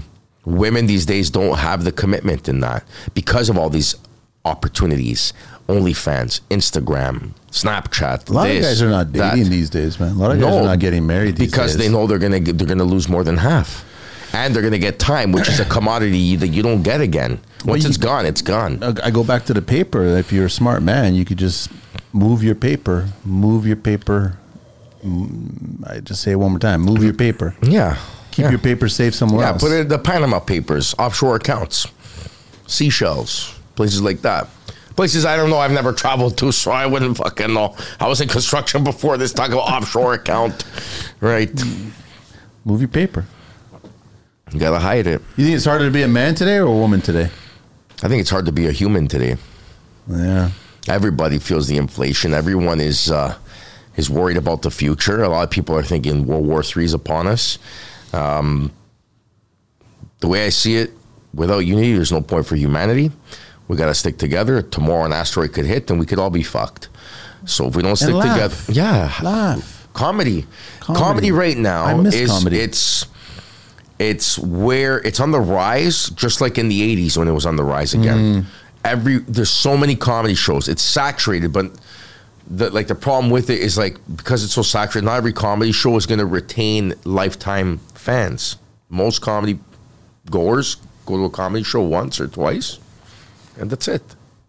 [SPEAKER 1] Women these days don't have the commitment in that because of all these opportunities. OnlyFans, Instagram, Snapchat.
[SPEAKER 2] A lot
[SPEAKER 1] this,
[SPEAKER 2] of guys are not dating
[SPEAKER 1] that.
[SPEAKER 2] these days, man. A lot of guys
[SPEAKER 1] No,
[SPEAKER 2] are not getting married these
[SPEAKER 1] because
[SPEAKER 2] days.
[SPEAKER 1] they know they're gonna get- they're gonna lose more than half, and they're gonna get time, which is a commodity that you don't get again. Once
[SPEAKER 2] you-
[SPEAKER 1] it's gone, it's gone.
[SPEAKER 2] I go back to the paper. If you're a smart man, you could just move your paper, move your paper. Mm, I just say it one more time. Move your paper.
[SPEAKER 1] Yeah,
[SPEAKER 2] Keep
[SPEAKER 1] yeah.
[SPEAKER 2] your paper safe somewhere
[SPEAKER 1] Yeah,
[SPEAKER 2] else.
[SPEAKER 1] put it in the Panama Papers, offshore accounts, Seychelles, places like that. Places I don't know, I've never traveled to, so I wouldn't fucking know. I was in construction before this, talk about offshore account. Right.
[SPEAKER 2] Move your paper.
[SPEAKER 1] You gotta hide it.
[SPEAKER 2] You think it's harder to be a man today or a woman today?
[SPEAKER 1] I think it's hard to be a human today.
[SPEAKER 2] Yeah.
[SPEAKER 1] Everybody feels the inflation. Everyone is uh, is worried about the future. A lot of people are thinking World War Three is upon us. Um, the way I see it, without unity, there's no point for humanity. We got to stick together. Tomorrow an asteroid could hit and we could all be fucked. So if we don't stick
[SPEAKER 2] laugh.
[SPEAKER 1] together, yeah,
[SPEAKER 2] Laugh.
[SPEAKER 1] comedy. comedy,
[SPEAKER 2] Comedy.
[SPEAKER 1] right now
[SPEAKER 2] I miss
[SPEAKER 1] is
[SPEAKER 2] comedy.
[SPEAKER 1] it's it's where it's on the rise, just like in the eighties when it was on the rise again.
[SPEAKER 2] Mm.
[SPEAKER 1] Every there's so many comedy shows. It's saturated, but the like the problem with it is like because it's so saturated, not every comedy show is going to retain lifetime fans. Most comedy goers go to a comedy show once or twice, and that's it.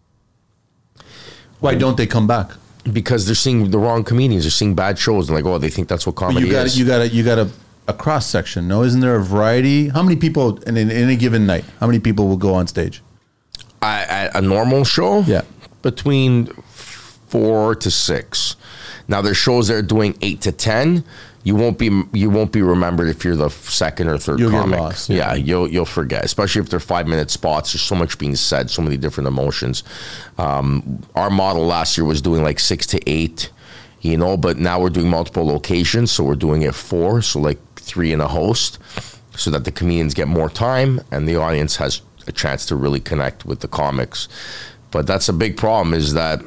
[SPEAKER 2] Why don't they come back?
[SPEAKER 1] Because they're seeing the wrong comedians. They're seeing bad shows, and like, oh, they think that's what
[SPEAKER 2] But
[SPEAKER 1] comedy
[SPEAKER 2] you got
[SPEAKER 1] is.
[SPEAKER 2] you got you got a, a cross section. No, isn't there a variety? How many people in, in any given night? How many people will go on stage?
[SPEAKER 1] At a normal show,
[SPEAKER 2] Yeah.
[SPEAKER 1] between four to six. Now there's shows that are doing eight to ten. You won't be you won't be remembered if you're the second or third
[SPEAKER 2] You'll get
[SPEAKER 1] comic.
[SPEAKER 2] lost,
[SPEAKER 1] yeah.
[SPEAKER 2] yeah.
[SPEAKER 1] you'll you'll forget, especially if they're five minute spots. There's so much being said, so many different emotions. Um, our model last year was doing like six to eight, you know, but now we're doing multiple locations, so we're doing it four, so like three and a host, so that the comedians get more time and the audience has a chance to really connect with the comics. But that's a big problem, is that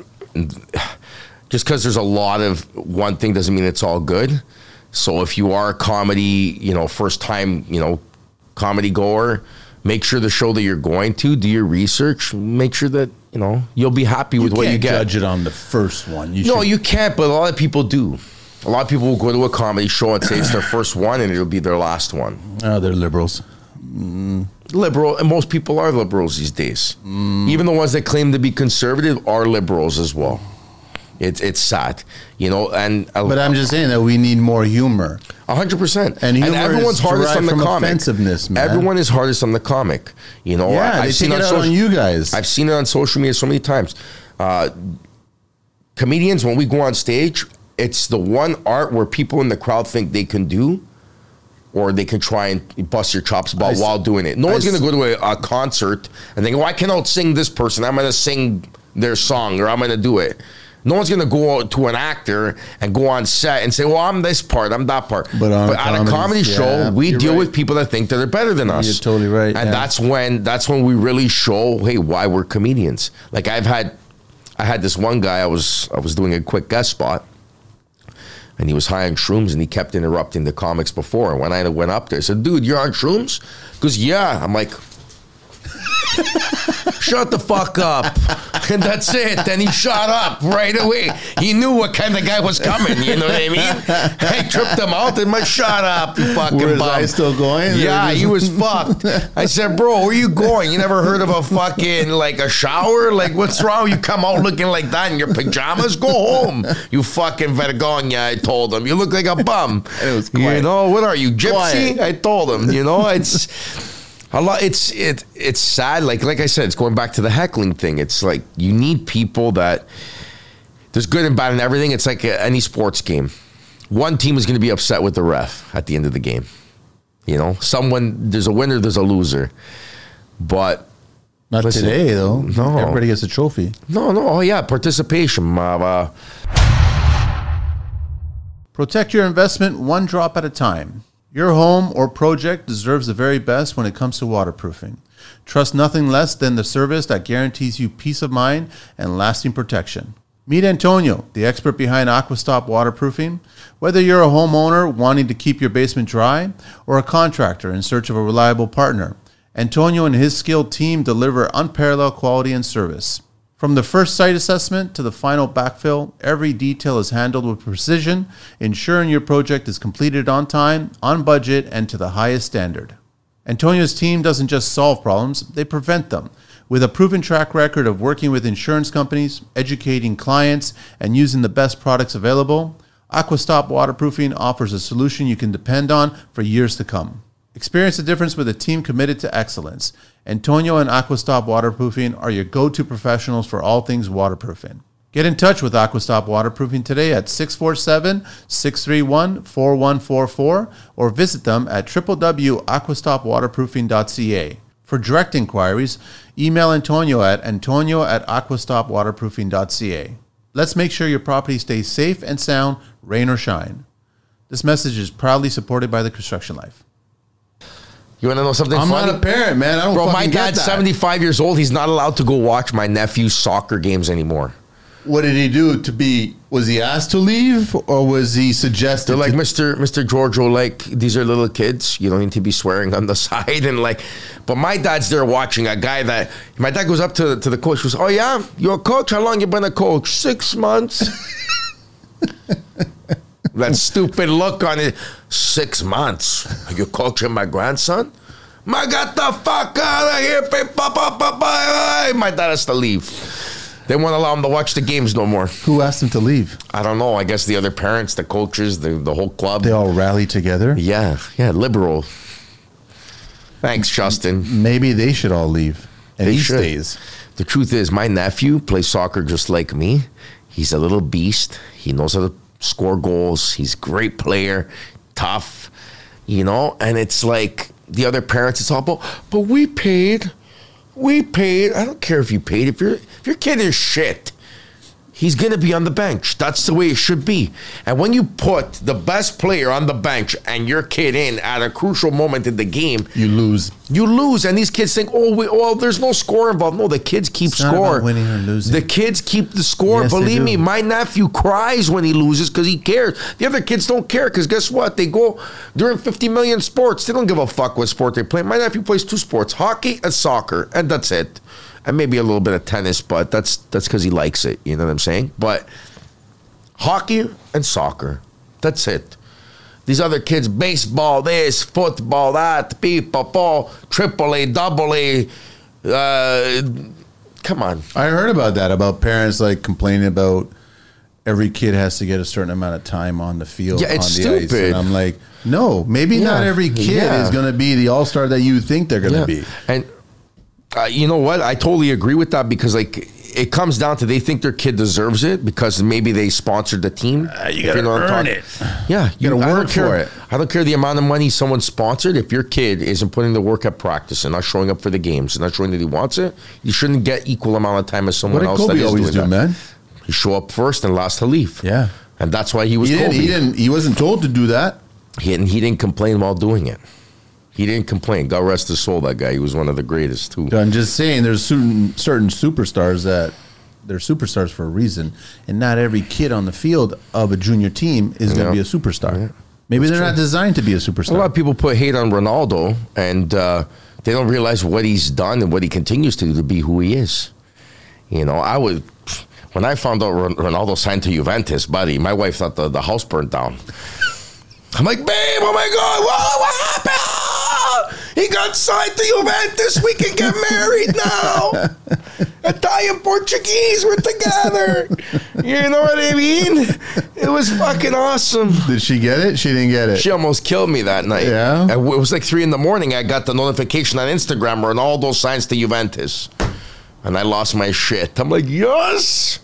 [SPEAKER 1] just because there's a lot of one thing doesn't mean it's all good. So if you are a comedy, you know, first time, you know, comedy goer, make sure the show that you're going to, do your research, make sure that, you know, you'll be happy with what you
[SPEAKER 2] can't
[SPEAKER 1] get.
[SPEAKER 2] Judge it on the first one. You
[SPEAKER 1] No,
[SPEAKER 2] should-
[SPEAKER 1] you can't, but a lot of people do. A lot of people will go to a comedy show and say it's their first one and it'll be their last one.
[SPEAKER 2] Oh, they're liberals.
[SPEAKER 1] Liberal, and most people are liberals these days. Even the ones that claim to be conservative are liberals as well. It's it's sad, you know, and a-
[SPEAKER 2] But I'm just saying that we need more humor.
[SPEAKER 1] A hundred percent.
[SPEAKER 2] And humor
[SPEAKER 1] everyone's
[SPEAKER 2] is
[SPEAKER 1] hardest on
[SPEAKER 2] derived
[SPEAKER 1] the
[SPEAKER 2] from
[SPEAKER 1] comic.
[SPEAKER 2] offensiveness, man.
[SPEAKER 1] Everyone is hardest on the comic. You know,
[SPEAKER 2] Yeah,
[SPEAKER 1] I,
[SPEAKER 2] they
[SPEAKER 1] I've seen
[SPEAKER 2] take
[SPEAKER 1] it
[SPEAKER 2] it
[SPEAKER 1] on
[SPEAKER 2] out
[SPEAKER 1] social,
[SPEAKER 2] on you guys.
[SPEAKER 1] I've seen it on social media so many times. Uh, comedians, when we go on stage, it's the one art where people in the crowd think they can do, or they can try and bust your chops about
[SPEAKER 2] I
[SPEAKER 1] while
[SPEAKER 2] s-
[SPEAKER 1] doing it. No
[SPEAKER 2] I
[SPEAKER 1] one's going
[SPEAKER 2] s-
[SPEAKER 1] to go to a, a concert and think, "Well, I can out-sing this person. I'm going to sing their song, or I'm going to do it." No one's going to go to an actor and go on set and say, "Well, I'm this part, I'm that part."
[SPEAKER 2] But on a
[SPEAKER 1] at a
[SPEAKER 2] comedy-
[SPEAKER 1] comedy
[SPEAKER 2] yeah,
[SPEAKER 1] show, we
[SPEAKER 2] you're
[SPEAKER 1] deal
[SPEAKER 2] right.
[SPEAKER 1] with people that think that they're better than us.
[SPEAKER 2] You're totally right,
[SPEAKER 1] And
[SPEAKER 2] yeah.
[SPEAKER 1] that's when that's when we really show, hey, why we're comedians. Like I've had, I had this one guy. I was I was doing a quick guest spot, and he was high on shrooms, and he kept interrupting the comics before. And when I went up there, I said, "Dude, you're on shrooms?" He goes, "Yeah." I'm like, "Shut the fuck up." And that's it. Then he shut up right away. He knew what kind of guy was coming. You know what I mean? I tripped him out and went, "Shut up, you fucking
[SPEAKER 2] Were his
[SPEAKER 1] bum."
[SPEAKER 2] eyes still going?
[SPEAKER 1] Yeah, he was fucked. I said, "Bro, where you going? You never heard of a fucking, like, a shower? Like, what's wrong? You come out looking like that in your pajamas? Go home, you fucking vergonya," I told him. "You look like a bum."
[SPEAKER 2] And it was
[SPEAKER 1] You
[SPEAKER 2] quiet.
[SPEAKER 1] know, what are you, gypsy?
[SPEAKER 2] Quiet.
[SPEAKER 1] I told him, you know, it's... A lot. It's it. It's sad. Like like I said, it's going back to the heckling thing. It's like you need people that there's good and bad in everything. It's like a, any sports game. One team is going to be upset with the ref at the end of the game. You know, someone there's a winner, there's a loser. But
[SPEAKER 2] Not
[SPEAKER 1] listen,
[SPEAKER 2] today, though.
[SPEAKER 1] no.
[SPEAKER 2] Everybody gets a trophy.
[SPEAKER 1] no, no. Oh yeah, participation. Uh, uh,
[SPEAKER 2] Protect your investment one drop at a time. Your home or project deserves the very best when it comes to waterproofing. Trust nothing less than the service that guarantees you peace of mind and lasting protection. Meet Antonio, the expert behind Aquastop Waterproofing. Whether you're a homeowner wanting to keep your basement dry or a contractor in search of a reliable partner, Antonio and his skilled team deliver unparalleled quality and service. From the first site assessment to the final backfill, every detail is handled with precision, ensuring your project is completed on time, on budget, and to the highest standard. Antonio's team doesn't just solve problems, they prevent them. With a proven track record of working with insurance companies, educating clients, and using the best products available, Aquastop Waterproofing offers a solution you can depend on for years to come. Experience the difference with a team committed to excellence. Antonio and Aquastop Waterproofing are your go-to professionals for all things waterproofing. Get in touch with Aquastop Waterproofing today at six four seven, six three one, four one four four or visit them at w w w dot aquastop waterproofing dot c a. For direct inquiries, email Antonio at antonio at aquastop waterproofing dot c a. Let's make sure your property stays safe and sound, rain or shine. This message is proudly supported by the Construction Life.
[SPEAKER 1] You want to know something
[SPEAKER 2] I'm
[SPEAKER 1] funny?
[SPEAKER 2] not a parent, man. I don't
[SPEAKER 1] Bro,
[SPEAKER 2] fucking
[SPEAKER 1] my
[SPEAKER 2] get
[SPEAKER 1] dad's
[SPEAKER 2] that.
[SPEAKER 1] seventy-five years old. He's not allowed to go watch my nephew's soccer games anymore.
[SPEAKER 2] What did he do to be? Was he asked to leave, or was he suggested?
[SPEAKER 1] They're like,
[SPEAKER 2] to,
[SPEAKER 1] Mister Mister Giorgio, like, these are little kids. You don't need to be swearing on the side. And like, but my dad's there watching a guy that, my dad goes up to, to the coach, goes, oh yeah, you're a coach? How long you been a coach? Six months. That stupid look on it. Six months. Are you coaching my grandson? My, get the fuck out of here. My dad has to leave. They won't allow him to watch the games no more.
[SPEAKER 2] Who asked him to leave?
[SPEAKER 1] I don't know. I guess the other parents, the coaches, the, the whole club.
[SPEAKER 2] They all rallied together.
[SPEAKER 1] Yeah, yeah, liberal. Thanks, Justin.
[SPEAKER 2] Maybe they should all leave, and
[SPEAKER 1] They
[SPEAKER 2] he
[SPEAKER 1] should.
[SPEAKER 2] stays.
[SPEAKER 1] The truth is, my nephew plays soccer just like me. He's a little beast. He knows how to score goals. He's a great player, tough, you know. And it's like the other parents, it's all about, but we paid. We paid. I don't care if you paid. If, you're, if your kid is shit, he's going to be on the bench. That's the way it should be. And when you put the best player on the bench and your kid in at a crucial moment in the game,
[SPEAKER 2] You lose.
[SPEAKER 1] you lose. And these kids think, oh, we, well, there's no score involved. No, the kids keep
[SPEAKER 2] It's not
[SPEAKER 1] score.
[SPEAKER 2] about winning or losing.
[SPEAKER 1] The kids keep the score.
[SPEAKER 2] Yes, they
[SPEAKER 1] Believe
[SPEAKER 2] do.
[SPEAKER 1] me, my nephew cries when he loses because he cares. The other kids don't care because guess what? They go during fifty million sports. They don't give a fuck what sport they play. My nephew plays two sports, hockey and soccer, and that's it. And maybe a little bit of tennis, but that's that's because he likes it. You know what I'm saying? But hockey and soccer, that's it. These other kids, baseball, this, football, that, people, ball, triple A, double A. Uh, come on.
[SPEAKER 2] I heard about that, about parents like complaining about every kid has to get a certain amount of time on the field,
[SPEAKER 1] Yeah, it's
[SPEAKER 2] on the ice.
[SPEAKER 1] stupid.
[SPEAKER 2] And I'm like, no, maybe
[SPEAKER 1] Yeah.
[SPEAKER 2] not every kid
[SPEAKER 1] Yeah.
[SPEAKER 2] is going to be the all-star that you think they're going to
[SPEAKER 1] Yeah.
[SPEAKER 2] be.
[SPEAKER 1] And uh, you know what? I totally agree with that because like it comes down to they think their kid deserves it because maybe they sponsored the team.
[SPEAKER 2] Uh, you
[SPEAKER 1] If
[SPEAKER 2] gotta
[SPEAKER 1] know what I'm
[SPEAKER 2] earn
[SPEAKER 1] talking-
[SPEAKER 2] it.
[SPEAKER 1] Yeah,
[SPEAKER 2] You gotta
[SPEAKER 1] I don't
[SPEAKER 2] work
[SPEAKER 1] care,
[SPEAKER 2] for it.
[SPEAKER 1] I don't care the amount of money someone sponsored. If your kid isn't putting the work at practice and not showing up for the games and not showing that he wants it, you shouldn't get equal amount of time as someone
[SPEAKER 2] What did
[SPEAKER 1] else. that
[SPEAKER 2] Kobe
[SPEAKER 1] is
[SPEAKER 2] always
[SPEAKER 1] doing
[SPEAKER 2] do,
[SPEAKER 1] that.
[SPEAKER 2] man?
[SPEAKER 1] He show up first and last to leave.
[SPEAKER 2] Yeah.
[SPEAKER 1] And that's why he was
[SPEAKER 2] He didn't,
[SPEAKER 1] Kobe.
[SPEAKER 2] he didn't. He wasn't told to do that.
[SPEAKER 1] He didn't, he didn't complain while doing it. He didn't complain. God rest his soul, that guy. He was one of the greatest, too.
[SPEAKER 2] I'm just saying, there's certain certain superstars that they're superstars for a reason, and not every kid on the field of a junior team is going
[SPEAKER 1] Yeah.
[SPEAKER 2] to be a superstar.
[SPEAKER 1] Yeah.
[SPEAKER 2] Maybe
[SPEAKER 1] That's
[SPEAKER 2] they're not
[SPEAKER 1] true.
[SPEAKER 2] designed to be a
[SPEAKER 1] A lot
[SPEAKER 2] superstar.
[SPEAKER 1] of people put hate on Ronaldo, and uh, they don't realize what he's done and what he continues to do to be who he is. You know, I would, when I found out Ron- Ronaldo signed to Juventus, buddy, my wife thought the, the house burned down. I'm like, babe, oh my God, what, what happened? He got signed to Juventus. We can get married now. Italian Portuguese, we're together. You know what I mean? It was fucking awesome.
[SPEAKER 2] Did she get it? She didn't get it.
[SPEAKER 1] She almost killed me that night.
[SPEAKER 2] Yeah?
[SPEAKER 1] And it was like three in the morning. I got the notification on Instagram, Ronaldo signs to Juventus. And I lost my shit. I'm like, yes!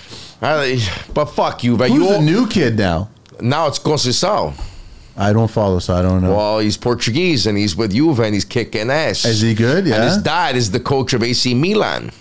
[SPEAKER 1] I, but fuck you. But
[SPEAKER 2] Who's
[SPEAKER 1] you
[SPEAKER 2] the
[SPEAKER 1] all-
[SPEAKER 2] new kid now?
[SPEAKER 1] now it's Conceição.
[SPEAKER 2] I don't follow, so I don't know.
[SPEAKER 1] Well, he's Portuguese and he's with Juve and he's kicking ass.
[SPEAKER 2] Is he good?
[SPEAKER 1] And his
[SPEAKER 2] Yeah.
[SPEAKER 1] dad is the coach of A C Milan.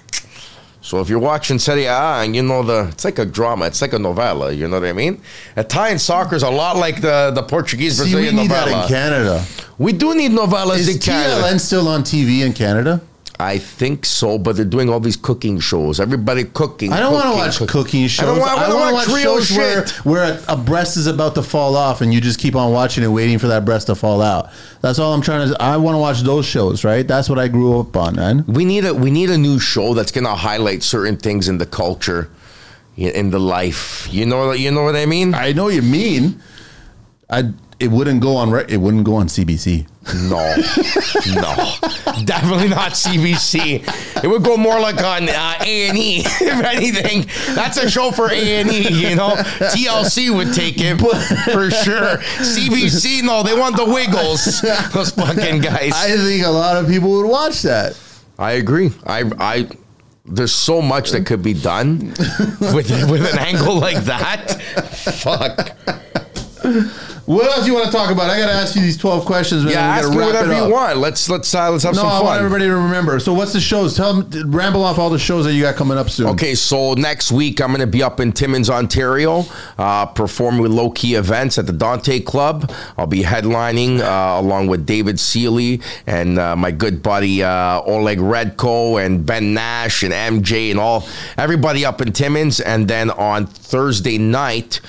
[SPEAKER 1] So if you're watching Serie A and you know the, it's like a drama, it's like a novella, you know what I mean? Italian soccer is a lot like the, the Portuguese
[SPEAKER 2] See, we
[SPEAKER 1] Brazilian
[SPEAKER 2] need
[SPEAKER 1] novella.
[SPEAKER 2] that in Canada.
[SPEAKER 1] We do need novellas
[SPEAKER 2] Is
[SPEAKER 1] in
[SPEAKER 2] T L N
[SPEAKER 1] Canada.
[SPEAKER 2] still on T V in Canada?
[SPEAKER 1] I think so, but they're doing all these cooking shows. Everybody cooking.
[SPEAKER 2] I don't want to
[SPEAKER 1] cooking,
[SPEAKER 2] watch
[SPEAKER 1] cook-
[SPEAKER 2] cooking shows.
[SPEAKER 1] I don't want, I
[SPEAKER 2] wanna
[SPEAKER 1] to watch, watch real
[SPEAKER 2] shows where,
[SPEAKER 1] shit.
[SPEAKER 2] where a, a breast is about to fall off and you just keep on watching it, waiting for that breast to fall out. That's all I'm trying to. I want to watch those shows, right? That's what I grew up on, man.
[SPEAKER 1] We need a we need a new show that's gonna highlight certain things in the culture, in the life. You know, you know what I mean?
[SPEAKER 2] I know what you mean. I it wouldn't go on. It wouldn't go on C B C.
[SPEAKER 1] No, no, definitely not C B C. It would go more like on uh, A and E, if anything. That's a show for A and E, you know. T L C would take it for sure. C B C, no, they want the Wiggles. Those fucking guys.
[SPEAKER 2] I think a lot of people would watch that.
[SPEAKER 1] I agree. I, I, there's so much that could be done with with an angle like that. Fuck.
[SPEAKER 2] What else you want to talk about? I got to ask you these twelve questions. Man.
[SPEAKER 1] Yeah,
[SPEAKER 2] we
[SPEAKER 1] ask
[SPEAKER 2] gotta
[SPEAKER 1] me
[SPEAKER 2] wrap
[SPEAKER 1] whatever
[SPEAKER 2] it up.
[SPEAKER 1] you want. Let's let's uh, let's have
[SPEAKER 2] No,
[SPEAKER 1] some
[SPEAKER 2] I
[SPEAKER 1] fun.
[SPEAKER 2] want everybody to remember. So, what's the shows? Tell them, ramble off all the shows that you got coming up soon.
[SPEAKER 1] Okay, so next week I'm going to be up in Timmins, Ontario, uh, performing with Low Key Events at the Dante Club. I'll be headlining uh, along with David Seeley and uh, my good buddy uh, Oleg Redko and Ben Nash and M J and all everybody up in Timmins. And then on Thursday night,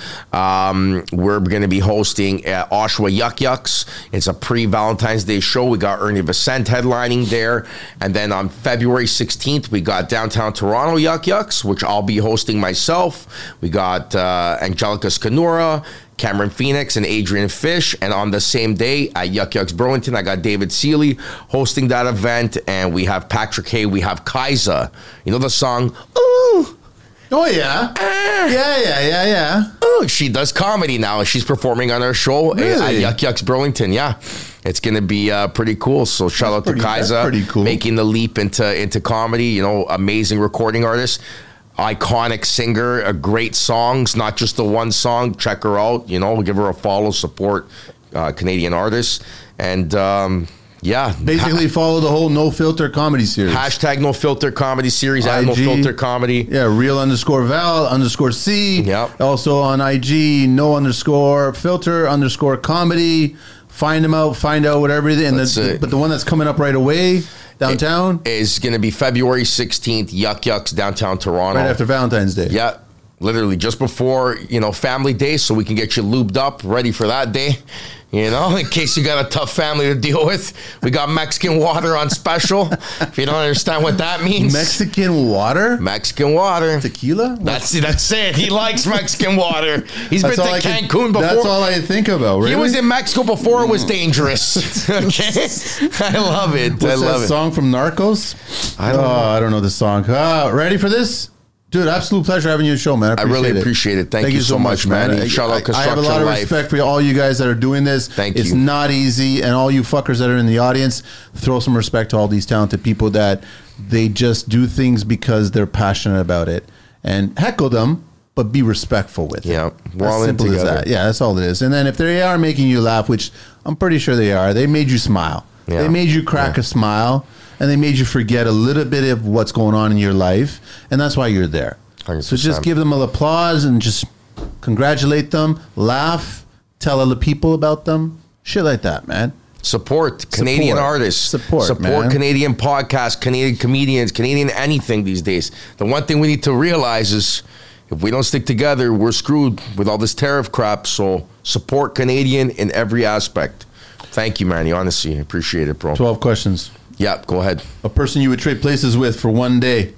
[SPEAKER 1] um, we're going to be hosting uh, Oshawa Yuck Yucks. It's a pre-Valentine's Day show. We got Ernie Vicente headlining there. And then on February sixteenth, we got Downtown Toronto Yuck Yucks, which I'll be hosting myself. We got uh, Angelica Scanura, Cameron Phoenix, and Adrian Fish. And on the same day at Yuck Yucks Burlington, I got David Seeley hosting that event. And we have Patrick Hay. We have Kaisa. You know the song, Ooh.
[SPEAKER 2] Oh, yeah.
[SPEAKER 1] Ah.
[SPEAKER 2] Yeah, yeah, yeah, yeah.
[SPEAKER 1] Oh, she does comedy now. She's performing on her show
[SPEAKER 2] Really?
[SPEAKER 1] at Yuck Yucks Burlington. Yeah, it's going to be uh, pretty cool. So shout out
[SPEAKER 2] pretty-
[SPEAKER 1] to
[SPEAKER 2] that's
[SPEAKER 1] Kaisa,
[SPEAKER 2] pretty cool.
[SPEAKER 1] making the leap into into comedy. You know, amazing recording artist, iconic singer, a great songs, not just the one song. Check her out. You know, give her a follow, support uh, Canadian artists, and um, yeah,
[SPEAKER 2] Basically, follow the whole No Filter comedy series.
[SPEAKER 1] hashtag No Filter Comedy Series at No
[SPEAKER 2] I G.
[SPEAKER 1] Filter Comedy.
[SPEAKER 2] Yeah, real underscore Val underscore C.
[SPEAKER 1] Yep.
[SPEAKER 2] Also on I G, no underscore filter underscore comedy. Find them out, find out whatever. And
[SPEAKER 1] That's
[SPEAKER 2] the,
[SPEAKER 1] it.
[SPEAKER 2] but the one that's coming up right away downtown,
[SPEAKER 1] Is going to be February sixteenth, Yuck Yucks, downtown Toronto.
[SPEAKER 2] right after Valentine's Day.
[SPEAKER 1] Yeah, literally just before, you know, family day, so we can get you lubed up, ready for that day. You know, in case you got a tough family to deal with. We got Mexican water on special. If you don't understand what that means.
[SPEAKER 2] Mexican water,
[SPEAKER 1] Mexican water.
[SPEAKER 2] tequila.
[SPEAKER 1] That's that's it. He likes Mexican water. He's
[SPEAKER 2] That's
[SPEAKER 1] been
[SPEAKER 2] all
[SPEAKER 1] to
[SPEAKER 2] I can-
[SPEAKER 1] Cancun before.
[SPEAKER 2] That's all I think about. Really?
[SPEAKER 1] He was in Mexico before it was dangerous. Okay? I love it.
[SPEAKER 2] What's
[SPEAKER 1] I love
[SPEAKER 2] that
[SPEAKER 1] it.
[SPEAKER 2] song from Narcos?
[SPEAKER 1] I don't
[SPEAKER 2] oh,
[SPEAKER 1] know.
[SPEAKER 2] I don't know the song. Ah, ready for this? Dude, absolute pleasure having you on the show, man. I,
[SPEAKER 1] I really
[SPEAKER 2] appreciate it.
[SPEAKER 1] appreciate it. Thank you so much, man.
[SPEAKER 2] I,
[SPEAKER 1] Shout out
[SPEAKER 2] I, I have a
[SPEAKER 1] Construction
[SPEAKER 2] lot of
[SPEAKER 1] Life.
[SPEAKER 2] respect for all you guys that are doing this.
[SPEAKER 1] Thank
[SPEAKER 2] it's
[SPEAKER 1] you.
[SPEAKER 2] not easy, and all you fuckers that are in the audience, throw some respect to all these talented people that they just do things because they're passionate about it. And heckle them, but be respectful with it.
[SPEAKER 1] Yeah, we're
[SPEAKER 2] As
[SPEAKER 1] all in
[SPEAKER 2] simple as
[SPEAKER 1] together.
[SPEAKER 2] that. Yeah, that's all it is. And then if they are making you laugh, which I'm pretty sure they are, they made you smile.
[SPEAKER 1] Yeah.
[SPEAKER 2] They made you crack
[SPEAKER 1] Yeah.
[SPEAKER 2] a smile, and they made you forget a little bit of what's going on in your life, and that's why you're there.
[SPEAKER 1] one hundred
[SPEAKER 2] So just
[SPEAKER 1] percent.
[SPEAKER 2] give them an applause and just congratulate them, laugh, tell other people about them, shit like that, man.
[SPEAKER 1] Support Canadian
[SPEAKER 2] Support.
[SPEAKER 1] artists.
[SPEAKER 2] Support,
[SPEAKER 1] Support
[SPEAKER 2] man.
[SPEAKER 1] Canadian podcasts, Canadian comedians, Canadian anything these days. The one thing we need to realize is if we don't stick together, we're screwed with all this tariff crap. So support Canadian in every aspect. Thank you, Manny. Honestly, I appreciate it, bro.
[SPEAKER 2] twelve questions.
[SPEAKER 1] Yeah, go ahead.
[SPEAKER 2] A person you would trade places with for one day.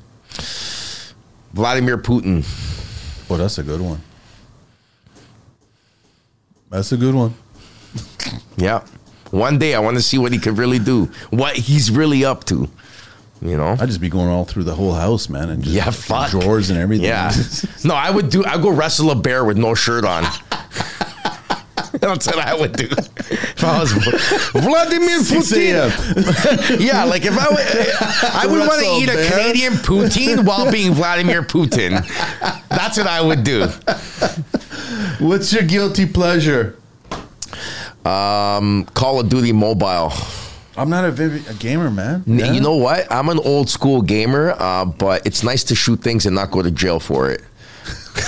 [SPEAKER 1] Vladimir Putin.
[SPEAKER 2] Oh, that's a good one. That's a good one.
[SPEAKER 1] Yeah. One day I want to see what he could really do. What he's really up to. You know?
[SPEAKER 2] I'd just be going all through the whole house, man, and just
[SPEAKER 1] Yeah, fuck.
[SPEAKER 2] drawers and everything.
[SPEAKER 1] Yeah. No, I would do, I'd go wrestle a bear with no shirt on. That's what I would do. If I was Vladimir
[SPEAKER 2] six a.m.
[SPEAKER 1] Putin. Yeah, like if I would, I would want to
[SPEAKER 2] Wrestle a
[SPEAKER 1] eat a
[SPEAKER 2] bear?
[SPEAKER 1] Canadian poutine while being Vladimir Putin. That's what I would do.
[SPEAKER 2] What's your guilty pleasure?
[SPEAKER 1] Um, Call of Duty Mobile.
[SPEAKER 2] I'm not a, vivid, a gamer, man.
[SPEAKER 1] N-
[SPEAKER 2] Yeah.
[SPEAKER 1] You know what? I'm an old school gamer, uh, but it's nice to shoot things and not go to jail for it.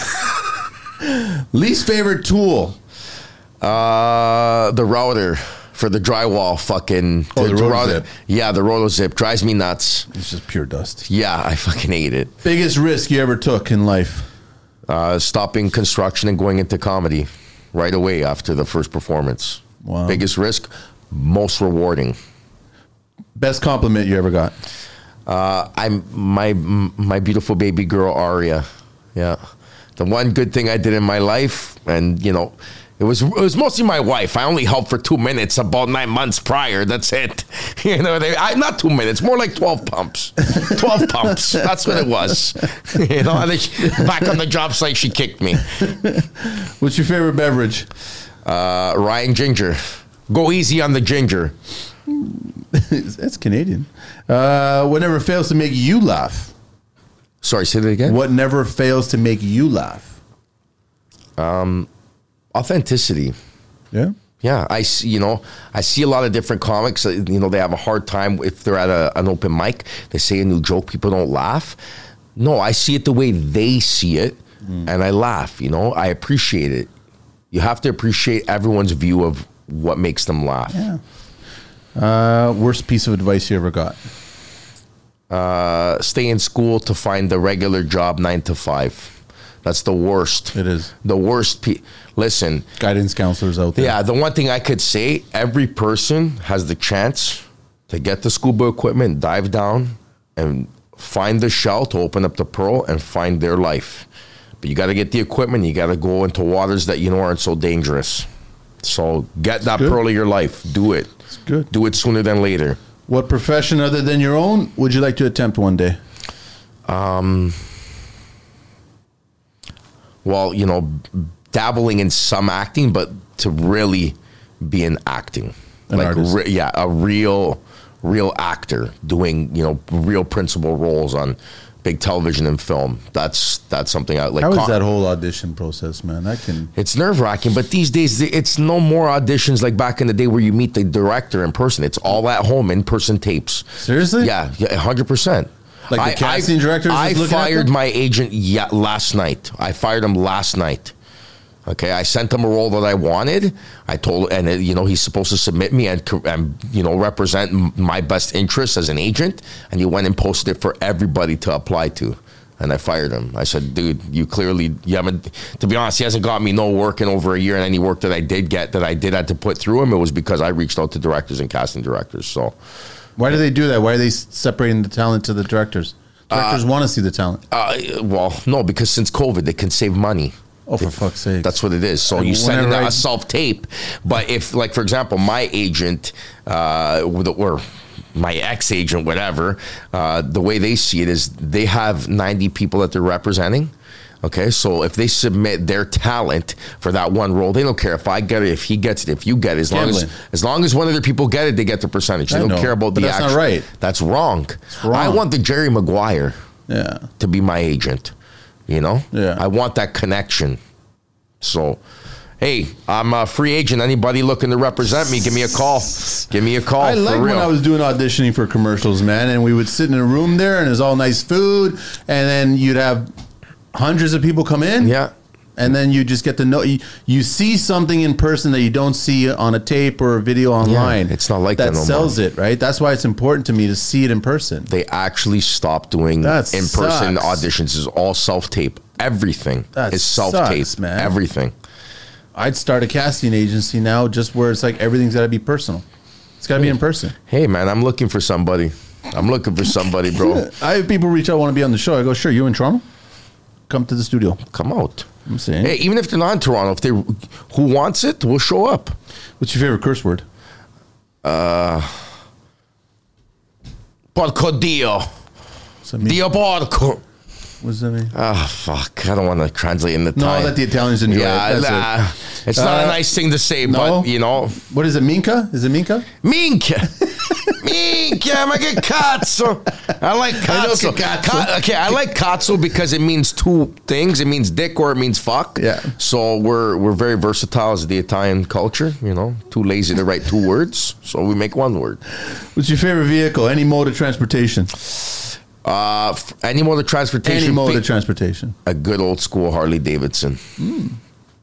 [SPEAKER 2] Least favorite tool?
[SPEAKER 1] Uh, the router. for the drywall fucking.
[SPEAKER 2] Oh, the
[SPEAKER 1] to- to
[SPEAKER 2] roto
[SPEAKER 1] run-
[SPEAKER 2] zip.
[SPEAKER 1] Yeah, the roto zip drives me nuts.
[SPEAKER 2] It's just pure dust.
[SPEAKER 1] Yeah, I fucking hate it.
[SPEAKER 2] Biggest risk you ever took in life?
[SPEAKER 1] Uh, stopping construction and going into comedy right away after the first performance.
[SPEAKER 2] Wow.
[SPEAKER 1] Biggest risk, most rewarding.
[SPEAKER 2] Best compliment you ever got?
[SPEAKER 1] Uh, I'm my my beautiful baby girl Aria. Yeah, the one good thing I did in my life, and you know, it was it was mostly my wife. I only helped for two minutes about nine months prior. That's it. You know, they I, not two minutes, more like twelve pumps. Twelve pumps. That's what it was. You know, and then she, back on the job site, she kicked me.
[SPEAKER 2] What's your favorite beverage?
[SPEAKER 1] Uh, Ryan Ginger, go easy on the ginger.
[SPEAKER 2] That's Canadian. Uh, what never fails to make you laugh?
[SPEAKER 1] Sorry, say that again.
[SPEAKER 2] What never fails to make you laugh?
[SPEAKER 1] Authenticity.
[SPEAKER 2] Yeah.
[SPEAKER 1] Yeah, I see, you know, I see a lot of different comics, uh, you know, they have a hard time if they're at a, an open mic, they say a new joke, people don't laugh. No, I see it the way they see it, mm. and I laugh, you know, I appreciate it. You have to appreciate everyone's view of what makes them laugh.
[SPEAKER 2] Yeah. Uh, worst piece of advice you ever got?
[SPEAKER 1] Uh, stay in school to find a regular job, nine to five. That's the worst.
[SPEAKER 2] It is.
[SPEAKER 1] The worst. Pe- Listen.
[SPEAKER 2] Guidance counselors out there.
[SPEAKER 1] Yeah, the one thing I could say, every person has the chance to get the scuba equipment, dive down, and find the shell to open up the pearl and find their life. But you got to get the equipment. You got to go into waters that you know aren't so dangerous. So get that
[SPEAKER 2] good.
[SPEAKER 1] pearl of your life. Do it.
[SPEAKER 2] It's good.
[SPEAKER 1] Do it sooner than later.
[SPEAKER 2] What profession other than your own would you like to attempt one day?
[SPEAKER 1] Um... Well, you know, dabbling in some acting, but to really be in acting.
[SPEAKER 2] An
[SPEAKER 1] like,
[SPEAKER 2] artist.
[SPEAKER 1] Re- yeah, a real, real actor doing, you know, real principal roles on big television and film. That's that's something I like.
[SPEAKER 2] How is
[SPEAKER 1] con-
[SPEAKER 2] that whole audition process, man? I can.
[SPEAKER 1] It's nerve wracking, but these days it's no more auditions like back in the day where you meet the director in person. It's all at home, in person tapes.
[SPEAKER 2] Seriously?
[SPEAKER 1] Yeah, yeah, one hundred percent.
[SPEAKER 2] Like the casting director is
[SPEAKER 1] I
[SPEAKER 2] just looking at
[SPEAKER 1] fired
[SPEAKER 2] them?
[SPEAKER 1] my agent yeah, last night. I fired him last night. Okay, I sent him a role that I wanted. I told, and uh, you know, he's supposed to submit me and, and you know, represent m- my best interests as an agent. And he went and posted it for everybody to apply to. And I fired him. I said, dude, you clearly, you haven't, to be honest, he hasn't got me no work in over a year. And any work that I did get, that I did have to put through him, it was because I reached out to directors and casting directors. So,
[SPEAKER 2] Why do they do that? Why are they separating the talent to the directors? Directors uh, want to see the talent.
[SPEAKER 1] Uh, well, no, because since COVID, they can save money.
[SPEAKER 2] Oh, for fuck's sake.
[SPEAKER 1] That's what it is. So you send in a self-tape. But if, like, for example, my agent, uh, or my ex-agent, whatever, uh, the way they see it is they have ninety people that they're representing. Okay, so if they submit their talent for that one role, they don't care if I get it, if he gets it, if you get it. As long as, as long as one of their people get it, they get the percentage. They
[SPEAKER 2] I
[SPEAKER 1] don't
[SPEAKER 2] know,
[SPEAKER 1] care about
[SPEAKER 2] but
[SPEAKER 1] the
[SPEAKER 2] that's
[SPEAKER 1] action.
[SPEAKER 2] not right.
[SPEAKER 1] That's wrong.
[SPEAKER 2] wrong.
[SPEAKER 1] I want the Jerry Maguire
[SPEAKER 2] yeah.
[SPEAKER 1] to be my agent. You know?
[SPEAKER 2] Yeah.
[SPEAKER 1] I want that connection. So, hey, I'm a free agent. Anybody looking to represent me, give me a call. Give me a call.
[SPEAKER 2] I like
[SPEAKER 1] for real.
[SPEAKER 2] when I was doing auditioning for commercials, man, and we would sit in a room there, and it was all nice food, and then you'd have hundreds of people come in.
[SPEAKER 1] Yeah.
[SPEAKER 2] And then you just get to know, you, you see something in person that you don't see on a tape or a video online.
[SPEAKER 1] Yeah, it's not like that
[SPEAKER 2] that
[SPEAKER 1] no
[SPEAKER 2] sells
[SPEAKER 1] more.
[SPEAKER 2] it, right? That's why it's important to me to see it in person.
[SPEAKER 1] They actually stopped doing
[SPEAKER 2] That
[SPEAKER 1] in-person
[SPEAKER 2] sucks.
[SPEAKER 1] auditions. It's all self-tape. Everything
[SPEAKER 2] That
[SPEAKER 1] is self-tape.
[SPEAKER 2] sucks, man.
[SPEAKER 1] Everything.
[SPEAKER 2] I'd start a casting agency now just where it's like everything's got to be personal. It's got to be in person.
[SPEAKER 1] Hey, man, I'm looking for somebody. I'm looking for somebody, bro.
[SPEAKER 2] I have people reach out, want to be on the show. I go, sure, you in Toronto? Come to the studio.
[SPEAKER 1] Come out.
[SPEAKER 2] I'm saying.
[SPEAKER 1] Hey, even if they're not in Toronto, if they who wants it, we'll show up.
[SPEAKER 2] What's your favorite curse word?
[SPEAKER 1] Porco Dio.
[SPEAKER 2] What's that mean?
[SPEAKER 1] Dio porco.
[SPEAKER 2] What does that mean?
[SPEAKER 1] Ah, fuck. I don't want to translate in the
[SPEAKER 2] No,
[SPEAKER 1] time.
[SPEAKER 2] let the Italians enjoy
[SPEAKER 1] yeah,
[SPEAKER 2] it. That's
[SPEAKER 1] nah,
[SPEAKER 2] it.
[SPEAKER 1] it's not
[SPEAKER 2] Uh,
[SPEAKER 1] a nice thing to say,
[SPEAKER 2] no?
[SPEAKER 1] but, you know.
[SPEAKER 2] What is it, Minka? Is it Minka?
[SPEAKER 1] Minchia. Minchia, ma che cazzo. I like cazzo.
[SPEAKER 2] che cazzo.
[SPEAKER 1] Ca- okay, I like cazzo because it means two things. It means dick or it means fuck.
[SPEAKER 2] Yeah.
[SPEAKER 1] So we're we're very versatile as the Italian culture, you know. Too lazy to write two words, so we make one word.
[SPEAKER 2] What's your favorite vehicle? Any mode of transportation?
[SPEAKER 1] Uh, f- any mode of transportation.
[SPEAKER 2] Any mode
[SPEAKER 1] fa-
[SPEAKER 2] of transportation.
[SPEAKER 1] a good old school Harley Davidson.
[SPEAKER 2] Mm.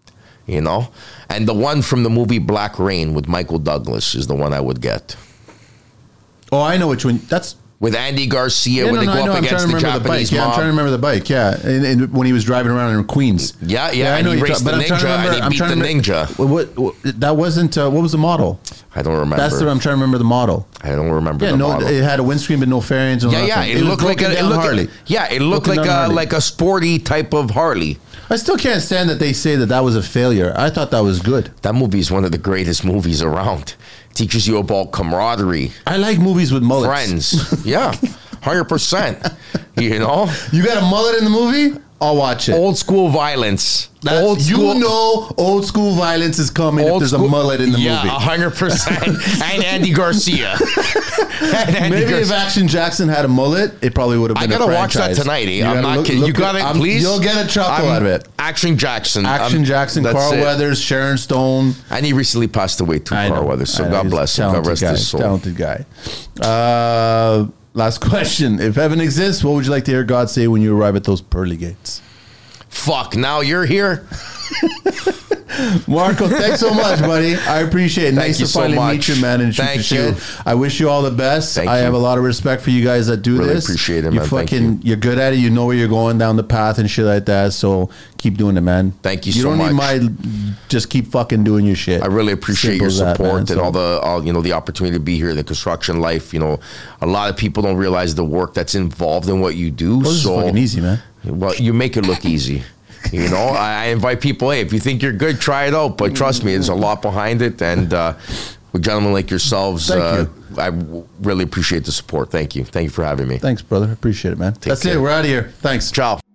[SPEAKER 1] You know? And the one from the movie Black Rain with Michael Douglas is the one I would get.
[SPEAKER 2] Oh, I know which one. That's
[SPEAKER 1] with Andy Garcia
[SPEAKER 2] yeah,
[SPEAKER 1] when
[SPEAKER 2] no,
[SPEAKER 1] they
[SPEAKER 2] no,
[SPEAKER 1] go up against the Japanese
[SPEAKER 2] the yeah,
[SPEAKER 1] mob.
[SPEAKER 2] I'm trying to remember the bike. Yeah, and, and when he was driving around in Queens.
[SPEAKER 1] Yeah, yeah,
[SPEAKER 2] yeah
[SPEAKER 1] and he raced the
[SPEAKER 2] but I'm trying to
[SPEAKER 1] ninja
[SPEAKER 2] remember-
[SPEAKER 1] and he
[SPEAKER 2] I'm
[SPEAKER 1] beat
[SPEAKER 2] trying
[SPEAKER 1] the
[SPEAKER 2] to remember-
[SPEAKER 1] ninja.
[SPEAKER 2] What, what that wasn't? Uh, what was the model?
[SPEAKER 1] I don't remember.
[SPEAKER 2] That's the I'm trying to remember the model.
[SPEAKER 1] I don't remember
[SPEAKER 2] Yeah,
[SPEAKER 1] the
[SPEAKER 2] no,
[SPEAKER 1] model.
[SPEAKER 2] it had a windscreen but no fairings. No
[SPEAKER 1] yeah, yeah,
[SPEAKER 2] nothing.
[SPEAKER 1] it,
[SPEAKER 2] was
[SPEAKER 1] looked like
[SPEAKER 2] broken
[SPEAKER 1] a it
[SPEAKER 2] down
[SPEAKER 1] looked,
[SPEAKER 2] Harley.
[SPEAKER 1] Yeah, it looked
[SPEAKER 2] Broken
[SPEAKER 1] like
[SPEAKER 2] down
[SPEAKER 1] a
[SPEAKER 2] Harley.
[SPEAKER 1] like a sporty type of Harley.
[SPEAKER 2] I still can't stand that they say that that was a failure. I thought that was good.
[SPEAKER 1] That movie is one of the greatest movies around. Teaches you about camaraderie,
[SPEAKER 2] I like movies with mullets.
[SPEAKER 1] friends. Yeah, hundred percent. You know,
[SPEAKER 2] You got a mullet in the movie? I'll watch it.
[SPEAKER 1] old school violence.
[SPEAKER 2] That's-
[SPEAKER 1] old school.
[SPEAKER 2] You know, old school violence is coming if there's a mullet in the
[SPEAKER 1] yeah,
[SPEAKER 2] movie.
[SPEAKER 1] Yeah, hundred percent. And Andy Garcia. And Andy
[SPEAKER 2] Maybe if
[SPEAKER 1] Garcia.
[SPEAKER 2] Action Jackson had a mullet, it probably would have
[SPEAKER 1] I
[SPEAKER 2] been.
[SPEAKER 1] gotta
[SPEAKER 2] a
[SPEAKER 1] watch that
[SPEAKER 2] franchise.
[SPEAKER 1] tonight. Eh?
[SPEAKER 2] You
[SPEAKER 1] I'm
[SPEAKER 2] gotta
[SPEAKER 1] not
[SPEAKER 2] look-
[SPEAKER 1] kidding. You
[SPEAKER 2] look
[SPEAKER 1] got
[SPEAKER 2] at-
[SPEAKER 1] it,
[SPEAKER 2] I'm-
[SPEAKER 1] please.
[SPEAKER 2] You'll get a chuckle
[SPEAKER 1] I'm-
[SPEAKER 2] out of it.
[SPEAKER 1] Action Jackson.
[SPEAKER 2] Action
[SPEAKER 1] I'm-
[SPEAKER 2] Jackson,
[SPEAKER 1] that's
[SPEAKER 2] Carl
[SPEAKER 1] it.
[SPEAKER 2] Weathers, Sharon Stone.
[SPEAKER 1] And he recently passed away too,
[SPEAKER 2] I
[SPEAKER 1] Carl
[SPEAKER 2] know,
[SPEAKER 1] Weathers. So
[SPEAKER 2] I know.
[SPEAKER 1] God
[SPEAKER 2] He's a
[SPEAKER 1] bless him. God
[SPEAKER 2] talented
[SPEAKER 1] rest
[SPEAKER 2] guy,
[SPEAKER 1] his soul.
[SPEAKER 2] Talented guy. Uh, last question: if heaven exists, what would you like to hear God say when you arrive at those pearly gates?
[SPEAKER 1] Fuck, now you're here.
[SPEAKER 2] Marco, thanks so much, buddy. I appreciate it.
[SPEAKER 1] Thank
[SPEAKER 2] Nice
[SPEAKER 1] you
[SPEAKER 2] to
[SPEAKER 1] so
[SPEAKER 2] finally
[SPEAKER 1] much.
[SPEAKER 2] meet you, man, and shoot
[SPEAKER 1] Thank
[SPEAKER 2] the shit.
[SPEAKER 1] you.
[SPEAKER 2] I wish you all the best.
[SPEAKER 1] Thank
[SPEAKER 2] I
[SPEAKER 1] you.
[SPEAKER 2] have a lot of respect for you guys that do
[SPEAKER 1] Really
[SPEAKER 2] this.
[SPEAKER 1] appreciate it,
[SPEAKER 2] you
[SPEAKER 1] man. Thank
[SPEAKER 2] fucking,
[SPEAKER 1] you.
[SPEAKER 2] You're good at it. You know where you're going down the path and shit like that. So keep doing it, man.
[SPEAKER 1] Thank you
[SPEAKER 2] You
[SPEAKER 1] so
[SPEAKER 2] don't need
[SPEAKER 1] much.
[SPEAKER 2] my. Just keep fucking doing your shit.
[SPEAKER 1] I really appreciate
[SPEAKER 2] Simple
[SPEAKER 1] your
[SPEAKER 2] as that,
[SPEAKER 1] support
[SPEAKER 2] man.
[SPEAKER 1] and
[SPEAKER 2] So-
[SPEAKER 1] all the, all, you know, the opportunity to be here, the construction life. You know, a lot of people don't realize the work that's involved in what you do.
[SPEAKER 2] Oh, this is
[SPEAKER 1] so
[SPEAKER 2] fucking easy, man.
[SPEAKER 1] Well, you make it look easy. You know, I, I invite people, hey, if you think you're good, try it out. But trust me, there's a lot behind it. And uh, with gentlemen like yourselves,
[SPEAKER 2] Thank
[SPEAKER 1] uh,
[SPEAKER 2] you.
[SPEAKER 1] I w- really appreciate the support. Thank you. Thank you for having me.
[SPEAKER 2] Thanks, brother. Appreciate it, man. That's
[SPEAKER 1] care.
[SPEAKER 2] it. We're out of here. Thanks.
[SPEAKER 1] Ciao.